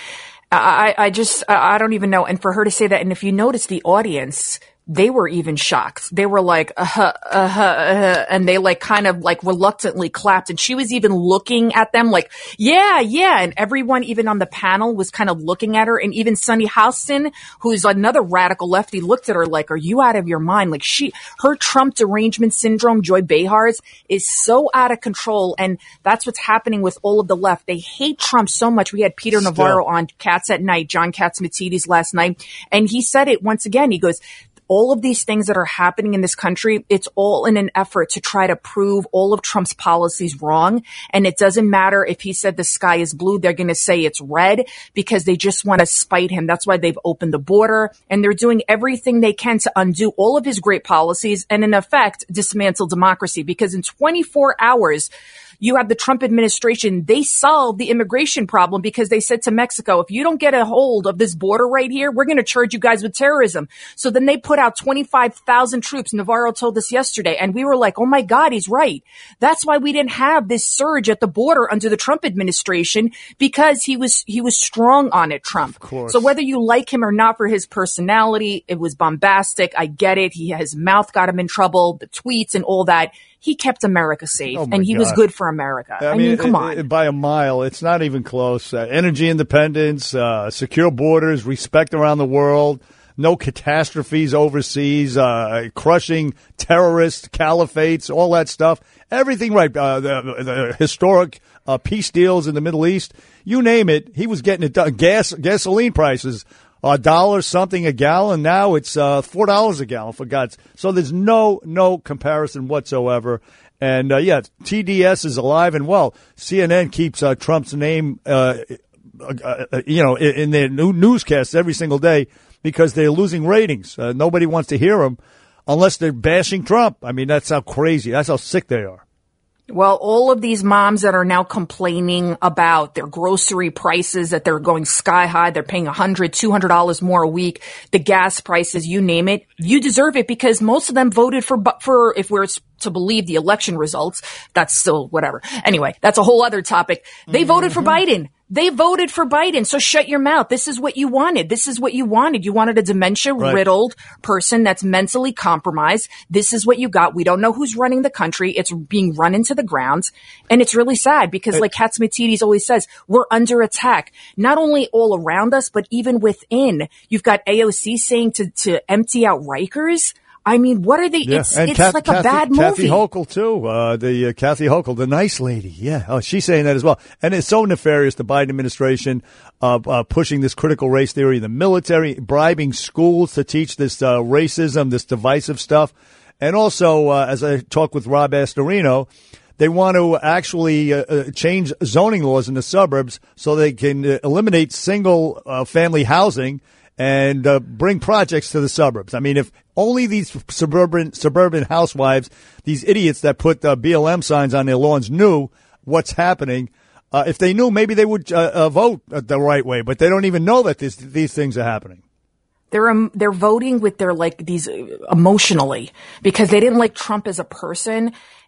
I, I just, I don't even know. And for her to say that, and if you notice the audience, they were even shocked. They were like, uh-huh, uh-huh, uh-huh, and they like kind of like reluctantly clapped. And she was even looking at them like, yeah, yeah. And everyone, even on the panel, was kind of looking at her. And even Sunny Houston, who's another radical lefty, looked at her like, are you out of your mind? Like she, her Trump derangement syndrome, Joy Behar's, is so out of control. And that's what's happening with all of the left. They hate Trump so much. We had Peter Still. Navarro on Cats at Night, John Catsimatidis last night. And he said it once again. He goes, all of these things that are happening in this country, it's all in an effort to try to prove all of Trump's policies wrong. And it doesn't matter if he said the sky is blue, they're going to say it's red because they just want to spite him. That's why they've opened the border and they're doing everything they can to undo all of his great policies and in effect dismantle democracy, because in twenty-four hours, you have the Trump administration. They solved the immigration problem because they said to Mexico, if you don't get a hold of this border right here, we're going to charge you guys with terrorism. So then they put out twenty-five thousand troops. Navarro told us yesterday. And we were like, oh my God, he's right. That's why we didn't have this surge at the border under the Trump administration, because he was, he was strong on it, Trump. Of course. So whether you like him or not for his personality, it was bombastic. I get it. He, his mouth got him in trouble, the tweets and all that. He kept America safe, oh and he God. was good for America. I, I mean, mean, come it, on. It, by a mile. It's not even close. Uh, energy independence, uh, secure borders, respect around the world, no catastrophes overseas, uh, crushing terrorists, caliphates, all that stuff. Everything right. Uh, the, the historic uh, peace deals in the Middle East, you name it, he was getting it done. Gas, gasoline prices. A dollar something a gallon. Now it's uh, four dollars a gallon, for God's. So there's no no comparison whatsoever. And uh, yeah, T D S is alive and well. C N N keeps uh, Trump's name, uh, uh, uh, you know, in, in their new newscasts every single day because they're losing ratings. Uh, nobody wants to hear them unless they're bashing Trump. I mean, that's how crazy. That's how sick they are. Well, all of these moms that are now complaining about their grocery prices, that they're going sky high, they're paying one hundred dollars, two hundred dollars more a week, the gas prices, you name it, you deserve it because most of them voted for, for if we're to believe the election results, that's still whatever. Anyway, that's a whole other topic. They mm-hmm. voted for Biden. They voted for Biden. So shut your mouth. This is what you wanted. This is what you wanted. You wanted a dementia-riddled right. person that's mentally compromised. This is what you got. We don't know who's running the country. It's being run into the ground. And it's really sad because it, like Catsimatidis always says, we're under attack. Not only all around us, but even within. You've got A O C saying to, to empty out Rikers. I mean, what are they? Yeah. It's, and it's Kathy, like a Kathy, bad movie. Kathy Hochul, too. Uh, the uh, Kathy Hochul, the nice lady. Yeah. Oh, she's saying that as well. And it's so nefarious, the Biden administration, uh, uh, pushing this critical race theory, the military, bribing schools to teach this uh, racism, this divisive stuff. And also, uh, as I talked with Rob Astorino, they want to actually uh, uh, change zoning laws in the suburbs so they can uh, eliminate single uh, family housing and uh, bring projects to the suburbs. I mean, if only these suburban suburban housewives, these idiots that put uh, B L M signs on their lawns knew what's happening. Uh, if they knew, maybe they would uh, uh, vote the right way, but they don't even know that this, these things are happening. They're um, they're voting with their like these uh, emotionally because they didn't like Trump as a person.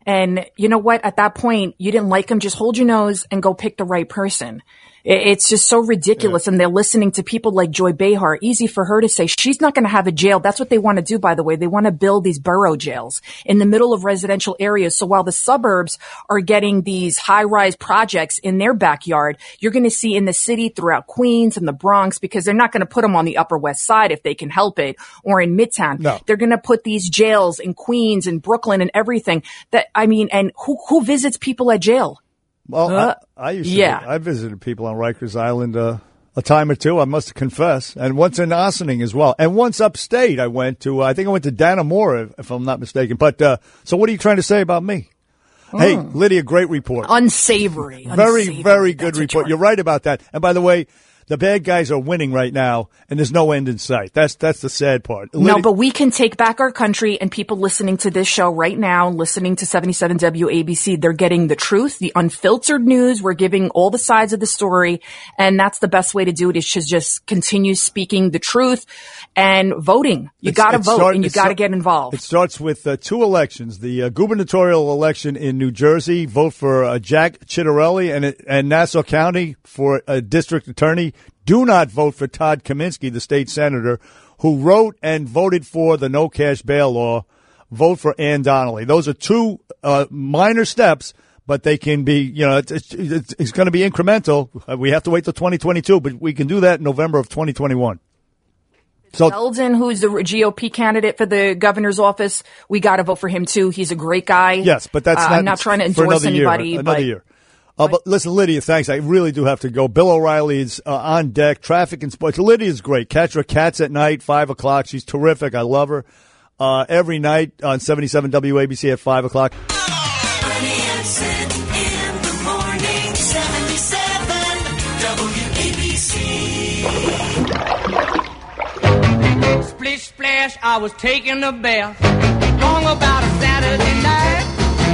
And you know what? At that point, you didn't like him. Just hold your nose and go pick the right person. It's just so ridiculous. Yeah. And they're listening to people like Joy Behar. Easy for her to say she's not going to have a jail. That's what they want to do, by the way. They want to build these borough jails in the middle of residential areas. So while the suburbs are getting these high-rise projects in their backyard, you're going to see in the city throughout Queens and the Bronx, because they're not going to put them on the Upper West Side if they can help it, or in Midtown. No. They're going to put these jails in Queens and Brooklyn and everything. That I mean, and who who visits people at jail? Well, uh, I, I used to. Yeah. I visited people on Rikers Island uh, a time or two, I must confess, and once in Ossining as well, and once upstate. I went to. Uh, I think I went to Dannemora, if I'm not mistaken. But uh, so, what are you trying to say about me? Mm. Hey, Lydia, great report. Unsavory. Very, Unsavory. very good That's report. You're right about that. And by the way, the bad guys are winning right now, and there's no end in sight. That's that's the sad part. Lydia- no, but we can take back our country, and people listening to this show right now, listening to seventy-seven W A B C, they're getting the truth, the unfiltered news. We're giving all the sides of the story, and that's the best way to do it, is to just continue speaking the truth and voting. You got to vote, start, and you got to get involved. It starts with uh, two elections. The uh, gubernatorial election in New Jersey, vote for uh, Jack Ciattarelli, and, and Nassau County for a district attorney. Do not vote for Todd Kaminsky, the state senator, who wrote and voted for the no cash bail law. Vote for Ann Donnelly. Those are two uh, minor steps, but they can be, you know, it's, it's, it's going to be incremental. We have to wait till twenty twenty-two, but we can do that in November of twenty twenty-one. So Zeldin, who's the G O P candidate for the governor's office, we got to vote for him too. He's a great guy. Yes, but that's uh, not. I'm not trying to for endorse another anybody. Year, another but, year. Uh, but listen, Lydia, thanks. I really do have to go. Bill O'Reilly is uh, on deck. Traffic and sports. Lydia's great. Catch her Cats at Night, five o'clock. She's terrific. I love her. Uh, every night on seventy-seven W A B C at five o'clock. Bernie and Sid in the morning, seventy-seven W A B C. Splish splash, I was taking a bath. Long about a Saturday night.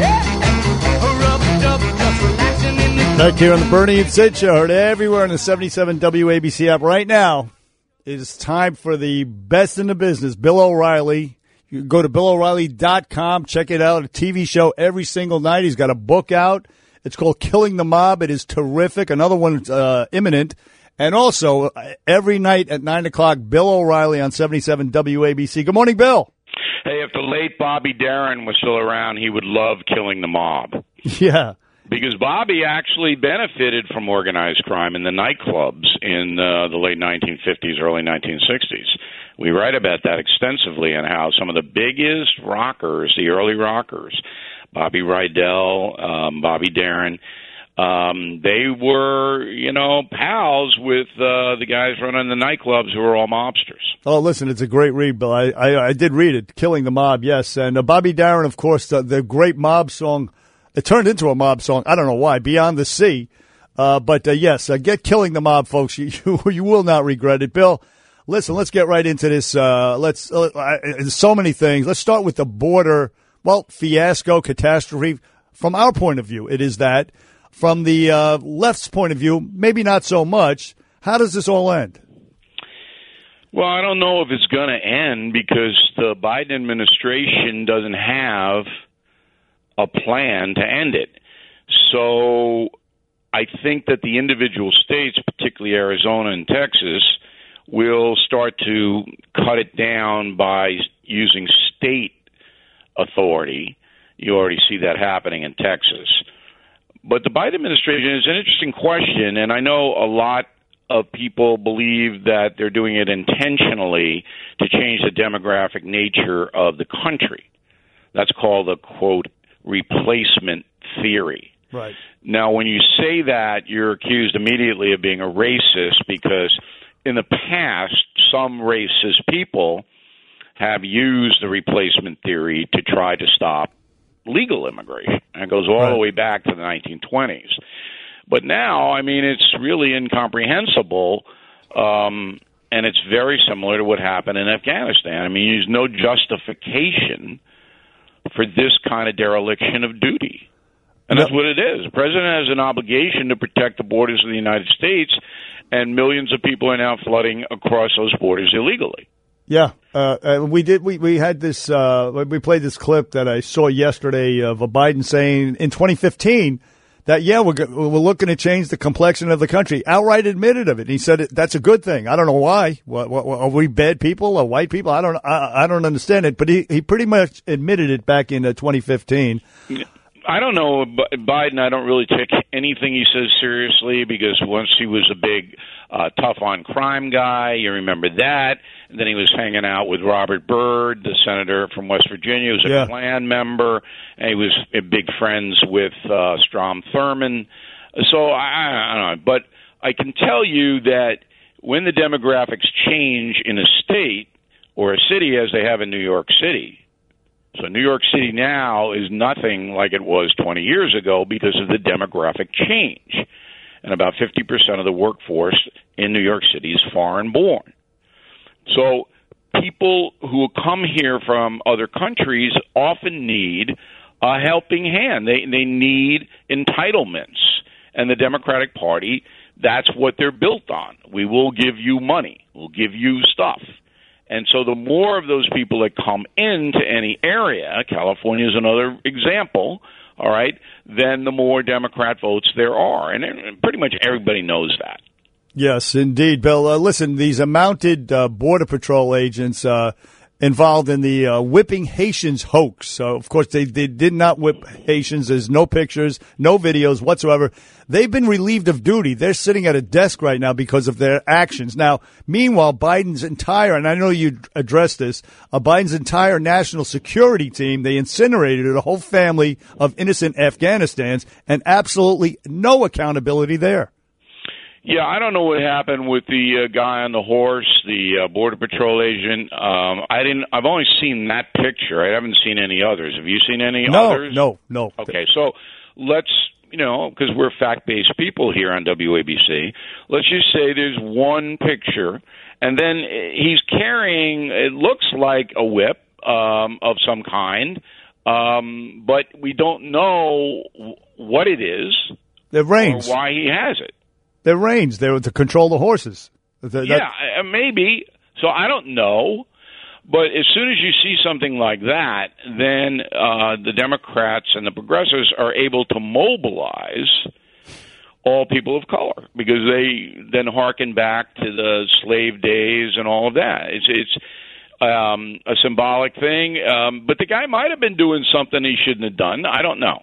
Rubbed up, just relaxing in the Back here on the Bernie and Sid Show, heard everywhere in the seventy-seven W A B C app right now. It is time for the best in the business, Bill O'Reilly. You can go to bill o'reilly dot com, check it out, a T V show every single night. He's got a book out. It's called Killing the Mob. It is terrific. Another one uh, imminent. And also, every night at nine o'clock, Bill O'Reilly on seventy-seven W A B C. Good morning, Bill. Hey, if the late Bobby Darin was still around, he would love Killing the Mob. Yeah. Because Bobby actually benefited from organized crime in the nightclubs in uh, the late nineteen fifties, early nineteen sixties. We write about that extensively and how some of the biggest rockers, the early rockers, Bobby Rydell, um, Bobby Darin, um, they were, you know, pals with uh, the guys running the nightclubs who were all mobsters. Oh, listen, it's a great read, Bill. I, I, I did read it, Killing the Mob, yes. And uh, Bobby Darin, of course, the, the great mob song. It turned into a mob song. I don't know why, Beyond the Sea. Uh, but, uh, yes, uh, get Killing the Mob, folks. You, you, you will not regret it. Bill, listen, let's get right into this. Uh, let's uh, uh, so many things. Let's start with the border, well, fiasco, catastrophe. From our point of view, it is that. From the uh, left's point of view, maybe not so much. How does this all end? Well, I don't know if it's going to end because the Biden administration doesn't have a plan to end it. So I think that the individual states, particularly Arizona and Texas, will start to cut it down by using state authority. You already see that happening in Texas. But the Biden administration is an interesting question, and I know a lot of people believe that they're doing it intentionally to change the demographic nature of the country. That's called a, quote, replacement theory. Right. Now, when you say that, you're accused immediately of being a racist because in the past, some racist people have used the replacement theory to try to stop legal immigration. And it goes all right. the way back to the nineteen twenties. But now, I mean, it's really incomprehensible, um, and it's very similar to what happened in Afghanistan. I mean, there's no justification for this kind of dereliction of duty. And that's what it is. The president has an obligation to protect the borders of the United States, and millions of people are now flooding across those borders illegally. Yeah, Uh, uh, we did. We, we had this. Uh, we played this clip that I saw yesterday of a Biden saying in twenty fifteen that yeah, we're go- we're looking to change the complexion of the country. Outright admitted of it. He said it, that's a good thing. I don't know why. What, what, are we bad people or white people? I don't. I, I don't understand it. But he, he pretty much admitted it back in uh, twenty fifteen. I don't know, Biden. I don't really take anything he says seriously because once he was a big uh, tough on crime guy. You remember that. And then he was hanging out with Robert Byrd, the senator from West Virginia, who's a yeah. Klan member, and he was big friends with uh, Strom Thurmond. So I, I don't know, but I can tell you that when the demographics change in a state or a city, as they have in New York City. So New York City now is nothing like it was twenty years ago because of the demographic change. And about fifty percent of the workforce in New York City is foreign born. So people who come here from other countries often need a helping hand. They they need entitlements. And the Democratic Party, that's what they're built on. We will give you money. We'll give you stuff. And so the more of those people that come into any area, California is another example, all right, then the more Democrat votes there are. And pretty much everybody knows that. Yes, indeed, Bill. Uh, listen, these uh, mounted uh, Border Patrol agents uh, involved in the uh, whipping Haitians hoax. So, of course, they, they did not whip Haitians. There's no pictures, no videos whatsoever. They've been relieved of duty. They're sitting at a desk right now because of their actions. Now, meanwhile, Biden's entire, and I know you addressed this, uh, Biden's entire national security team, they incinerated a whole family of innocent Afghanistans, and absolutely no accountability there. Yeah, I don't know what happened with the uh, guy on the horse, the uh, Border Patrol agent. Um, I didn't. I've only seen that picture. I haven't seen any others. Have you seen any no, others? No, no, no. Okay, so let's, you know, because we're fact-based people here on W A B C, let's just say there's one picture, and then he's carrying, it looks like a whip um, of some kind, um, but we don't know what it is the reins. or why he has it. They're reins. They're to control the horses. The, yeah, uh, maybe. So I don't know. But as soon as you see something like that, then uh, the Democrats and the progressives are able to mobilize all people of color because they then hearken back to the slave days and all of that. It's it's um, a symbolic thing. Um, but the guy might have been doing something he shouldn't have done. I don't know.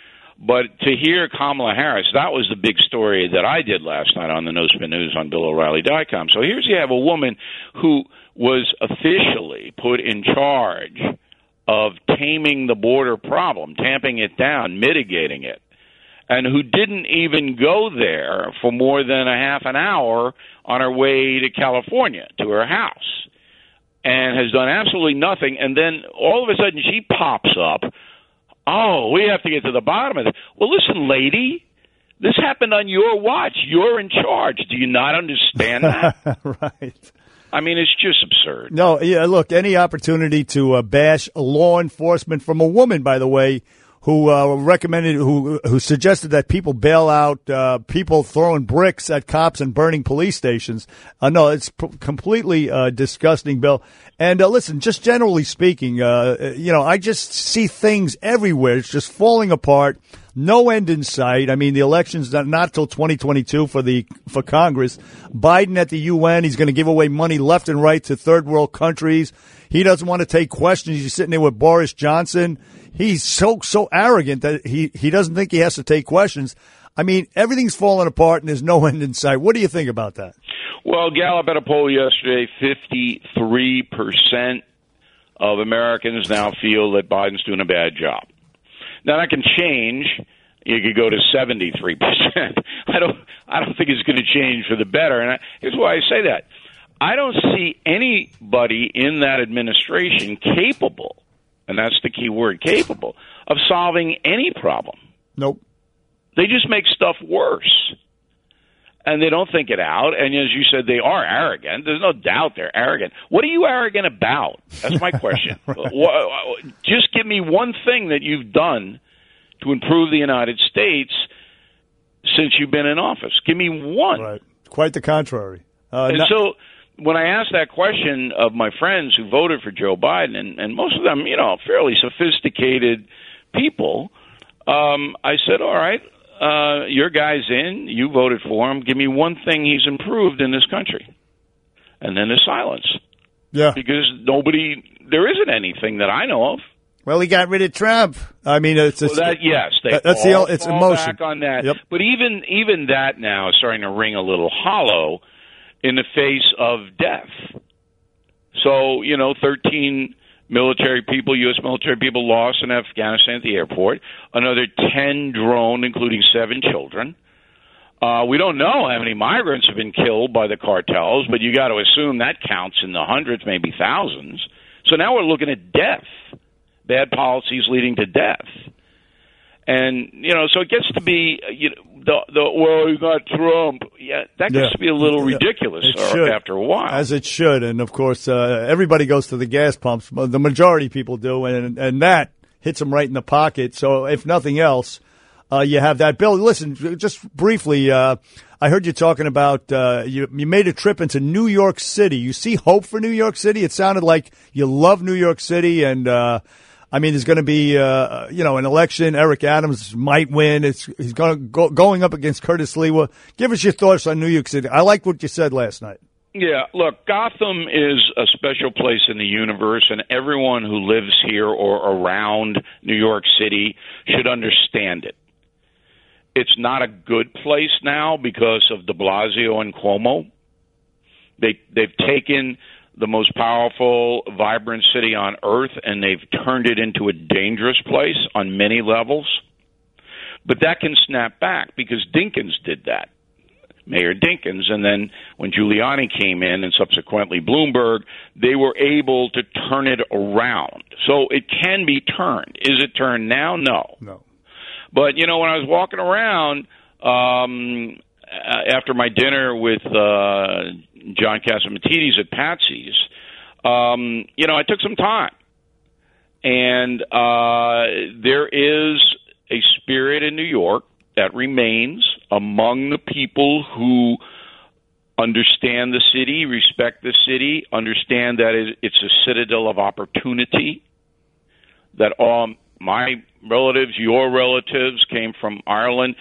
But to hear Kamala Harris, that was the big story that I did last night on the No Spin News on Bill O'Reilly dot com. So here's you have a woman who was officially put in charge of taming the border problem, tamping it down, mitigating it, and who didn't even go there for more than a half an hour on her way to California, to her house, and has done absolutely nothing. And then all of a sudden she pops up. Oh, we have to get to the bottom of this. Well, listen, lady, this happened on your watch. You're in charge. Do you not understand that? Right. I mean, it's just absurd. No, yeah, look, any opportunity to uh, bash law enforcement from a woman, by the way, who uh, recommended, who who suggested that people bail out uh, people throwing bricks at cops and burning police stations. Uh, no, it's p- completely uh, disgusting, Bill. And uh, listen, just generally speaking, uh, you know, I just see things everywhere. It's just falling apart. No end in sight. I mean, the election's not, not till twenty twenty-two for the for Congress. Biden at the U N, he's going to give away money left and right to third world countries. He doesn't want to take questions. He's sitting there with Boris Johnson. He's so so arrogant that he, he doesn't think he has to take questions. I mean, everything's falling apart and there's no end in sight. What do you think about that? Well, Gallup had a poll yesterday, fifty-three percent of Americans now feel that Biden's doing a bad job. Now, that can change. You could go to seventy-three percent. I don't I don't think it's going to change for the better. And I, here's why I say that. I don't see anybody in that administration capable, and that's the key word, capable, of solving any problem. Nope. They just make stuff worse. And they don't think it out. And as you said, they are arrogant. There's no doubt they're arrogant. What are you arrogant about? That's my question. Right. Just give me one thing that you've done to improve the United States since you've been in office. Give me one. Right. Quite the contrary. Uh, and not- so when I asked that question of my friends who voted for Joe Biden, and, and most of them, you know, fairly sophisticated people, um, I said, all right, uh, your guy's in, you voted for him, give me one thing he's improved in this country. And then there's silence. Yeah. Because nobody, there isn't anything that I know of. Well, he got rid of Trump. I mean, it's, it's well, that, yes, they that's all the it's fall emotion. back on that. Yep. But even even that now is starting to ring a little hollow in the face of death. So, you know, thirteen military people, U S military people lost in Afghanistan at the airport. Another ten droned, including seven children. Uh, we don't know how many migrants have been killed by the cartels, but you got to assume that counts in the hundreds, maybe thousands. So now we're looking at death. Bad policies leading to death. And, you know, so it gets to be, you know, the, the well, he's not Trump. Yeah, that gets Yeah. to be a little Yeah. ridiculous It or, should. after a while. As it should. And, of course, uh, everybody goes to the gas pumps. The majority of people do, and, and that hits them right in the pocket. So, if nothing else, uh, you have that. Bill, listen, just briefly, uh, I heard you talking about uh, you, you made a trip into New York City. You see hope for New York City? It sounded like you love New York City, and uh, I mean, there's going to be, uh, you know, an election. Eric Adams might win. It's he's going to go going up against Curtis Lewa. Give us your thoughts on New York City. I like what you said last night. Yeah, look, Gotham is a special place in the universe, and everyone who lives here or around New York City should understand it. It's not a good place now because of de Blasio and Cuomo. They, they've taken the most powerful, vibrant city on earth, and they've turned it into a dangerous place on many levels. But that can snap back because Dinkins did that, Mayor Dinkins. And then when Giuliani came in and subsequently Bloomberg, they were able to turn it around. So it can be turned. Is it turned now? No. No. But, you know, when I was walking around um, after my dinner with uh, John Catsimatidis at Patsy's, um, you know, I took some time. And uh, there is a spirit in New York that remains among the people who understand the city, respect the city, understand that it, it's a citadel of opportunity, that all my relatives, your relatives came from Ireland.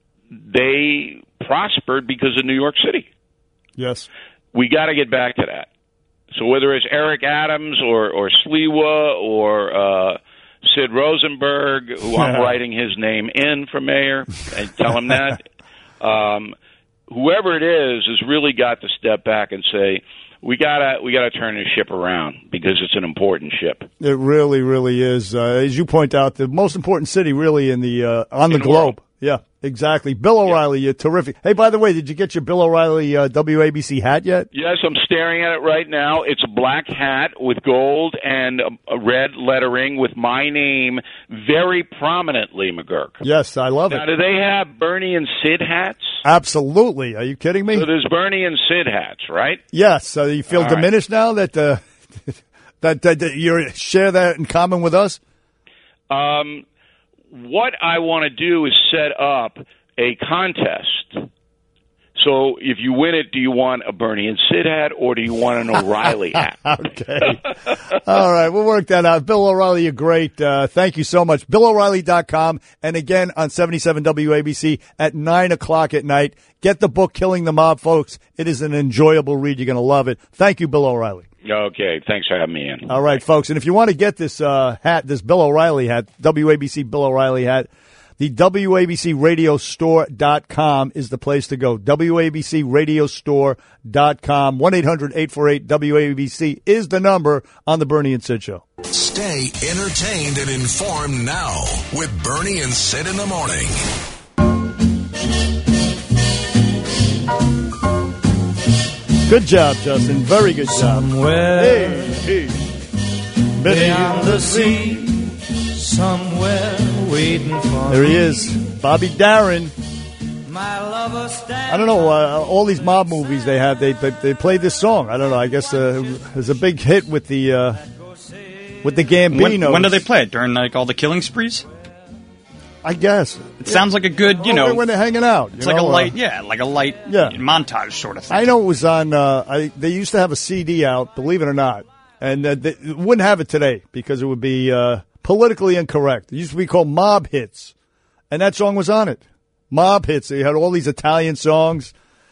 They prospered because of New York City. Yes. We got to get back to that. So whether it's Eric Adams or, or Sliwa or uh, Sid Rosenberg, who I'm writing his name in for mayor, and tell him that, um, whoever it is has really got to step back and say, we gotta we gotta turn this ship around because it's an important ship. It really, really is. Uh, as you point out, the most important city really in the uh, on the In the globe. world. Yeah, exactly. Bill O'Reilly, you're terrific. Hey, by the way, did you get your Bill O'Reilly uh, W A B C hat yet? Yes, I'm staring at it right now. It's a black hat with gold and a, a red lettering with my name very prominently, McGurk. Yes, I love Now, it. do they have Bernie and Sid hats? Absolutely. Are you kidding me? So there's Bernie and Sid hats, right? Yes. So you feel All right. diminished now that, uh, that that that you share that in common with us? Um, what I want to do is set up a contest. So if you win it, do you want a Bernie and Sid hat or do you want an O'Reilly hat? Okay. All right. We'll work that out. Bill O'Reilly, you're great. Uh, thank you so much. Bill O'Reilly dot com. And again on seventy-seven W A B C at nine o'clock at night. Get the book, Killing the Mob, folks. It is an enjoyable read. You're going to love it. Thank you, Bill O'Reilly. Okay. Thanks for having me in. All right, folks. And if you want to get this uh, hat, this Bill O'Reilly hat, W A B C Bill O'Reilly hat, the W A B C radio store dot com is the place to go. W A B C radio store dot com. one eight hundred eight four eight W A B C is the number on the Bernie and Sid Show. Stay entertained and informed now with Bernie and Sid in the morning. Good job, Justin. Very good job. Somewhere hey, hey. beyond the sea, somewhere waiting for There he me. is, Bobby Darin. My lover stands. I don't know, uh, all these mob movies they have, they they, they play this song. I don't know, I guess uh, there's a big hit with the uh, with the Gambino. When, when do they play it? During like all the killing sprees? I guess. It yeah. sounds like a good, you know. When they're hanging out. It's know, like a light, uh, yeah, like a light yeah. montage sort of thing. I know it was on, uh, I, they used to have a C D out, believe it or not. And uh, they wouldn't have it today because it would be uh, politically incorrect. It used to be called Mob Hits. And that song was on it. Mob Hits. They had all these Italian songs.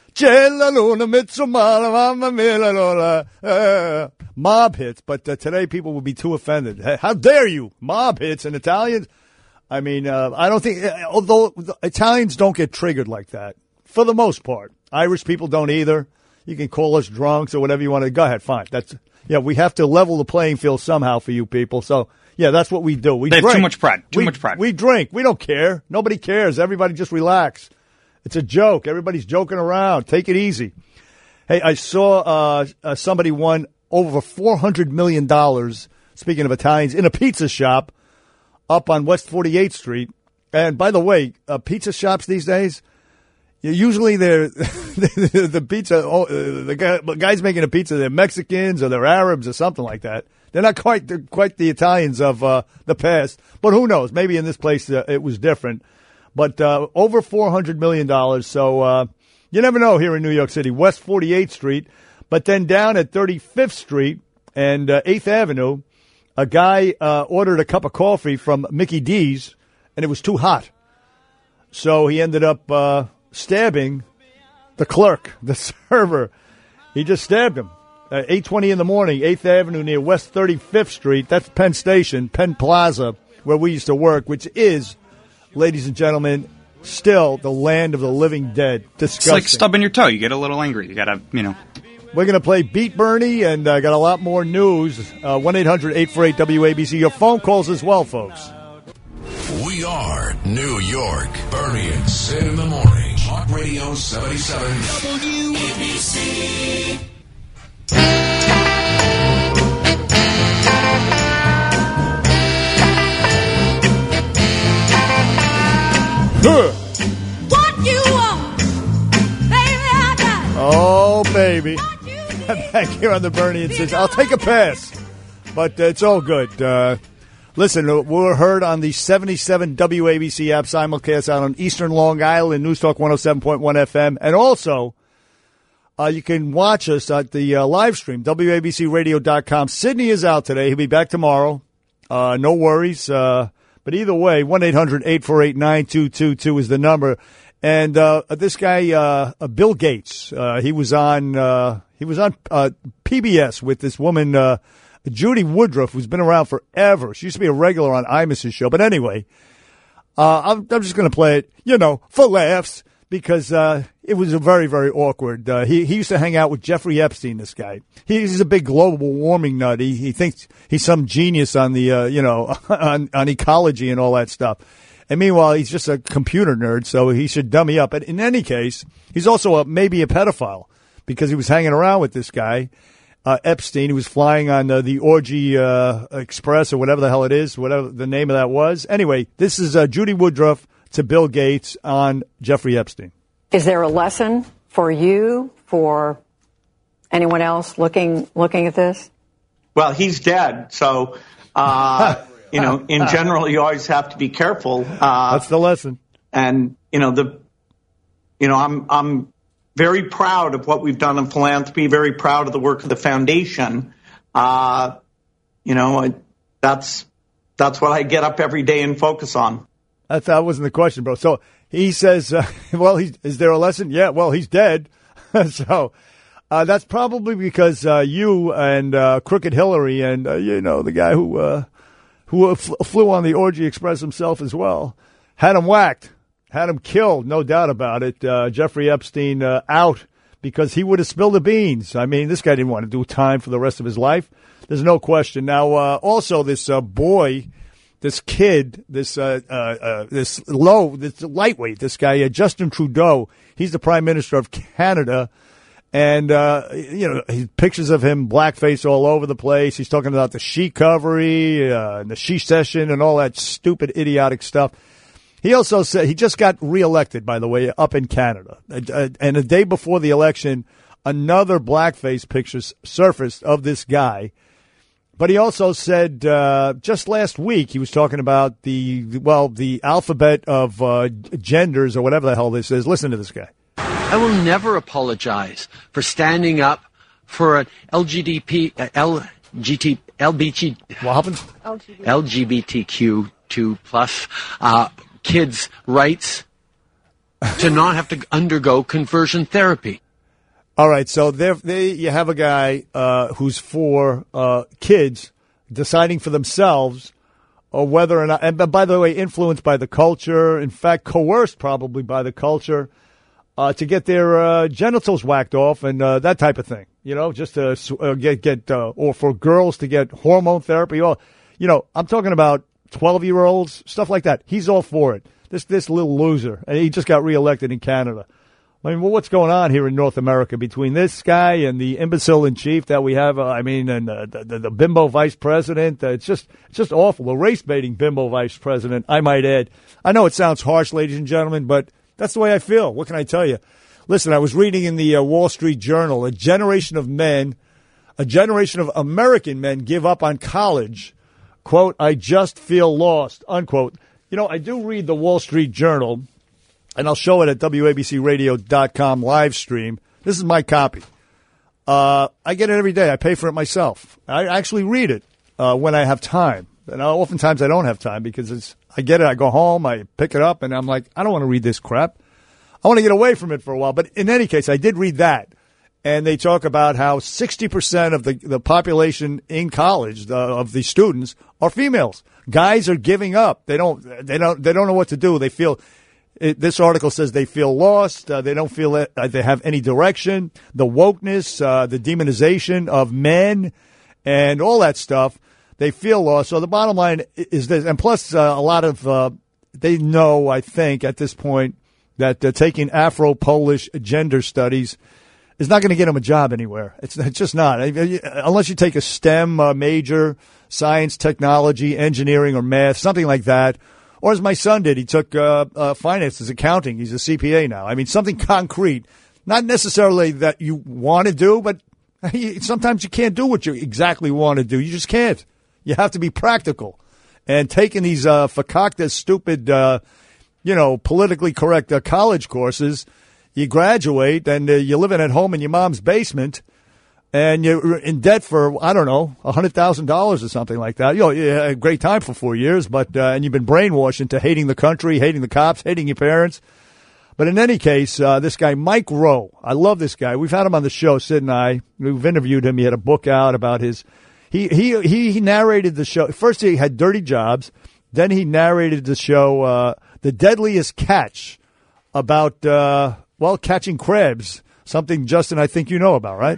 Mob Hits. But uh, today people would be too offended. Hey, how dare you? Mob Hits and Italians. I mean, uh, I don't think, although Italians don't get triggered like that, for the most part. Irish people don't either. You can call us drunks or whatever you want to. Go ahead, fine. That's yeah. We have to level the playing field somehow for you people. So yeah, that's what we do. We they drink. have too much pride. Too we, much pride. We drink. We don't care. Nobody cares. Everybody just relax. It's a joke. Everybody's joking around. Take it easy. Hey, I saw uh, uh, somebody won over four hundred million dollars. Speaking of Italians, in a pizza shop up on West forty-eighth Street. And by the way, uh, pizza shops these days, usually they're the, the pizza, oh, uh, the, guy, the guys making a pizza, they're Mexicans or they're Arabs or something like that. They're not quite they're quite the Italians of uh, the past. But who knows? Maybe in this place uh, it was different. But uh, over four hundred million dollars. So uh, you never know here in New York City. West forty-eighth Street. But then down at thirty-fifth Street and uh, eighth Avenue, a guy uh, ordered a cup of coffee from Mickey D's, and it was too hot. So he ended up uh, stabbing the clerk, the server. He just stabbed him. Uh, eight twenty in the morning, eighth Avenue near West thirty-fifth Street. That's Penn Station, Penn Plaza, where we used to work, which is, ladies and gentlemen, still the land of the living dead. Disgusting. It's like stubbing your toe. You get a little angry. You got to, you know. We're going to play Beat Bernie, and I uh, got a lot more news. one eight hundred eight four eight W A B C. Your phone calls as well, folks. We are New York. Bernie and Sid in the morning. Talk Radio seventy-seven W A B C. What you want, baby, I got. Oh, baby. Back here on the Bernie and Sid. I'll take a pass, but uh, it's all good. Uh, listen, we're heard on the seventy-seven W A B C app, simulcast out on Eastern Long Island, News Talk one oh seven point one F M, and also uh, you can watch us at the uh, live stream, W A B C radio dot com. Sydney is out today. He'll be back tomorrow. Uh, no worries. Uh, but either way, one eight hundred eight four eight nine two two two is the number. And uh, this guy, uh, uh, Bill Gates, uh, he was on uh, he was on uh, P B S with this woman, uh, Judy Woodruff, who's been around forever. She used to be a regular on Imus's show. But anyway, uh, I'm, I'm just going to play it, you know, for laughs, because uh, it was a very, very awkward. Uh, he, he used to hang out with Jeffrey Epstein, this guy. He's a big global warming nut. He, he thinks he's some genius on the, uh, you know, on, on ecology and all that stuff. And meanwhile, he's just a computer nerd, so he should dummy up. But in any case, he's also a, maybe a pedophile, because he was hanging around with this guy, uh, Epstein. He was flying on uh, the Orgy uh, Express or whatever the hell it is, whatever the name of that was. Anyway, this is uh, Judy Woodruff to Bill Gates on Jeffrey Epstein. Is there a lesson for you, for anyone else looking looking at this? Well, he's dead, so... Uh, You know, in general, you always have to be careful. Uh, That's the lesson. And you know, the, you know, I'm I'm very proud of what we've done in philanthropy. Very proud of the work of the foundation. Uh, you know, I, that's that's what I get up every day and focus on. That's that wasn't the question, bro. So he says, uh, "Well, he's, is there a lesson?" Yeah. Well, he's dead. so. Uh, that's probably because uh, you and uh, Crooked Hillary and uh, you know the guy who. Uh, who flew on the Orgy Express himself as well, had him whacked, had him killed, no doubt about it. Uh, Jeffrey Epstein uh, out because he would have spilled the beans. I mean, this guy didn't want to do time for the rest of his life. There's no question. Now, uh, also this uh, boy, this kid, this uh, uh, uh, this low, this lightweight, this guy, uh, Justin Trudeau, he's the Prime Minister of Canada. And, uh, you know, pictures of him, blackface all over the place. He's talking about the she-covery, uh, and the she-session and all that stupid, idiotic stuff. He also said he just got reelected, by the way, up in Canada. And a day before the election, another blackface picture surfaced of this guy. But he also said uh, just last week he was talking about the, well, the alphabet of uh, genders or whatever the hell this is. Listen to this guy. I will never apologize for standing up for an L G B T, uh, L G T, L B T, what happened? L G B T Q two plus uh, kids' rights to not have to undergo conversion therapy. All right, so there, they, you have a guy uh, who's for uh, kids deciding for themselves or whether or not, and by the way, influenced by the culture, in fact, coerced probably by the culture, uh, to get their uh, genitals whacked off and uh, that type of thing. You know, just to uh, get, get uh, or for girls to get hormone therapy. Or, you know, I'm talking about twelve-year-olds, stuff like that. He's all for it. This this little loser, and he just got reelected in Canada. I mean, well, what's going on here in North America between this guy and the imbecile in chief that we have? Uh, I mean, and uh, the, the, the bimbo vice president. Uh, it's just it's just awful. The race baiting bimbo vice president, I might add. I know it sounds harsh, ladies and gentlemen, but that's the way I feel. What can I tell you? Listen, I was reading in the uh, Wall Street Journal, a generation of men, a generation of American men give up on college. Quote, I just feel lost, unquote. You know, I do read the Wall Street Journal. And I'll show it at W A B C radio dot com live stream. This is my copy. Uh, I get it every day. I pay for it myself. I actually read it uh, when I have time. And I, oftentimes I don't have time because it's, I get it, I go home, I pick it up, and I'm like, I don't want to read this crap. I want to get away from it for a while. But in any case, I did read that. And they talk about how sixty percent of the, the population in college, the, of the students, are females. Guys are giving up. They don't, they don't, they don't know what to do. They feel... It, this article says they feel lost. Uh, they don't feel it, uh, they have any direction. The wokeness, uh, the demonization of men, and all that stuff. They feel lost. So the bottom line is this, and plus uh, a lot of uh, they know, I think, at this point that uh, taking Afro-Polish gender studies is not going to get them a job anywhere. It's, it's just not, unless you take a STEM uh, major, science, technology, engineering, or math, something like that. Or as my son did, he took uh, uh, finances, accounting. He's a C P A now. I mean, something concrete, not necessarily that you want to do, but sometimes you can't do what you exactly want to do. You just can't. You have to be practical. And taking these uh, fakakta, stupid, uh, you know, politically correct uh, college courses, you graduate and uh, you're living at home in your mom's basement. And you're in debt for, I don't know, one hundred thousand dollars or something like that. You know, you had a great time for four years, but uh, and you've been brainwashed into hating the country, hating the cops, hating your parents. But in any case, uh, this guy, Mike Rowe, I love this guy. We've had him on the show, Sid and I. We've interviewed him. He had a book out about his he, – he, he, he narrated the show. First, he had Dirty Jobs. Then he narrated the show uh, The Deadliest Catch about, uh, well, catching crabs, something, Justin, I think you know about, right?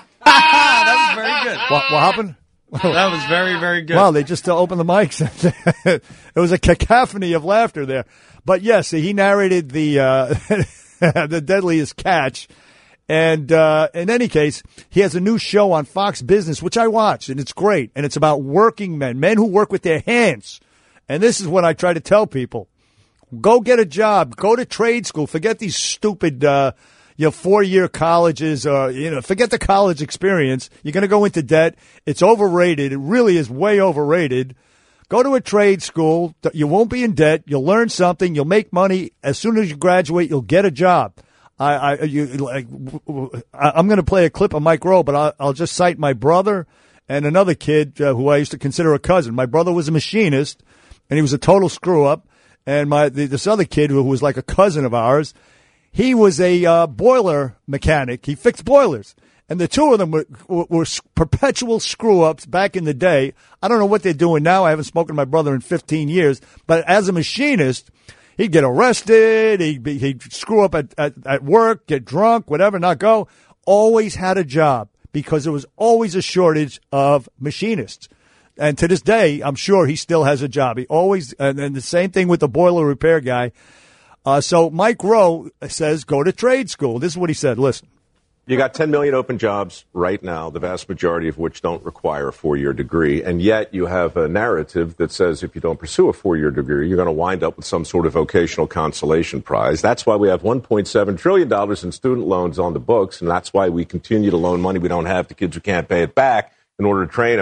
That was very good. What, what happened? That was very, very good. Wow, they just uh, opened the mics. It was a cacophony of laughter there. But yes, he narrated the uh, the Deadliest Catch. And uh, in any case, he has a new show on Fox Business, which I watch, and it's great. And it's about working men, men who work with their hands. And this is what I try to tell people. Go get a job. Go to trade school. Forget these stupid uh You know, four-year colleges, uh, you know, forget the college experience. You're going to go into debt. It's overrated. It really is way overrated. Go to a trade school. You won't be in debt. You'll learn something. You'll make money. As soon as you graduate, you'll get a job. I, I, you, like, I'm going to play a clip of Mike Rowe, but I'll, I'll just cite my brother and another kid uh, who I used to consider a cousin. My brother was a machinist, and he was a total screw-up. And my the, this other kid who was like a cousin of ours, he was a uh, boiler mechanic. He fixed boilers. And the two of them were, were, were perpetual screw-ups back in the day. I don't know what they're doing now. I haven't spoken to my brother in fifteen years. But as a machinist, he'd get arrested. He'd, be, he'd screw up at, at, at work, get drunk, whatever, not go. Always had a job because there was always a shortage of machinists. And to this day, I'm sure he still has a job. He always, and, and the same thing with the boiler repair guy. Uh, so Mike Rowe says, go to trade school. This is what he said. Listen. You got ten million open jobs right now, the vast majority of which don't require a four-year degree. And yet you have a narrative that says if you don't pursue a four-year degree, you're going to wind up with some sort of vocational consolation prize. That's why we have one point seven trillion dollars in student loans on the books. And that's why we continue to loan money we don't have to kids who can't pay it back in order to train them for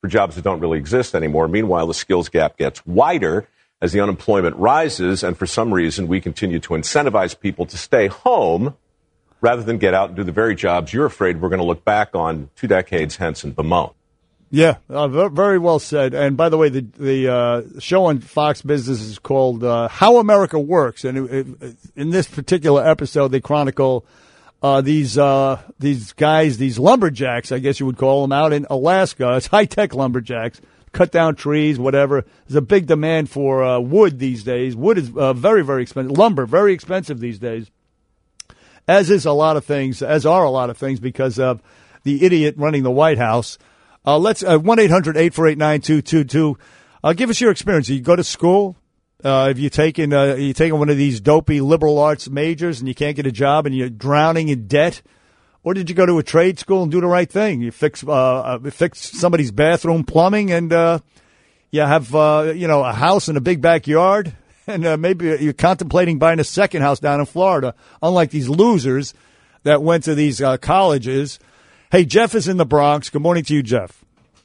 for jobs that don't really exist anymore. Meanwhile, the skills gap gets wider as the unemployment rises, and for some reason, we continue to incentivize people to stay home rather than get out and do the very jobs you're afraid we're going to look back on two decades hence and bemoan. Yeah, uh, very well said. And by the way, the the uh, show on Fox Business is called uh, How America Works. And it, it, in this particular episode, they chronicle uh, these uh, these guys, these lumberjacks, I guess you would call them, out in Alaska. It's high-tech lumberjacks, cut down trees, whatever. There's a big demand for uh, wood these days. Wood is uh, very, very expensive. Lumber, very expensive these days, as is a lot of things, as are a lot of things because of the idiot running the White House. Uh, let's uh, one eight hundred eight four eight nine two two two. Uh, give us your experience. You go to school. Uh, have you taken uh, you taken one of these dopey liberal arts majors and you can't get a job and you're drowning in debt, or did you go to a trade school and do the right thing? You fix uh, uh, fix somebody's bathroom plumbing and uh, you have uh, you know a house and a big backyard, and uh, maybe you're contemplating buying a second house down in Florida. Unlike these losers that went to these uh, colleges. Hey, Jeff is in the Bronx. Good morning to you, Jeff.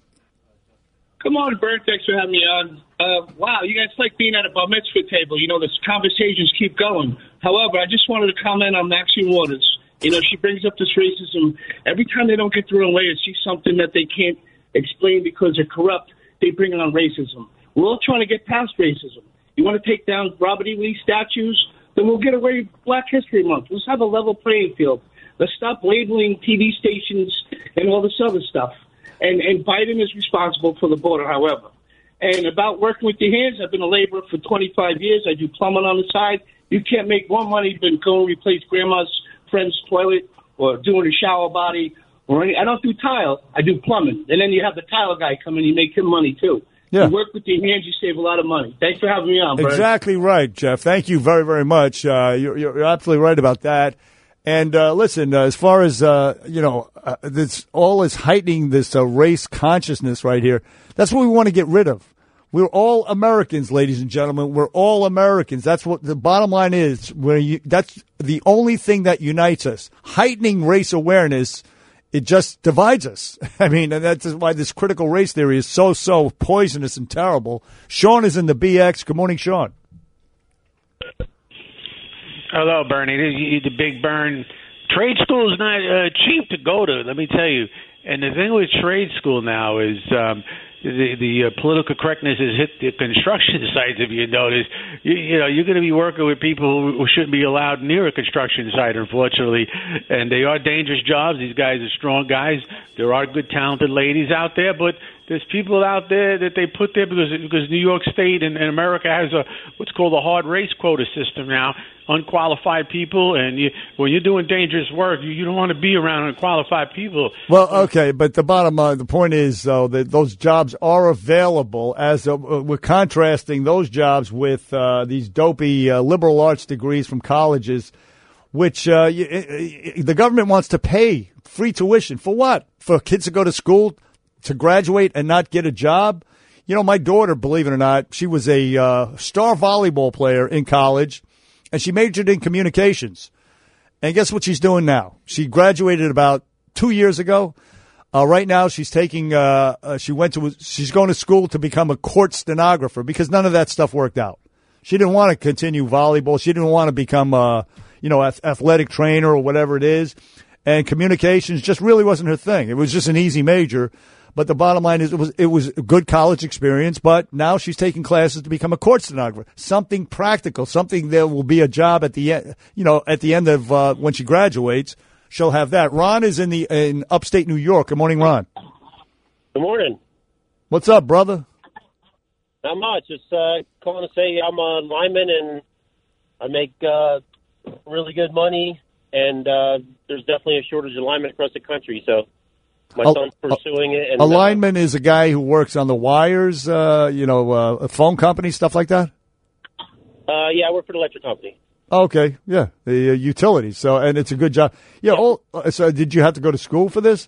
Good morning, Bert. Thanks for having me on. Uh, wow, you guys like being at a bar mitzvah table. You know, the conversations keep going. However, I just wanted to comment on Maxine Waters. You know, she brings up this racism. Every time they don't get their own way or see something that they can't explain because they're corrupt, they bring on racism. We're all trying to get past racism. You want to take down Robert E. Lee statues? Then we'll get away with Black History Month. Let's have a level playing field. Let's stop labeling T V stations and all this other stuff. And, and Biden is responsible for the border, however. And about working with your hands, I've been a laborer for twenty-five years. I do plumbing on the side. You can't make more money than go and replace grandma's friend's toilet or doing a shower body. or any. I don't do tile. I do plumbing. And then you have the tile guy come in. You make him money, too. Yeah. You work with your hands, you save a lot of money. Thanks for having me on, Brad. Exactly right, Jeff. Thank you very, very much. Uh, you're, you're absolutely right about that. And uh, listen, uh, as far as, uh, you know, uh, this all is heightening this uh, race consciousness right here. That's what we want to get rid of. We're all Americans, ladies and gentlemen. We're all Americans. That's what the bottom line is. Where you, that's the only thing that unites us. Heightening race awareness, it just divides us. I mean, and that's why this critical race theory is so, so poisonous and terrible. Sean is in the B X. Good morning, Sean. Hello, Bernie. The Big Burn. Trade school is not uh, cheap to go to, let me tell you. And the thing with trade school now is um, the, the uh, political correctness has hit the construction sites, if you notice. You, you know, you're going to be working with people who shouldn't be allowed near a construction site, unfortunately. And they are dangerous jobs. These guys are strong guys. There are good, talented ladies out there, but there's people out there that they put there because because New York State and, and America has a what's called a hard race quota system now, unqualified people. And you, when you're doing dangerous work, you, you don't want to be around unqualified people. Well, okay, but the bottom line, the point is, though, that those jobs are available. As a, we're contrasting those jobs with uh, these dopey uh, liberal arts degrees from colleges, which uh, y- y- the government wants to pay free tuition for what? For kids to go to school, to graduate and not get a job? You know, my daughter, believe it or not, she was a uh, star volleyball player in college, and she majored in communications. And guess what she's doing now? She graduated about two years ago. Uh, right now, she's taking. Uh, uh, she went to. She's going to school to become a court stenographer because none of that stuff worked out. She didn't want to continue volleyball. She didn't want to become a, you know, athletic trainer or whatever it is. And communications just really wasn't her thing. It was just an easy major. But the bottom line is it was it was a good college experience, but now she's taking classes to become a court stenographer. Something practical, something there will be a job at the end, you know, at the end of uh, when she graduates, she'll have that. Ron is in the in upstate New York. Good morning, Ron. Good morning. What's up, brother? Not much. Just uh, calling to say I'm a lineman and I make uh, really good money, and uh, there's definitely a shortage of linemen across the country, so my a, son's pursuing it. And, a lineman uh, is a guy who works on the wires, uh, you know, uh, a phone company, stuff like that? Uh, yeah, I work for the electric company. Okay, yeah, the uh, utilities. So, and it's a good job. Yeah. Oh, so, did you have to go to school for this?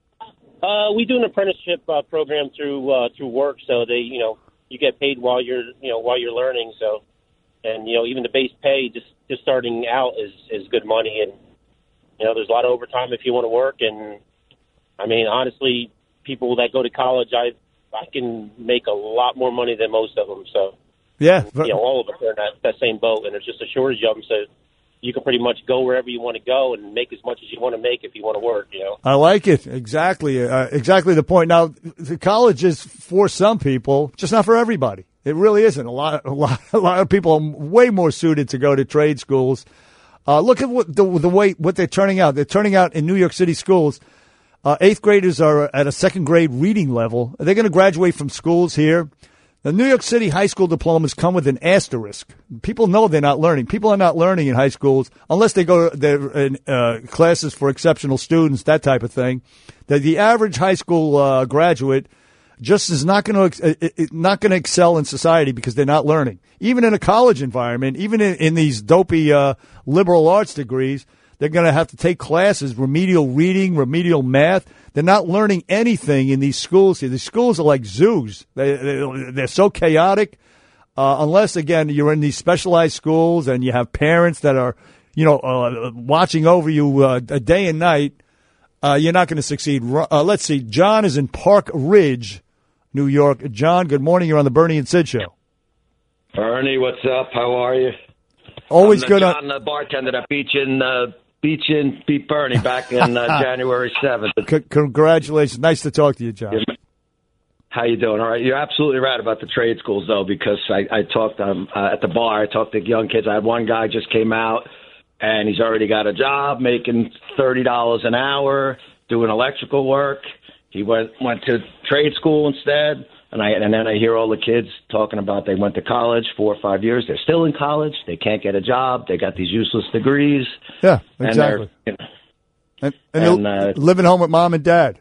Uh, we do an apprenticeship uh, program through uh, through work, so they, you know, you get paid while you're, you know, while you're learning. So, and you know, even the base pay just just starting out is is good money, and you know, there's a lot of overtime if you want to work. And I mean, honestly, people that go to college, I I can make a lot more money than most of them. So, yeah, you know, all of us are in that, that same boat, and there's just a shortage of them. So you can pretty much go wherever you want to go and make as much as you want to make if you want to work, you know. I like it. Exactly. Uh, exactly the point. Now, the college is for some people, just not for everybody. It really isn't. A lot, a lot, a lot of people are way more suited to go to trade schools. Uh, look at what the, the way what they're turning out. They're turning out in New York City schools. Uh, eighth graders are at a second grade reading level. They're going to graduate from schools here. The New York City high school diplomas come with an asterisk. People know they're not learning. People are not learning in high schools unless they go to their in, uh, classes for exceptional students, that type of thing. The, the average high school uh, graduate just is not going to uh, not going to excel in society because they're not learning. Even in a college environment, even in, in these dopey uh, liberal arts degrees, they're going to have to take classes, remedial reading, remedial math. They're not learning anything in these schools here. These schools are like zoos. They, they, they're so chaotic. Uh, unless, again, you're in these specialized schools and you have parents that are, you know, uh, watching over you uh, a day and night, uh, you're not going to succeed. Uh, let's see. John is in Park Ridge, New York. John, good morning. You're on the Bernie and Sid Show. Bernie, what's up? How are you? Always I'm the good. John, on- the bartender that beat you in, uh, beat you in, beat Bernie back in uh, January seventh. C- congratulations. Nice to talk to you, John. How you doing? All right. You're absolutely right about the trade schools, though, because I, I talked um, uh, at the bar. I talked to young kids. I had one guy just came out, and he's already got a job making thirty dollars an hour doing electrical work. He went went to trade school instead. And I and then I hear all the kids talking about they went to college four or five years. They're still in college. They can't get a job. They got these useless degrees. Yeah, exactly. And, you know, and, and, and uh, living home with mom and dad.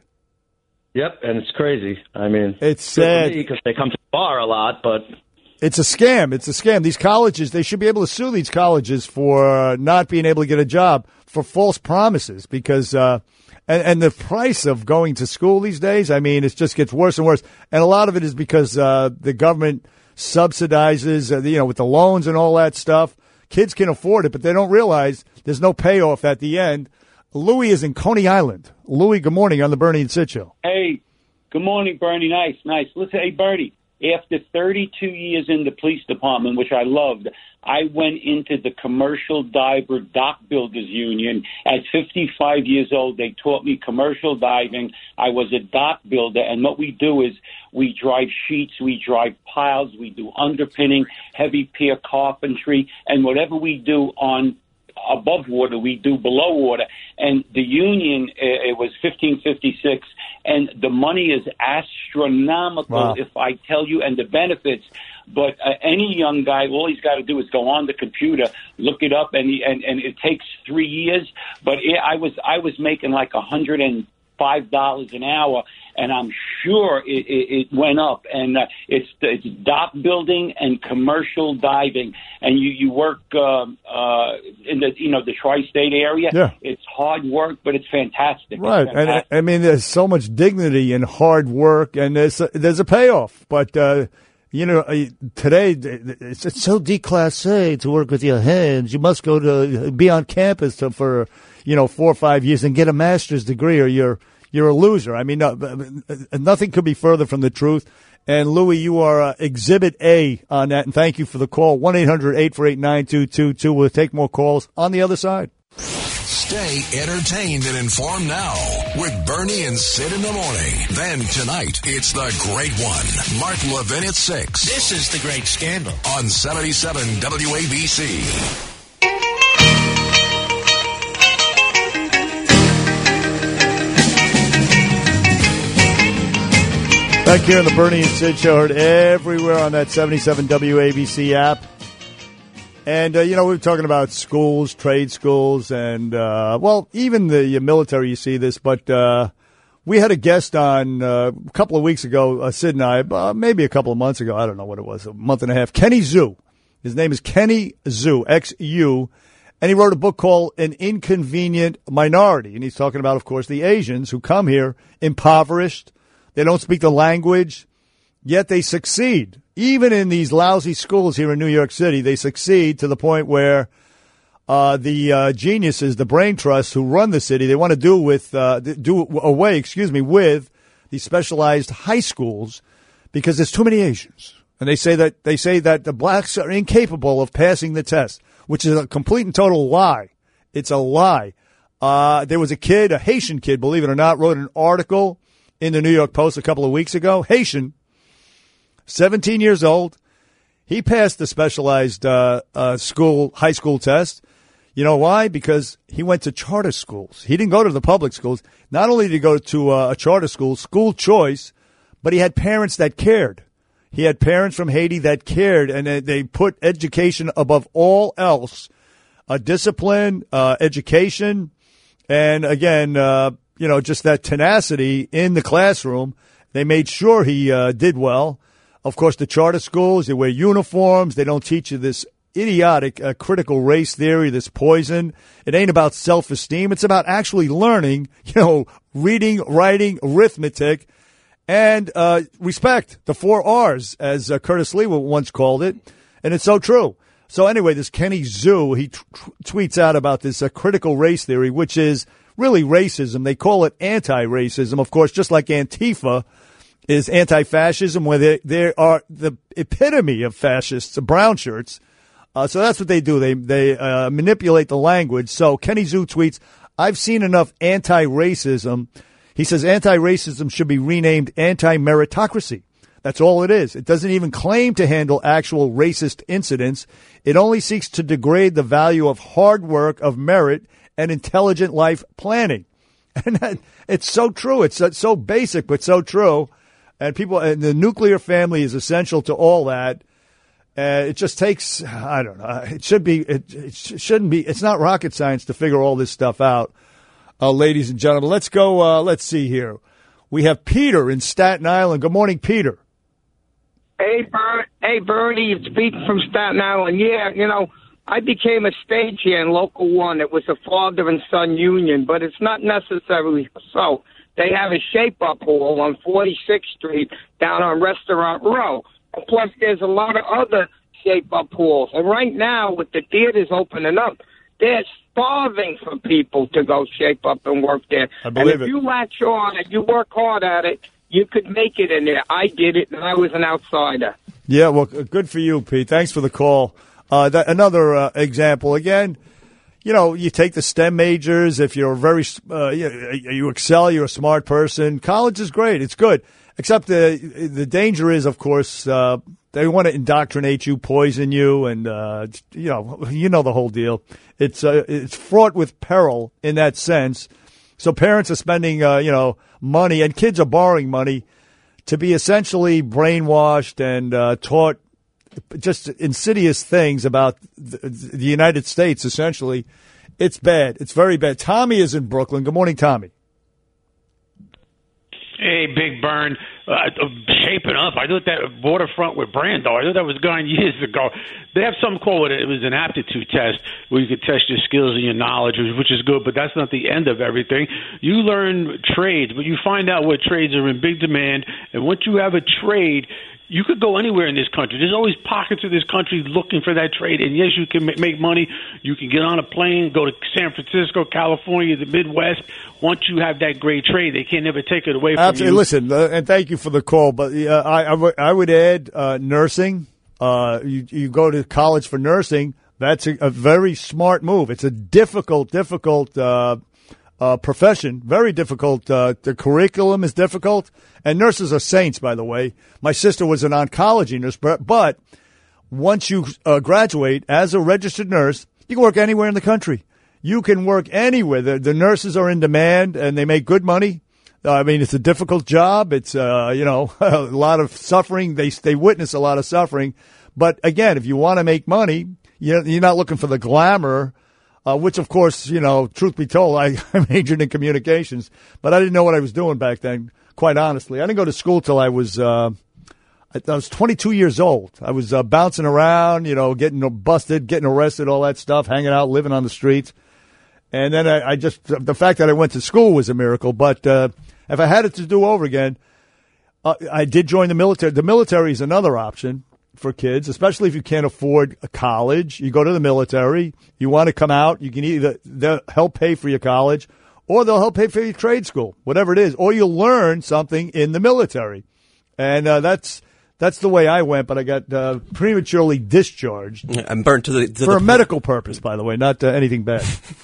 Yep, and it's crazy. I mean, it's sad because they come to the bar a lot, but it's a scam. It's a scam. These colleges, they should be able to sue these colleges for not being able to get a job for false promises because. Uh, And, and the price of going to school these days, I mean, it just gets worse and worse. And a lot of it is because uh, the government subsidizes, uh, you know, with the loans and all that stuff. Kids can afford it, but they don't realize there's no payoff at the end. Louis is in Coney Island. Louis, good morning on the Bernie and Sid Show. Hey, good morning, Bernie. Nice, nice. Listen, hey, Bernie, after thirty-two years in the police department, which I loved, I went into the Commercial Diver Dock Builders Union. At fifty-five years old, they taught me commercial diving. I was a dock builder, and what we do is we drive sheets, we drive piles, we do underpinning, heavy pier carpentry, and whatever we do on above water, we do below water. And the union, uh, it was fifteen fifty-six, and the money is astronomical, wow. if I tell you, and the benefits. But uh, any young guy, all he's got to do is go on the computer, look it up, and he, and, and it takes three years. But it, I was I was making like a hundred and five dollars an hour, and I'm sure it, it, it went up. And uh, it's it's dock building and commercial diving, and you you work uh, uh, in the you know the tri-state area. Yeah. It's hard work, but it's fantastic. Right, It's fantastic. and I mean, there's so much dignity in hard work, and there's a, there's a payoff, but. Uh, You know, today it's, it's so déclassé to work with your hands. You must go to be on campus to, for, you know, four or five years and get a master's degree, or you're you're a loser. I mean, no, nothing could be further from the truth. And Louis, you are uh, Exhibit A on that, and thank you for the call. one eight hundred eight four eight nine two two two. We'll take more calls on the other side. Stay entertained and informed now with Bernie and Sid in the morning. Then tonight, it's The Great One. Mark Levin at six. This is The Great Scandal. On seventy-seven W A B C. Back here on the Bernie and Sid Show, heard everywhere on that seventy-seven W A B C app. And, uh, you know, we were talking about schools, trade schools, and, uh, well, even the military, you see this. But uh, we had a guest on uh, a couple of weeks ago, uh, Sid and I, uh, maybe a couple of months ago. I don't know what it was, a month and a half. Kenny Xu. His name is Kenny Xu, X U. And he wrote a book called An Inconvenient Minority. And he's talking about, of course, the Asians who come here impoverished. They don't speak the language, yet they succeed. Even in these lousy schools here in New York City, they succeed to the point where uh, the uh, geniuses, the brain trusts who run the city, they want to do with uh, do away, excuse me, with the specialized high schools because there's too many Asians. And they say that they say that the blacks are incapable of passing the test, which is a complete and total lie. It's a lie. Uh, there was a kid, a Haitian kid, believe it or not, wrote an article in the New York Post a couple of weeks ago. Haitian, seventeen years old. He passed the specialized uh, uh, school, high school test. You know why? Because he went to charter schools. He didn't go to the public schools. Not only did he go to uh, a charter school, school choice, but he had parents that cared. He had parents from Haiti that cared, and they, they put education above all else. Uh, discipline, uh, education, and again, uh, you know, just that tenacity in the classroom. They made sure he uh, did well. Of course, the charter schools, they wear uniforms. They don't teach you this idiotic uh, critical race theory, this poison. It ain't about self-esteem. It's about actually learning, you know, reading, writing, arithmetic, and uh, respect, the four R's, as uh, Curtis Lee once called it. And it's so true. So anyway, this Kenny Zhu, he t- tweets out about this uh, critical race theory, which is really racism. They call it anti-racism, of course, just like Antifa is anti-fascism, where they, they are the epitome of fascists, the brown shirts. Uh, so that's what they do. They they uh, manipulate the language. So Kenny Zhu tweets, I've seen enough anti-racism. He says anti-racism should be renamed anti-meritocracy. That's all it is. It doesn't even claim to handle actual racist incidents. It only seeks to degrade the value of hard work, of merit, and intelligent life planning. And that, it's so true. It's so basic, but so true. And people, and the nuclear family is essential to all that. Uh, it just takes, I don't know, it should be, it, it shouldn't be, it's not rocket science to figure all this stuff out. Uh, ladies and gentlemen, let's go, uh, let's see here. We have Peter in Staten Island. Good morning, Peter. Hey, Ber- hey, Bernie, it's Pete from Staten Island. Yeah, you know, I became a stagehand, Local One. It was a father and son union, but it's not necessarily so. They have a shape-up hall on forty-sixth Street down on Restaurant Row. And plus, there's a lot of other shape-up halls. And right now, with the theaters opening up, they're starving for people to go shape up and work there. I believe and if it. you latch on and you work hard at it, you could make it in there. I did it, and I was an outsider. Yeah, well, good for you, Pete. Thanks for the call. Uh, that, another uh, example, again, you know, you take the STEM majors. If you're very, uh, you, you excel, you're a smart person. College is great. It's good. Except the the danger is, of course, uh, they want to indoctrinate you, poison you, and, uh, you know, you know the whole deal. It's uh, it's fraught with peril in that sense. So parents are spending, uh, you know, money, and kids are borrowing money to be essentially brainwashed and uh, taught just insidious things about the, the United States, essentially. It's bad. It's very bad. Tommy is in Brooklyn. Good morning, Tommy. Hey, Big Burn, uh, shaping up. I thought that waterfront with Brando, I thought that was gone years ago. They have some call it, it was an aptitude test where you could test your skills and your knowledge, which is good, but that's not the end of everything. You learn trades, but you find out what trades are in big demand, and once you have a trade, you could go anywhere in this country. There's always pockets of this country looking for that trade. And, yes, you can make money. You can get on a plane, go to San Francisco, California, the Midwest. Once you have that great trade, they can't never take it away from Absolutely. you. Listen, uh, and thank you for the call. But uh, I, I, w- I would add uh, nursing. Uh, you, you go to college for nursing. That's a, a very smart move. It's a difficult, difficult uh Uh, profession, very difficult. Uh, the curriculum is difficult, and nurses are saints, by the way. My sister was an oncology nurse, but, but once you uh, graduate as a registered nurse, you can work anywhere in the country. You can work anywhere. The, the nurses are in demand, and they make good money. Uh, I mean, it's a difficult job. It's, uh, you know, a lot of suffering. They, they witness a lot of suffering. But again, if you want to make money, you're, you're not looking for the glamour. Uh, which, of course, you know, truth be told, I, I majored in communications, but I didn't know what I was doing back then, quite honestly. I didn't go to school till I was uh, I, I was twenty-two years old. I was uh, bouncing around, you know, getting busted, getting arrested, all that stuff, hanging out, living on the streets. And then I, I just, the fact that I went to school was a miracle. But uh, if I had it to do over again, uh, I did join the military. The military is another option for kids, especially if you can't afford a college. You go to the military. You want to come out, you can either they'll help pay for your college, or they'll help pay for your trade school, whatever it is, or you'll learn something in the military. And uh, that's That's the way I went, but I got uh, prematurely discharged. I'm burnt to the to for the a medical purpose, by the way, not uh, anything bad.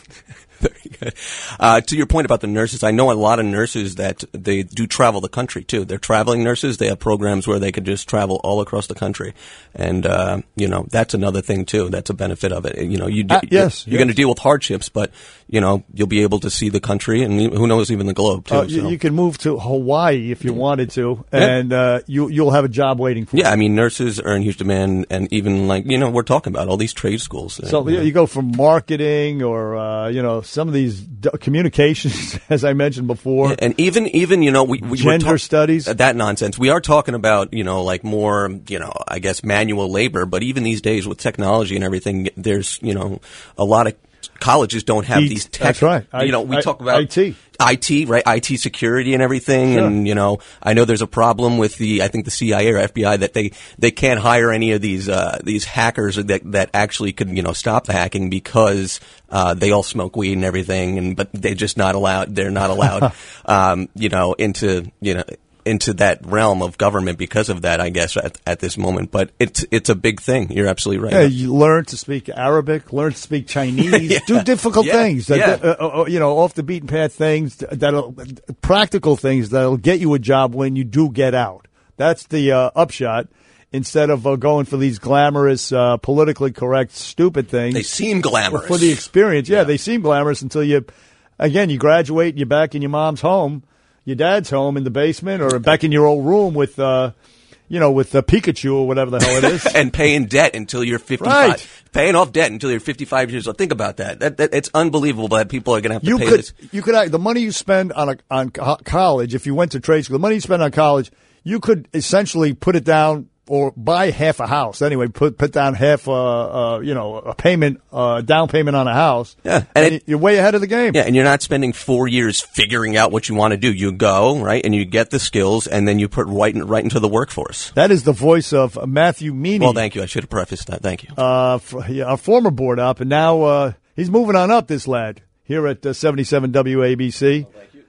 Very good. Uh, to your point about the nurses, I know a lot of nurses that they do travel the country too. They're traveling nurses. They have programs where they could just travel all across the country, and uh, you know that's another thing too. That's a benefit of it. You know, you uh, yes, you're, you're yes. going to deal with hardships, but you know you'll be able to see the country, and who knows, even the globe too. Uh, you, so. you can move to Hawaii if you wanted to, Yeah. and uh, you you'll have a job waiting for you. Yeah, I mean nurses are in huge demand, and even like you know we're talking about all these trade schools. So you know. you go from marketing or uh, you know some of these d- communications, as I mentioned before, Yeah, and even even you know we, we gender were ta- studies, that nonsense. We are talking about you know like more you know I guess manual labor, but even these days with technology and everything, there's you know a lot of colleges don't have E- these tech. that's right. You know we I- talk about I T. I T, right? I T security and everything. Sure. And, you know, I know there's a problem with the, I think the C I A or F B I that they, they can't hire any of these, uh, these hackers that, that actually could, you know, stop the hacking because, uh, they all smoke weed and everything. And, but they're just not allowed, they're not allowed, um, you know, into, you know, into that realm of government because of that, I guess, at, at this moment. But it's it's a big thing. You're absolutely right. Yeah, you learn to speak Arabic, learn to speak Chinese, Yeah. do difficult Yeah. things, that, Yeah. uh, uh, you know, off the beaten path things, that'll practical things that'll get you a job when you do get out. That's the uh, upshot. Instead of uh, going for these glamorous, uh, politically correct, stupid things, They seem glamorous. for the experience. Yeah, they seem glamorous until you, again, you graduate and you're back in your mom's home, your dad's home in the basement, or back in your old room with, uh, you know, with uh, Pikachu or whatever the hell it is. And paying debt until you're fifty-five. Right. Paying off debt until you're fifty-five years old. Think about that. That, that it's unbelievable that people are going to have to You pay could, this. you could, act- the money you spend on a, on co- college, if you went to trade school, the money you spend on college, you could essentially put it down or buy half a house. Anyway, put put down half, uh, uh, you know, a payment, uh, down payment on a house. Yeah, and, and it- you're way ahead of the game. Yeah, and you're not spending four years figuring out what you want to do. You go, right, and you get the skills, and then you put right, in, right into the workforce. That is the voice of Matthew Meany. Well, thank you. I should have prefaced that. Thank you. Uh, for, yeah, our former board up, and now uh, he's moving on up, this lad, here at uh, seventy-seven W A B C.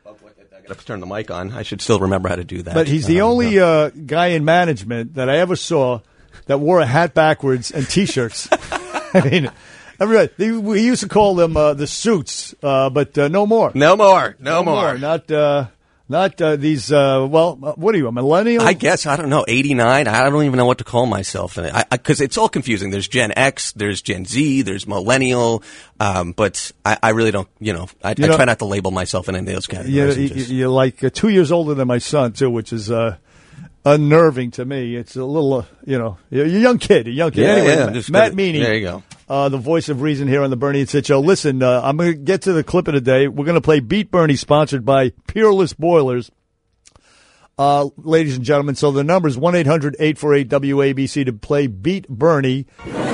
I got to turn the mic on. I should still remember how to do that. But he's the Um, only uh, guy in management that I ever saw that wore a hat backwards and T-shirts. I mean, everybody, they, we used to call them uh, the suits, uh, but uh, no more. No more. No, more. Not uh, not uh, these, uh, well, uh, what are you, a millennial? I guess, I don't know, eighty-nine? I don't even know what to call myself. Because it's all confusing. There's Gen X, there's Gen Z, there's millennial. Um, but I, I really don't, you know, I, You I know- try not to label myself in any of those You're, categories. and you- just- you're like uh, two years older than my son, too, which is uh, unnerving to me. It's a little, uh, you know, you're a young kid, a young kid. Yeah, anyway, yeah, Matt, just Matt good. Meany. There you go. Uh, the voice of reason here on the Bernie and Sid Show. Listen, uh, I'm going to get to the clip of the day. We're going to play Beat Bernie, sponsored by Peerless Boilers. Uh, ladies and gentlemen, so the number is one eight hundred eight four eight W A B C to play Beat Bernie.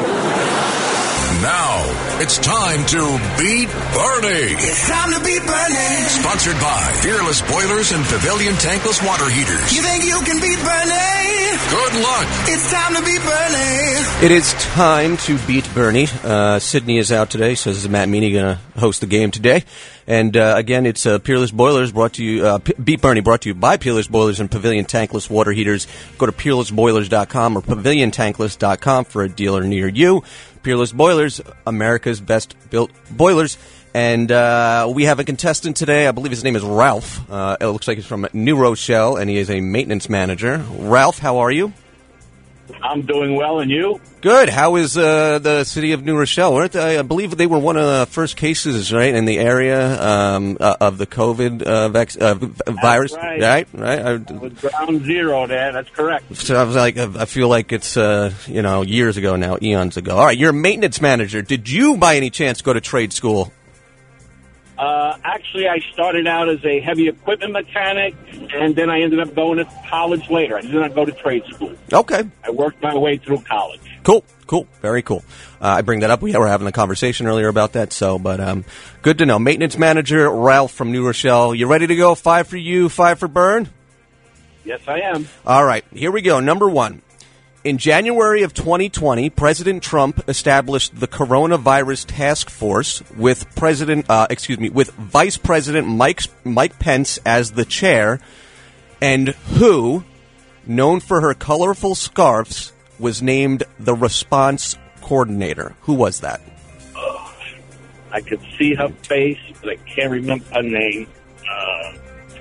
Now, it's time to Beat Bernie. It's time to beat Bernie. Sponsored by Fearless Boilers and Pavilion Tankless Water Heaters. You think you can beat Bernie? Good luck. It's time to beat Bernie. It is time to beat Bernie. Uh, Sydney is out today, so this is Matt Meany going to host the game today. And uh, again, it's uh, Peerless Boilers brought to you, uh, P- Beat Bernie brought to you by Peerless Boilers and Pavilion Tankless Water Heaters. Go to peerless boilers dot com or pavilion tankless dot com for a dealer near you. Peerless Boilers, America's best built boilers. And uh, we have a contestant today. I believe his name is Ralph. Uh, it looks like he's from New Rochelle, and he is a maintenance manager. Ralph, how are you? I'm doing well, and you? Good. How is uh, the city of New Rochelle? Weren't they, I believe they were one of the first cases, right, in the area um, uh, of the COVID uh, vac- uh, v- virus, right. right? Right. I, It was ground zero there. That's correct. so I was like, I feel like it's uh, you know years ago now, eons ago. All right, you're a maintenance manager. Did you, by any chance, go to trade school? Uh, actually, I started out as a heavy equipment mechanic, and then I ended up going to college later. I did not go to trade school. Okay. I worked my way through college. Cool, cool, very cool. Uh, I bring that up. We were having a conversation earlier about that, so, but um, good to know. Maintenance manager Ralph from New Rochelle. You ready to go? Five for you, five for Byrne? Yes, I am. All right, here we go. Number one. In January of twenty twenty, President Trump established the Coronavirus Task Force with President, uh, excuse me, with Vice President Mike Mike Pence as the chair, and who known for her colorful scarves, was named the response coordinator. Who was that? Oh, I could see her face, but I can't remember her name. Uh,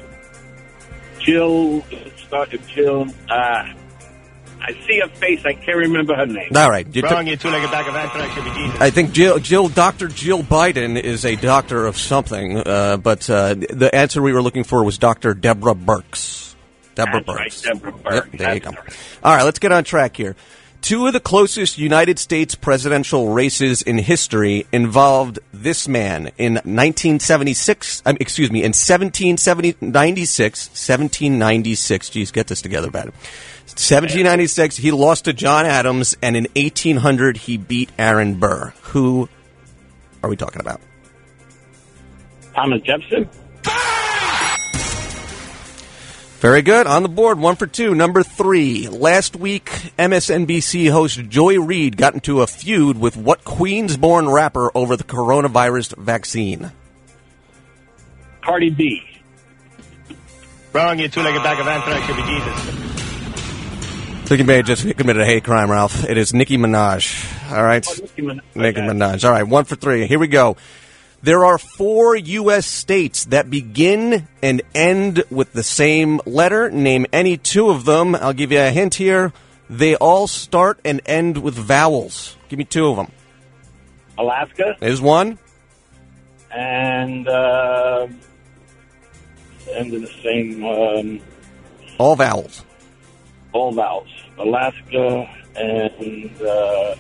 Jill, start with Jill. Uh, I see her face. I can't remember her name. All right. You Wrong, took- you two-legged bag of anthrax should be Jesus. I think Jill, Jill, Doctor Jill Biden is a doctor of something, uh, but uh, the answer we were looking for was Doctor Deborah Birx. Deborah That's Birx. right, Deborah Birx. Yep, there you That's go. right. All right, let's get on track here. Two of the closest United States presidential races in history involved this man in nineteen seventy-six. Um, excuse me, in seventeen ninety-six. seventeen ninety-six. Geez, get this together, bad. seventeen ninety-six, he lost to John Adams, and in eighteen hundred, he beat Aaron Burr. Who are we talking about? Thomas Jefferson. Very good. On the board, one for two. Number three. Last week, M S N B C host Joy Reid got into a feud with what Queens-born rapper over the coronavirus vaccine? Cardi B. Wrong, you two-legged bag of anthrax should be Jesus. I think you may have just committed a hate crime, Ralph. It is Nicki Minaj. All right? Oh, Nicki Minaj. Nicki Minaj. All right, one for three. Here we go. There are four U S states that begin and end with the same letter. Name any two of them. I'll give you a hint here. They all start and end with vowels. Give me two of them. Alaska. There's one. And, uh, end of the same, um, All vowels. all vowels. Alaska and, uh,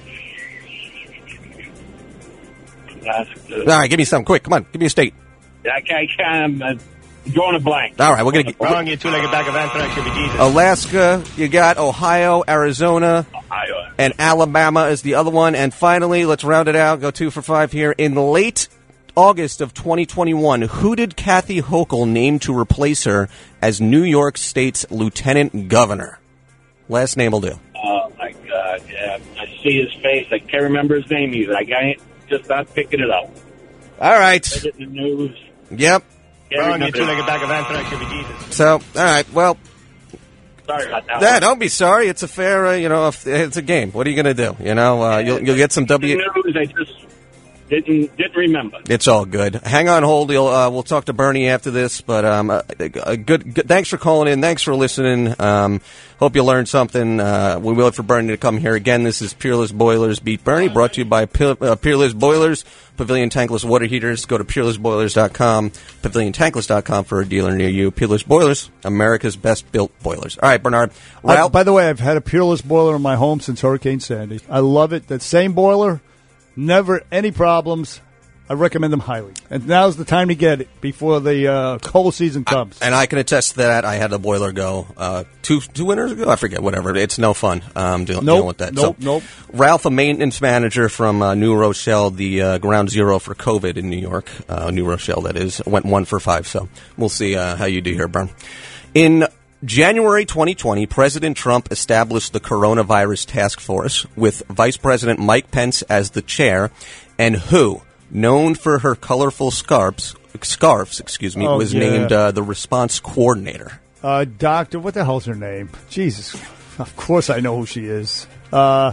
Alaska. All right, give me some. Quick, come on. Give me a state. I can't, I can't, I'm drawing a blank. All right, we're going to get... Wrong, you two-legged bag of anthrax should be Jesus. Alaska, you got Ohio, Arizona, Ohio. and Alabama is the other one. And finally, let's round it out. Go two for five here. In late August of twenty twenty-one, who did Kathy Hochul name to replace her as New York State's lieutenant governor? Last name will do. Oh, my God, yeah. I see his face. I can't remember his name either. I can't, just not picking it up. All right. Read it in the news. Yep. Can't Wrong, you remember two-legged it. bag of anthrax should be Jesus. So, all right. Well, Sorry about that. yeah, one. don't be sorry. It's a fair, uh, you know, it's a game. What are you going to do? You know, uh, you'll you'll get some W. The news, I just didn't didn't remember. It's all good. Hang on hold. You'll, uh, we'll talk to Bernie after this. But um, uh, uh, good, good. Thanks for calling in. Thanks for listening. Um, hope you learned something. Uh, we will wait for Bernie to come here again. This is Peerless Boilers Beat Bernie, brought to you by Pe- uh, Peerless Boilers, Pavilion Tankless Water Heaters. Go to peerless boilers dot com, pavilion tankless dot com for a dealer near you. Peerless Boilers, America's best built boilers. All right, Bernard. I, Ralph, by the way, I've had a Peerless boiler in my home since Hurricane Sandy. I love it. That same boiler, never any problems. I recommend them highly. And now's the time to get it before the uh, cold season comes. and I can attest to that. I had a boiler go uh, two two winters ago. I forget, whatever. It's no fun um, deal, Nope, dealing with that. nope, so, nope. Ralph, a maintenance manager from uh, New Rochelle, the uh, ground zero for COVID in New York, uh, New Rochelle, that is, went one for five. So we'll see uh, how you do here, Bern. In January twenty twenty, President Trump established the Coronavirus Task Force with Vice President Mike Pence as the chair, and who, known for her colorful scarves, scarves, excuse me, Oh, was yeah. named uh, the response coordinator. Uh, doctor, what the hell's her name? Jesus. Of course I know who she is. Uh,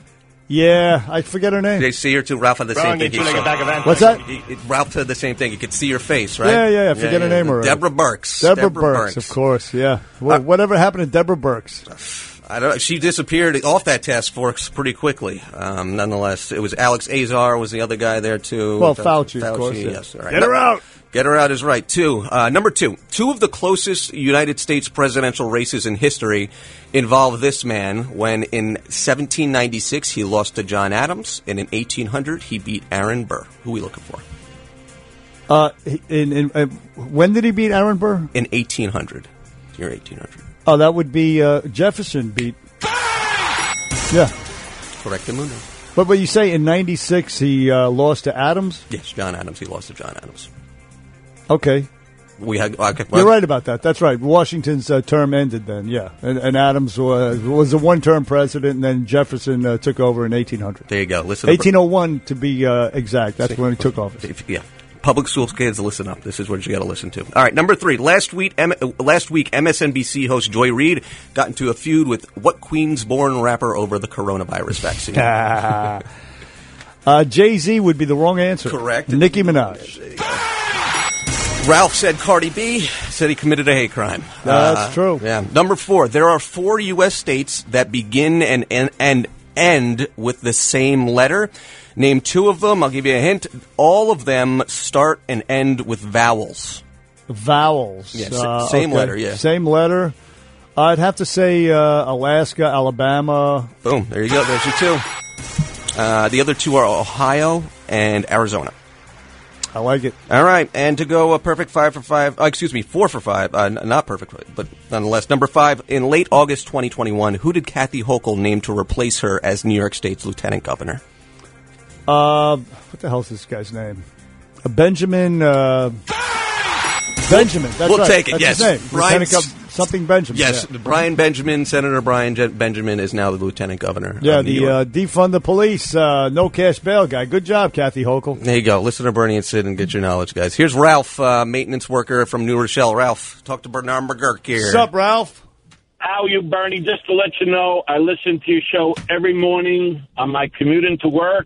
yeah, I forget her name. They see her too. Ralph had the Wrong, same you thing. He two-legged saw. bag of anthrax. What's that? He- he- Ralph said the same thing. You could see her face, right? Yeah, yeah, I forget her name already. Deborah Burks. Deborah, Burks, of course, yeah. Well, whatever happened to Deborah Burks? I don't. She disappeared off that task force pretty quickly. Um, nonetheless, it was Alex Azar was the other guy there too. Well, Fauci, of course, yeah. Yes, all right. Get her out. Get her out is right. Two. Uh, number two. Two of the closest United States presidential races in history involve this man. When in seventeen ninety-six he lost to John Adams, and in eighteen hundred he beat Aaron Burr. Who are we looking for? Uh, in, in, uh, when did he beat Aaron Burr? In eighteen hundred. Year eighteen hundred. Oh, that would be uh, Jefferson beat. Yeah. Correct, Mundo. But what you say in ninety-six he uh, lost to Adams? Yes, John Adams. He lost to John Adams. Okay. We had. Okay, well, You're right about that. That's right. Washington's uh, term ended then, yeah. And, and Adams was, was a one-term president, and then Jefferson uh, took over in eighteen hundred. There you go. Listen. to eighteen oh one to be uh, exact. That's when he took office. If, yeah. Public school kids, listen up. This is what you got to listen to. All right, number three. Last week, M- last week, M S N B C host Joy Reid got into a feud with what Queens-born rapper over the coronavirus vaccine? uh, Jay-Z would be the wrong answer. Correct. Nicki Minaj. Ralph said Cardi B, said he committed a hate crime. No, that's uh, true. Yeah. Number four. There are four U S states that begin and, and, and end with the same letter. Name two of them. I'll give you a hint. All of them start and end with vowels. Vowels. Yes, uh, same okay. letter, yeah. Same letter. I'd have to say uh, Alaska, Alabama. Boom. There you go. There's your two. Uh, the other two are Ohio and Arizona. I like it. All right, and to go a perfect five for five, uh, excuse me, four for five, uh, n- not perfect, but nonetheless. Number five, in late August twenty twenty-one, who did Kathy Hochul name to replace her as New York State's lieutenant governor? Uh, what the hell is this guy's name? Uh, Benjamin. Uh, Benjamin. That's we'll right. take it. That's yes, his name. Brian Lieutenant Gov- something Benjamin. Yes, yeah. Brian Benjamin, Senator Brian Je- Benjamin is now the lieutenant governor. Yeah, of New the York. uh, defund the police, uh, no cash bail guy. Good job, Kathy Hochul. There you go. Listen to Bernie and Sid and get your knowledge, guys. Here's Ralph, uh, maintenance worker from New Rochelle. Ralph, talk to Bernard McGurk here. What's up, Ralph? How are you, Bernie? Just to let you know, I listen to your show every morning on my commute into work,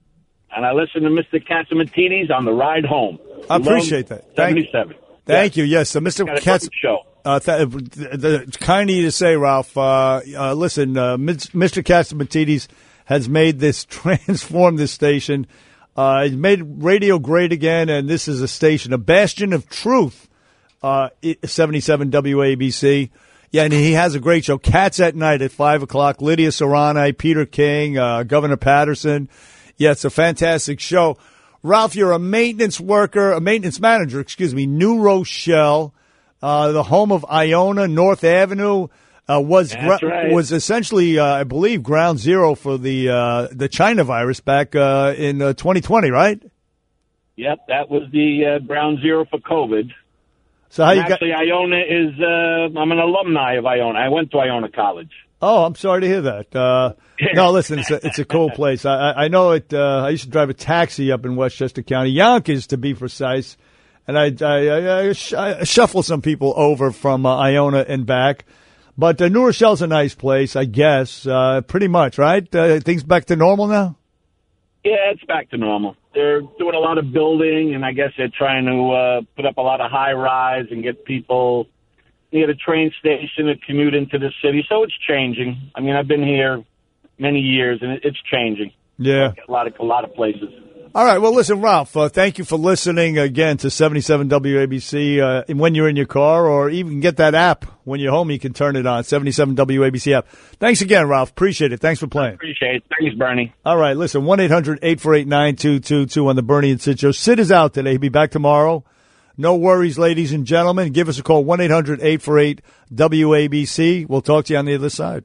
and I listen to Mister Catsimatidis on the ride home. I appreciate that. Thank you. seventy-seven. Thank you. Yes, so Mister Got a Katz. perfect show. Uh, th- the, the, kind of you to say, Ralph. Uh, uh, listen, uh, Mister Catsimatidis has made this transformed this station. Uh, he's made radio great again, and this is a station, a bastion of truth. Uh, seventy-seven W A B C. Yeah, and he has a great show. Cats at Night at five o'clock. Lydia Serrani, Peter King, uh, Governor Patterson. Yeah, it's a fantastic show. Ralph, you're a maintenance worker, a maintenance manager, excuse me, New Rochelle, uh, the home of Iona, North Avenue, uh, was gra- right. was essentially, uh, I believe, ground zero for the uh, the China virus back uh, in uh, twenty twenty, right? Yep, that was the uh, ground zero for COVID. So how And you got? actually, Iona is, uh, I'm an alumni of Iona. I went to Iona College. Oh, I'm sorry to hear that. Uh, no, listen, it's a, it's a cool place. I, I, I know it. Uh, I used to drive a taxi up in Westchester County, Yonkers to be precise, and I, I, I, I, sh- I shuffle some people over from uh, Iona and back. But uh, New Rochelle's a nice place, I guess. Uh, pretty much, right? Uh, things back to normal now? Yeah, it's back to normal. They're doing a lot of building, and I guess they're trying to uh, put up a lot of high-rise and get people near the train station to commute into the city. So it's changing. I mean, I've been here many years, and it's changing. Yeah. A lot of a lot of places. All right. Well, listen, Ralph, uh, thank you for listening again to seventy-seven W A B C. Uh, when you're in your car, or even get that app when you're home, you can turn it on, seventy-seven W A B C app. Thanks again, Ralph. Appreciate it. Thanks for playing. Appreciate it. Thanks, Bernie. All right. Listen, one eight hundred eight four eight nine two two two on the Bernie and Sid Show. Sid is out today. He'll be back tomorrow. No worries, ladies and gentlemen. Give us a call, one eight hundred eight four eight W A B C. We'll talk to you on the other side.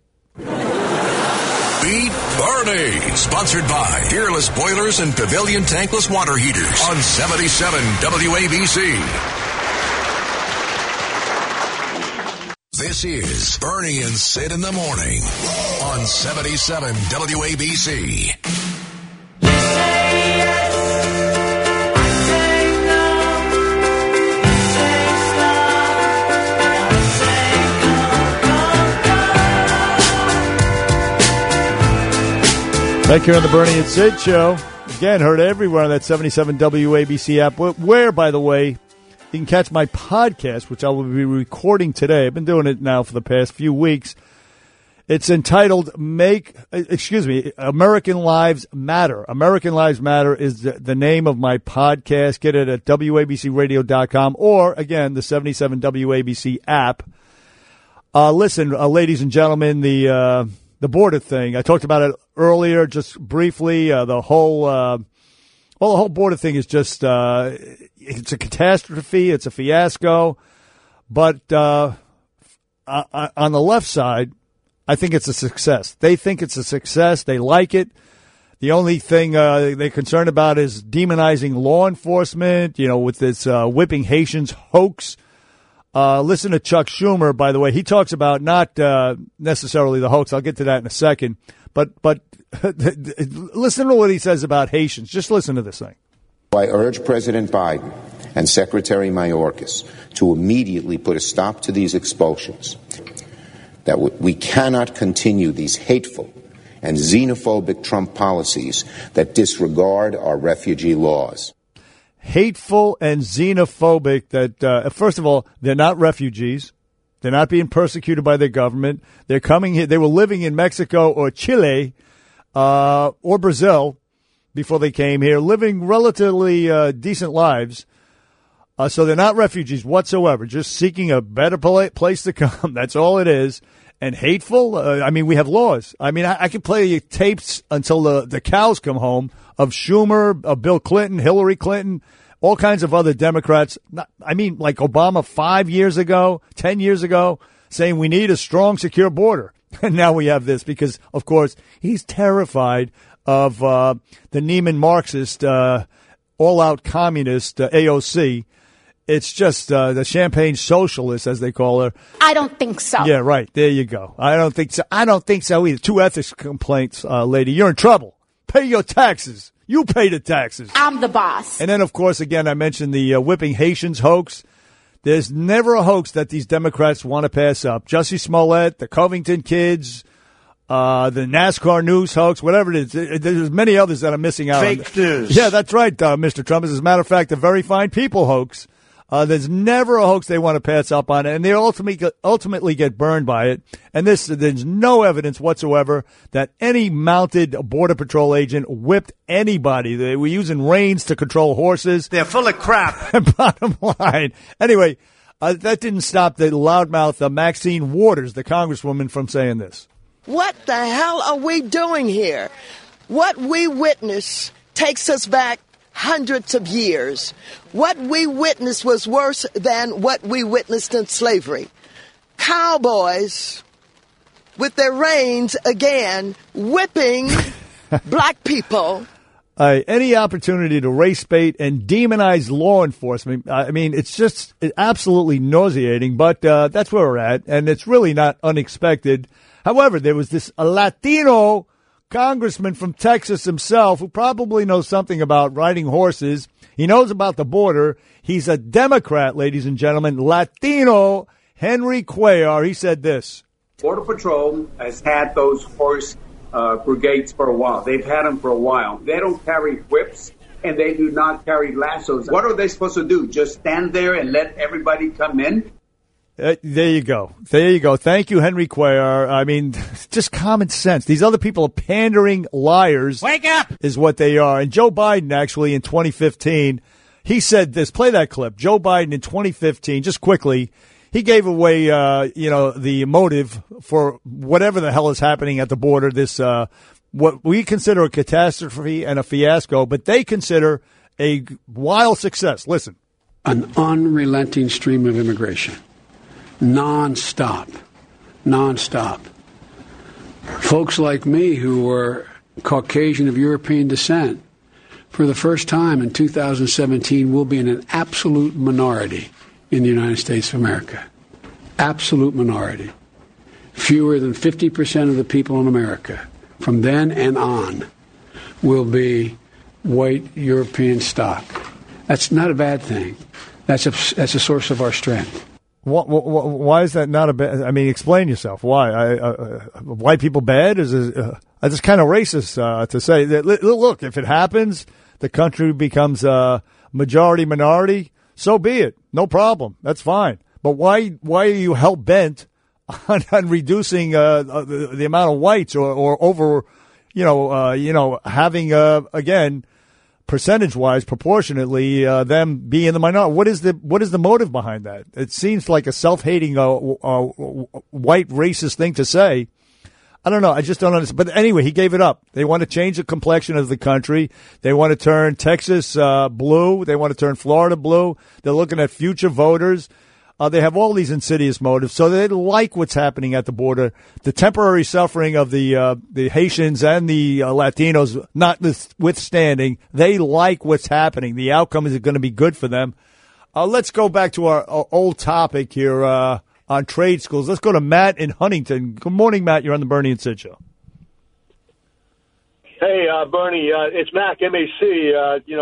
Beat Bernie. Sponsored by Fearless Boilers and Pavilion Tankless Water Heaters on seventy-seven W A B C. This is Bernie and Sid in the morning on seventy-seven W A B C. Back here on the Bernie and Sid Show. Again, heard everywhere on that seventy-seven W A B C app, where, by the way, you can catch my podcast, which I will be recording today. I've been doing it now for the past few weeks. It's entitled Make, excuse me, American Lives Matter. American Lives Matter is the, the name of my podcast. Get it at W A B C radio dot com or, again, the seventy-seven W A B C app. Uh, listen, uh, ladies and gentlemen, the uh, the border thing, I talked about it earlier, just briefly. Uh, the whole, uh, well, the whole border thing is just, uh, it's a catastrophe. It's a fiasco. But uh, uh, on the left side, I think it's a success. They think it's a success. They like it. The only thing uh, they're concerned about is demonizing law enforcement, you know, with this uh, whipping Haitians hoax. Uh, listen to Chuck Schumer, by the way. He talks about not uh, necessarily the hoax. I'll get to that in a second. But but listen to what he says about Haitians. Just listen to this thing. I urge President Biden and Secretary Mayorkas to immediately put a stop to these expulsions. That we cannot continue these hateful and xenophobic Trump policies that disregard our refugee laws. Hateful and xenophobic that, uh, first of all, they're not refugees. They're not being persecuted by their government. They're coming here. They were living in Mexico or Chile uh, or Brazil before they came here, living relatively uh, decent lives. Uh, so they're not refugees whatsoever, just seeking a better place to come. That's all it is. And hateful, uh, I mean, we have laws. I mean, I, I can play you tapes until the, the cows come home of Schumer, of Bill Clinton, Hillary Clinton, all kinds of other Democrats. Not, I mean, like Obama five years ago, ten years ago, saying we need a strong, secure border. And now we have this because, of course, he's terrified of uh, the Neiman Marxist, uh, all-out communist, uh, A O C. It's just uh, the champagne socialist, as they call her. I don't think so. Yeah, right. There you go. I don't think so. I don't think so either. Two ethics complaints, uh, lady. You're in trouble. Pay your taxes. You pay the taxes. I'm the boss. And then, of course, again, I mentioned the uh, whipping Haitians hoax. There's never a hoax that these Democrats want to pass up. Jussie Smollett, the Covington kids, uh, the NASCAR news hoax, whatever it is. There's many others that I'm missing out on. Fake news. Yeah, that's right, uh, Mister Trump. As a matter of fact, a very fine people hoax. Uh, there's never a hoax they want to pass up on it, and they ultimately ultimately get burned by it. And this, there's no evidence whatsoever that any mounted Border Patrol agent whipped anybody. They were using reins to control horses. They're full of crap. Bottom line. Anyway, uh, that didn't stop the loudmouth uh, Maxine Waters, the congresswoman, from saying this. What the hell are we doing here? What we witness takes us back hundreds of years. What we witnessed was worse than what we witnessed in slavery. Cowboys with their reins again whipping black people. Uh, any opportunity to race bait and demonize law enforcement. I mean, it's just absolutely nauseating, but uh, that's where we're at, and it's really not unexpected. However, there was this a Latino congressman from Texas himself who probably knows something about riding horses. He knows about the border. He's a Democrat, ladies and gentlemen. Latino Henry Cuellar. He said this. Border Patrol has had those horse uh, brigades for a while. They've had them for a while. They don't carry whips and they do not carry lassos. What are they supposed to do? Just stand there and let everybody come in? Uh, there you go. There you go. Thank you, Henry Cuellar. I mean, just common sense. These other people are pandering liars. Wake up! Is what they are. And Joe Biden, actually, in twenty fifteen, he said this. Play that clip. Joe Biden in twenty fifteen, just quickly, he gave away, uh, you know, the motive for whatever the hell is happening at the border, this, uh, what we consider a catastrophe and a fiasco, but they consider a wild success. Listen. An unrelenting stream of immigration. Non-stop, non-stop. Folks like me who were Caucasian of European descent, for the first time in two thousand seventeen, will be in an absolute minority in the United States of America. Absolute minority. Fewer than fifty percent of the people in America, from then and on, will be white European stock. That's not a bad thing. That's a, that's a source of our strength. Why is that not a bad? I mean, explain yourself. Why? I, uh, white people bad? Is it, uh, it's just kind of racist uh, to say that. Look, if it happens, the country becomes a majority minority. So be it. No problem. That's fine. But why? Why are you hell bent on, on reducing uh, the, the amount of whites or, or over, you know, uh, you know, having uh, again. Percentage-wise, proportionately, uh, them being the minority. What is the what is the motive behind that? It seems like a self-hating, uh, uh, white racist thing to say. I don't know. I just don't understand. But anyway, he gave it up. They want to change the complexion of the country. They want to turn Texas uh, blue. They want to turn Florida blue. They're looking at future voters. Uh, they have all these insidious motives, so they like what's happening at the border. The temporary suffering of the uh, the Haitians and the uh, Latinos notwithstanding, they like what's happening. The outcome is going to be good for them. Uh, let's go back to our, our old topic here uh, on trade schools. Let's go to Matt in Huntington. Good morning, Matt. You're on the Bernie and Sid Show. Hey, uh, Bernie, uh, it's Mac, M A C. Uh, you know,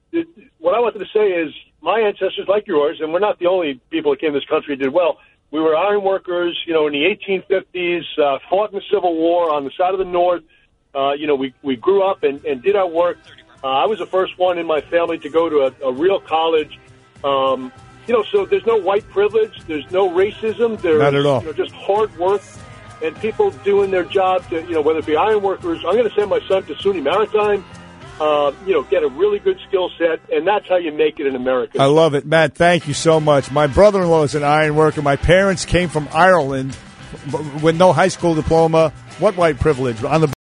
it, what I wanted to say is my ancestors, like yours, and we're not the only people that came to this country that did well. We were iron workers, you know, in the eighteen fifties, uh, fought in the Civil War on the side of the North. Uh, you know, we, we grew up and, and did our work. Uh, I was the first one in my family to go to a, a real college. Um, you know, so there's no white privilege. There's no racism. There's, Not at all. You know, just hard work and people doing their job to, you know, whether it be iron workers. I'm going to send my son to SUNY Maritime, uh, you know, get a really good skill set, and that's how you make it in America. I love it. Matt, thank you so much. My brother-in-law is an iron worker. My parents came from Ireland with no high school diploma. What white privilege? On the